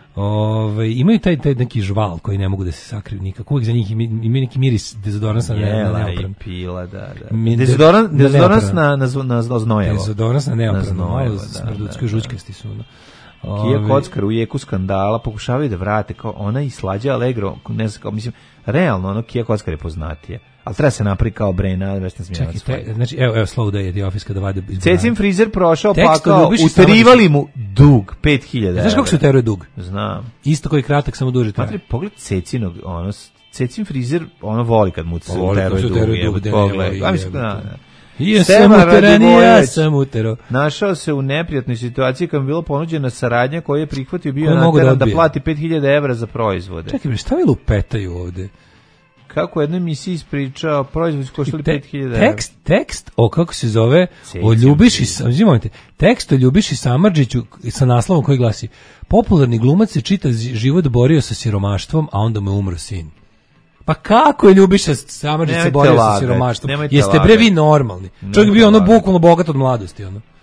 Ove, imaju taj, taj neki žval koji ne mogu da se sakriju nikako. Uvijek za njih ima, ima neki miris dezodoransa na, na Jela neopran. i pila, da, da. Mi- Dezodoran, na dezodorans neopran. na, na, zvo- na, na znojevo. Dezodorans na neopran. Na znojevo, Malo da, smrdutsko da, da. žučkasti su. Ono. Kija Ove, Kockar u jeku skandala pokušavaju da vrate kao ona i slađa Allegro, ne znam, kao, mislim, realno ono Kija Kockar je poznatije, ali treba se napravi kao Brena, veštan smijelac. Čekaj, te, znači, evo, evo, Slow Day je The Office kada vade iz Cecin frizer prošao, Tekst pa od kao Ljubiše uterivali mu dug, pet hiljada. Znaš kako se uteruje dug? Znam. Isto koji kratak, samo duže traje. Matri, pogled Cecinog, ono, Cecin frizer, ono voli kad mu se Pa voli kad uteruje se dug, uteruje dug, jebote, da ne pogled. voli, A mislim, da, jebote. da. Ja Stevan sam uteran, ja Radivojević sam utero. našao se u neprijatnoj situaciji kad mu je bila ponuđena saradnja koju je prihvatio, bio Koju mogu da nateran da, odbije. plati pet hiljada evra za proizvode. Čekaj, bre, šta vi lupetaju ovde? Kako u jednoj emisiji ispričao, proizvodi su koštali Te- pet hiljada evra. tekst, tekst, o kako se zove, Cecin o Ljubiši, frizer. Sam- zimajte, tekst o Ljubiši Samardžiću sa naslovom koji glasi: popularni glumac se čita zi- život borio sa siromaštvom, a onda mu je umro sin. Pa kako je Ljubiša Samardžić se Nemojte borio sa lagati, siromaštvom? nemojte Jeste bre lagati. vi normalni? Nemojte Čovjek bio ono lagati. bukvalno bogat od mladosti, ono.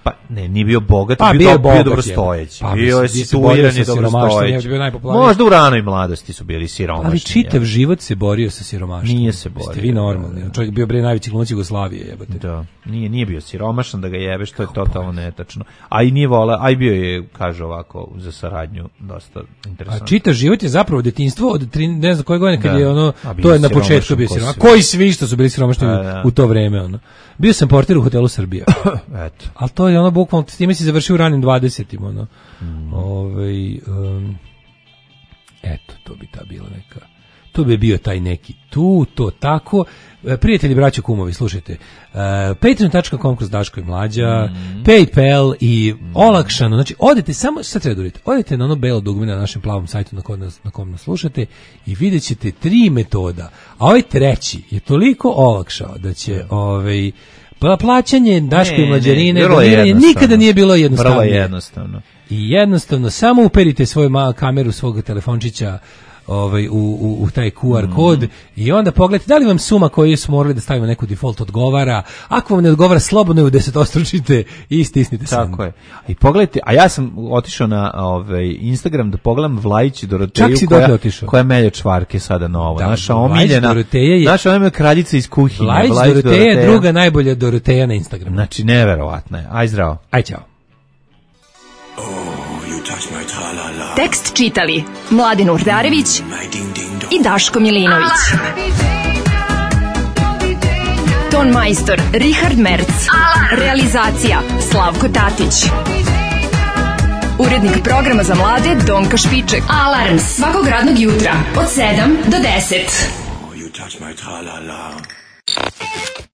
Pa ne, nije bio bogat, Pa, bio, bio je bio, bio bogat, dobrostojeći. je. Pa, bio je mislim, se borio situiran sa i siromaštvom, dobrostojeći. je bio najpopularniji. Možda u ranoj mladosti su bili siromašni. Ali čitav je. život se borio sa siromaštvom. Nije se borio. Ste vi normalni. Čovjek bio bre najveći glumac Jugoslavije, jebote. Da. Nije nije bio siromašan da ga jebeš, to je totalno netačno. A i nije vola, a i bio je, kaže ovako, za saradnju dosta interesantno. A čitav život je zapravo detinjstvo od tri, ne znam koje godine kad Da. je ono, A bio to je na siromašan, početku bio ko siromašan. svi. Koji svi što su bili siromašni A, da. u to vreme, ono. Bio sam portir u hotelu Srbija. Eto. Ali to je ono bukvalno, s time si završio u ranim dvadesetim, ono. Mm. Ovaj, um, eto, to bi ta bila neka, to bi bio taj neki tu, to tako. E, prijatelji, braćo, kumovi, slušajte, uh, patreon dot com kroz Daško i Mlađa, mm. PayPal i mm. olakšano, znači odete samo, sad treba da uradite, odete na ono belo dugme na našem plavom sajtu na kom nas, na kom nas slušate i vidjet ćete tri metoda, a ovaj treći je toliko olakšao da će mm. ovaj, pa plaćanje Daško i Mlađarine nikada nije bilo jednostavno. Vrlo jednostavno. I jednostavno samo uperite svoju ma- kameru svog telefončića ovaj, u, u, u taj Q R kod mm. i onda pogledajte da li vam suma koju smo morali da stavimo neku default odgovara. Ako vam ne odgovara, slobodno ju desetostručite i stisnite se. Tako je. I pogledajte, a ja sam otišao na ovaj Instagram da pogledam Vlajić Doroteju koja, koja melje čvarke sada novo. Da, naša omiljena, je, naša omiljena kraljica iz kuhinje. Vlajić Doroteja je druga najbolja Doroteja na Instagramu. Znači, neverovatno je. Aj zdravo. Aj ćao. Tekst čitali Mladin Urdarević i Daško Milinović. Ton majstor Richard Merc. Realizacija Slavko Tatić. Urednik programa za mlade Donka Špiček. Alarms svakog radnog jutra od sedam do deset. You touch my tra-la-la.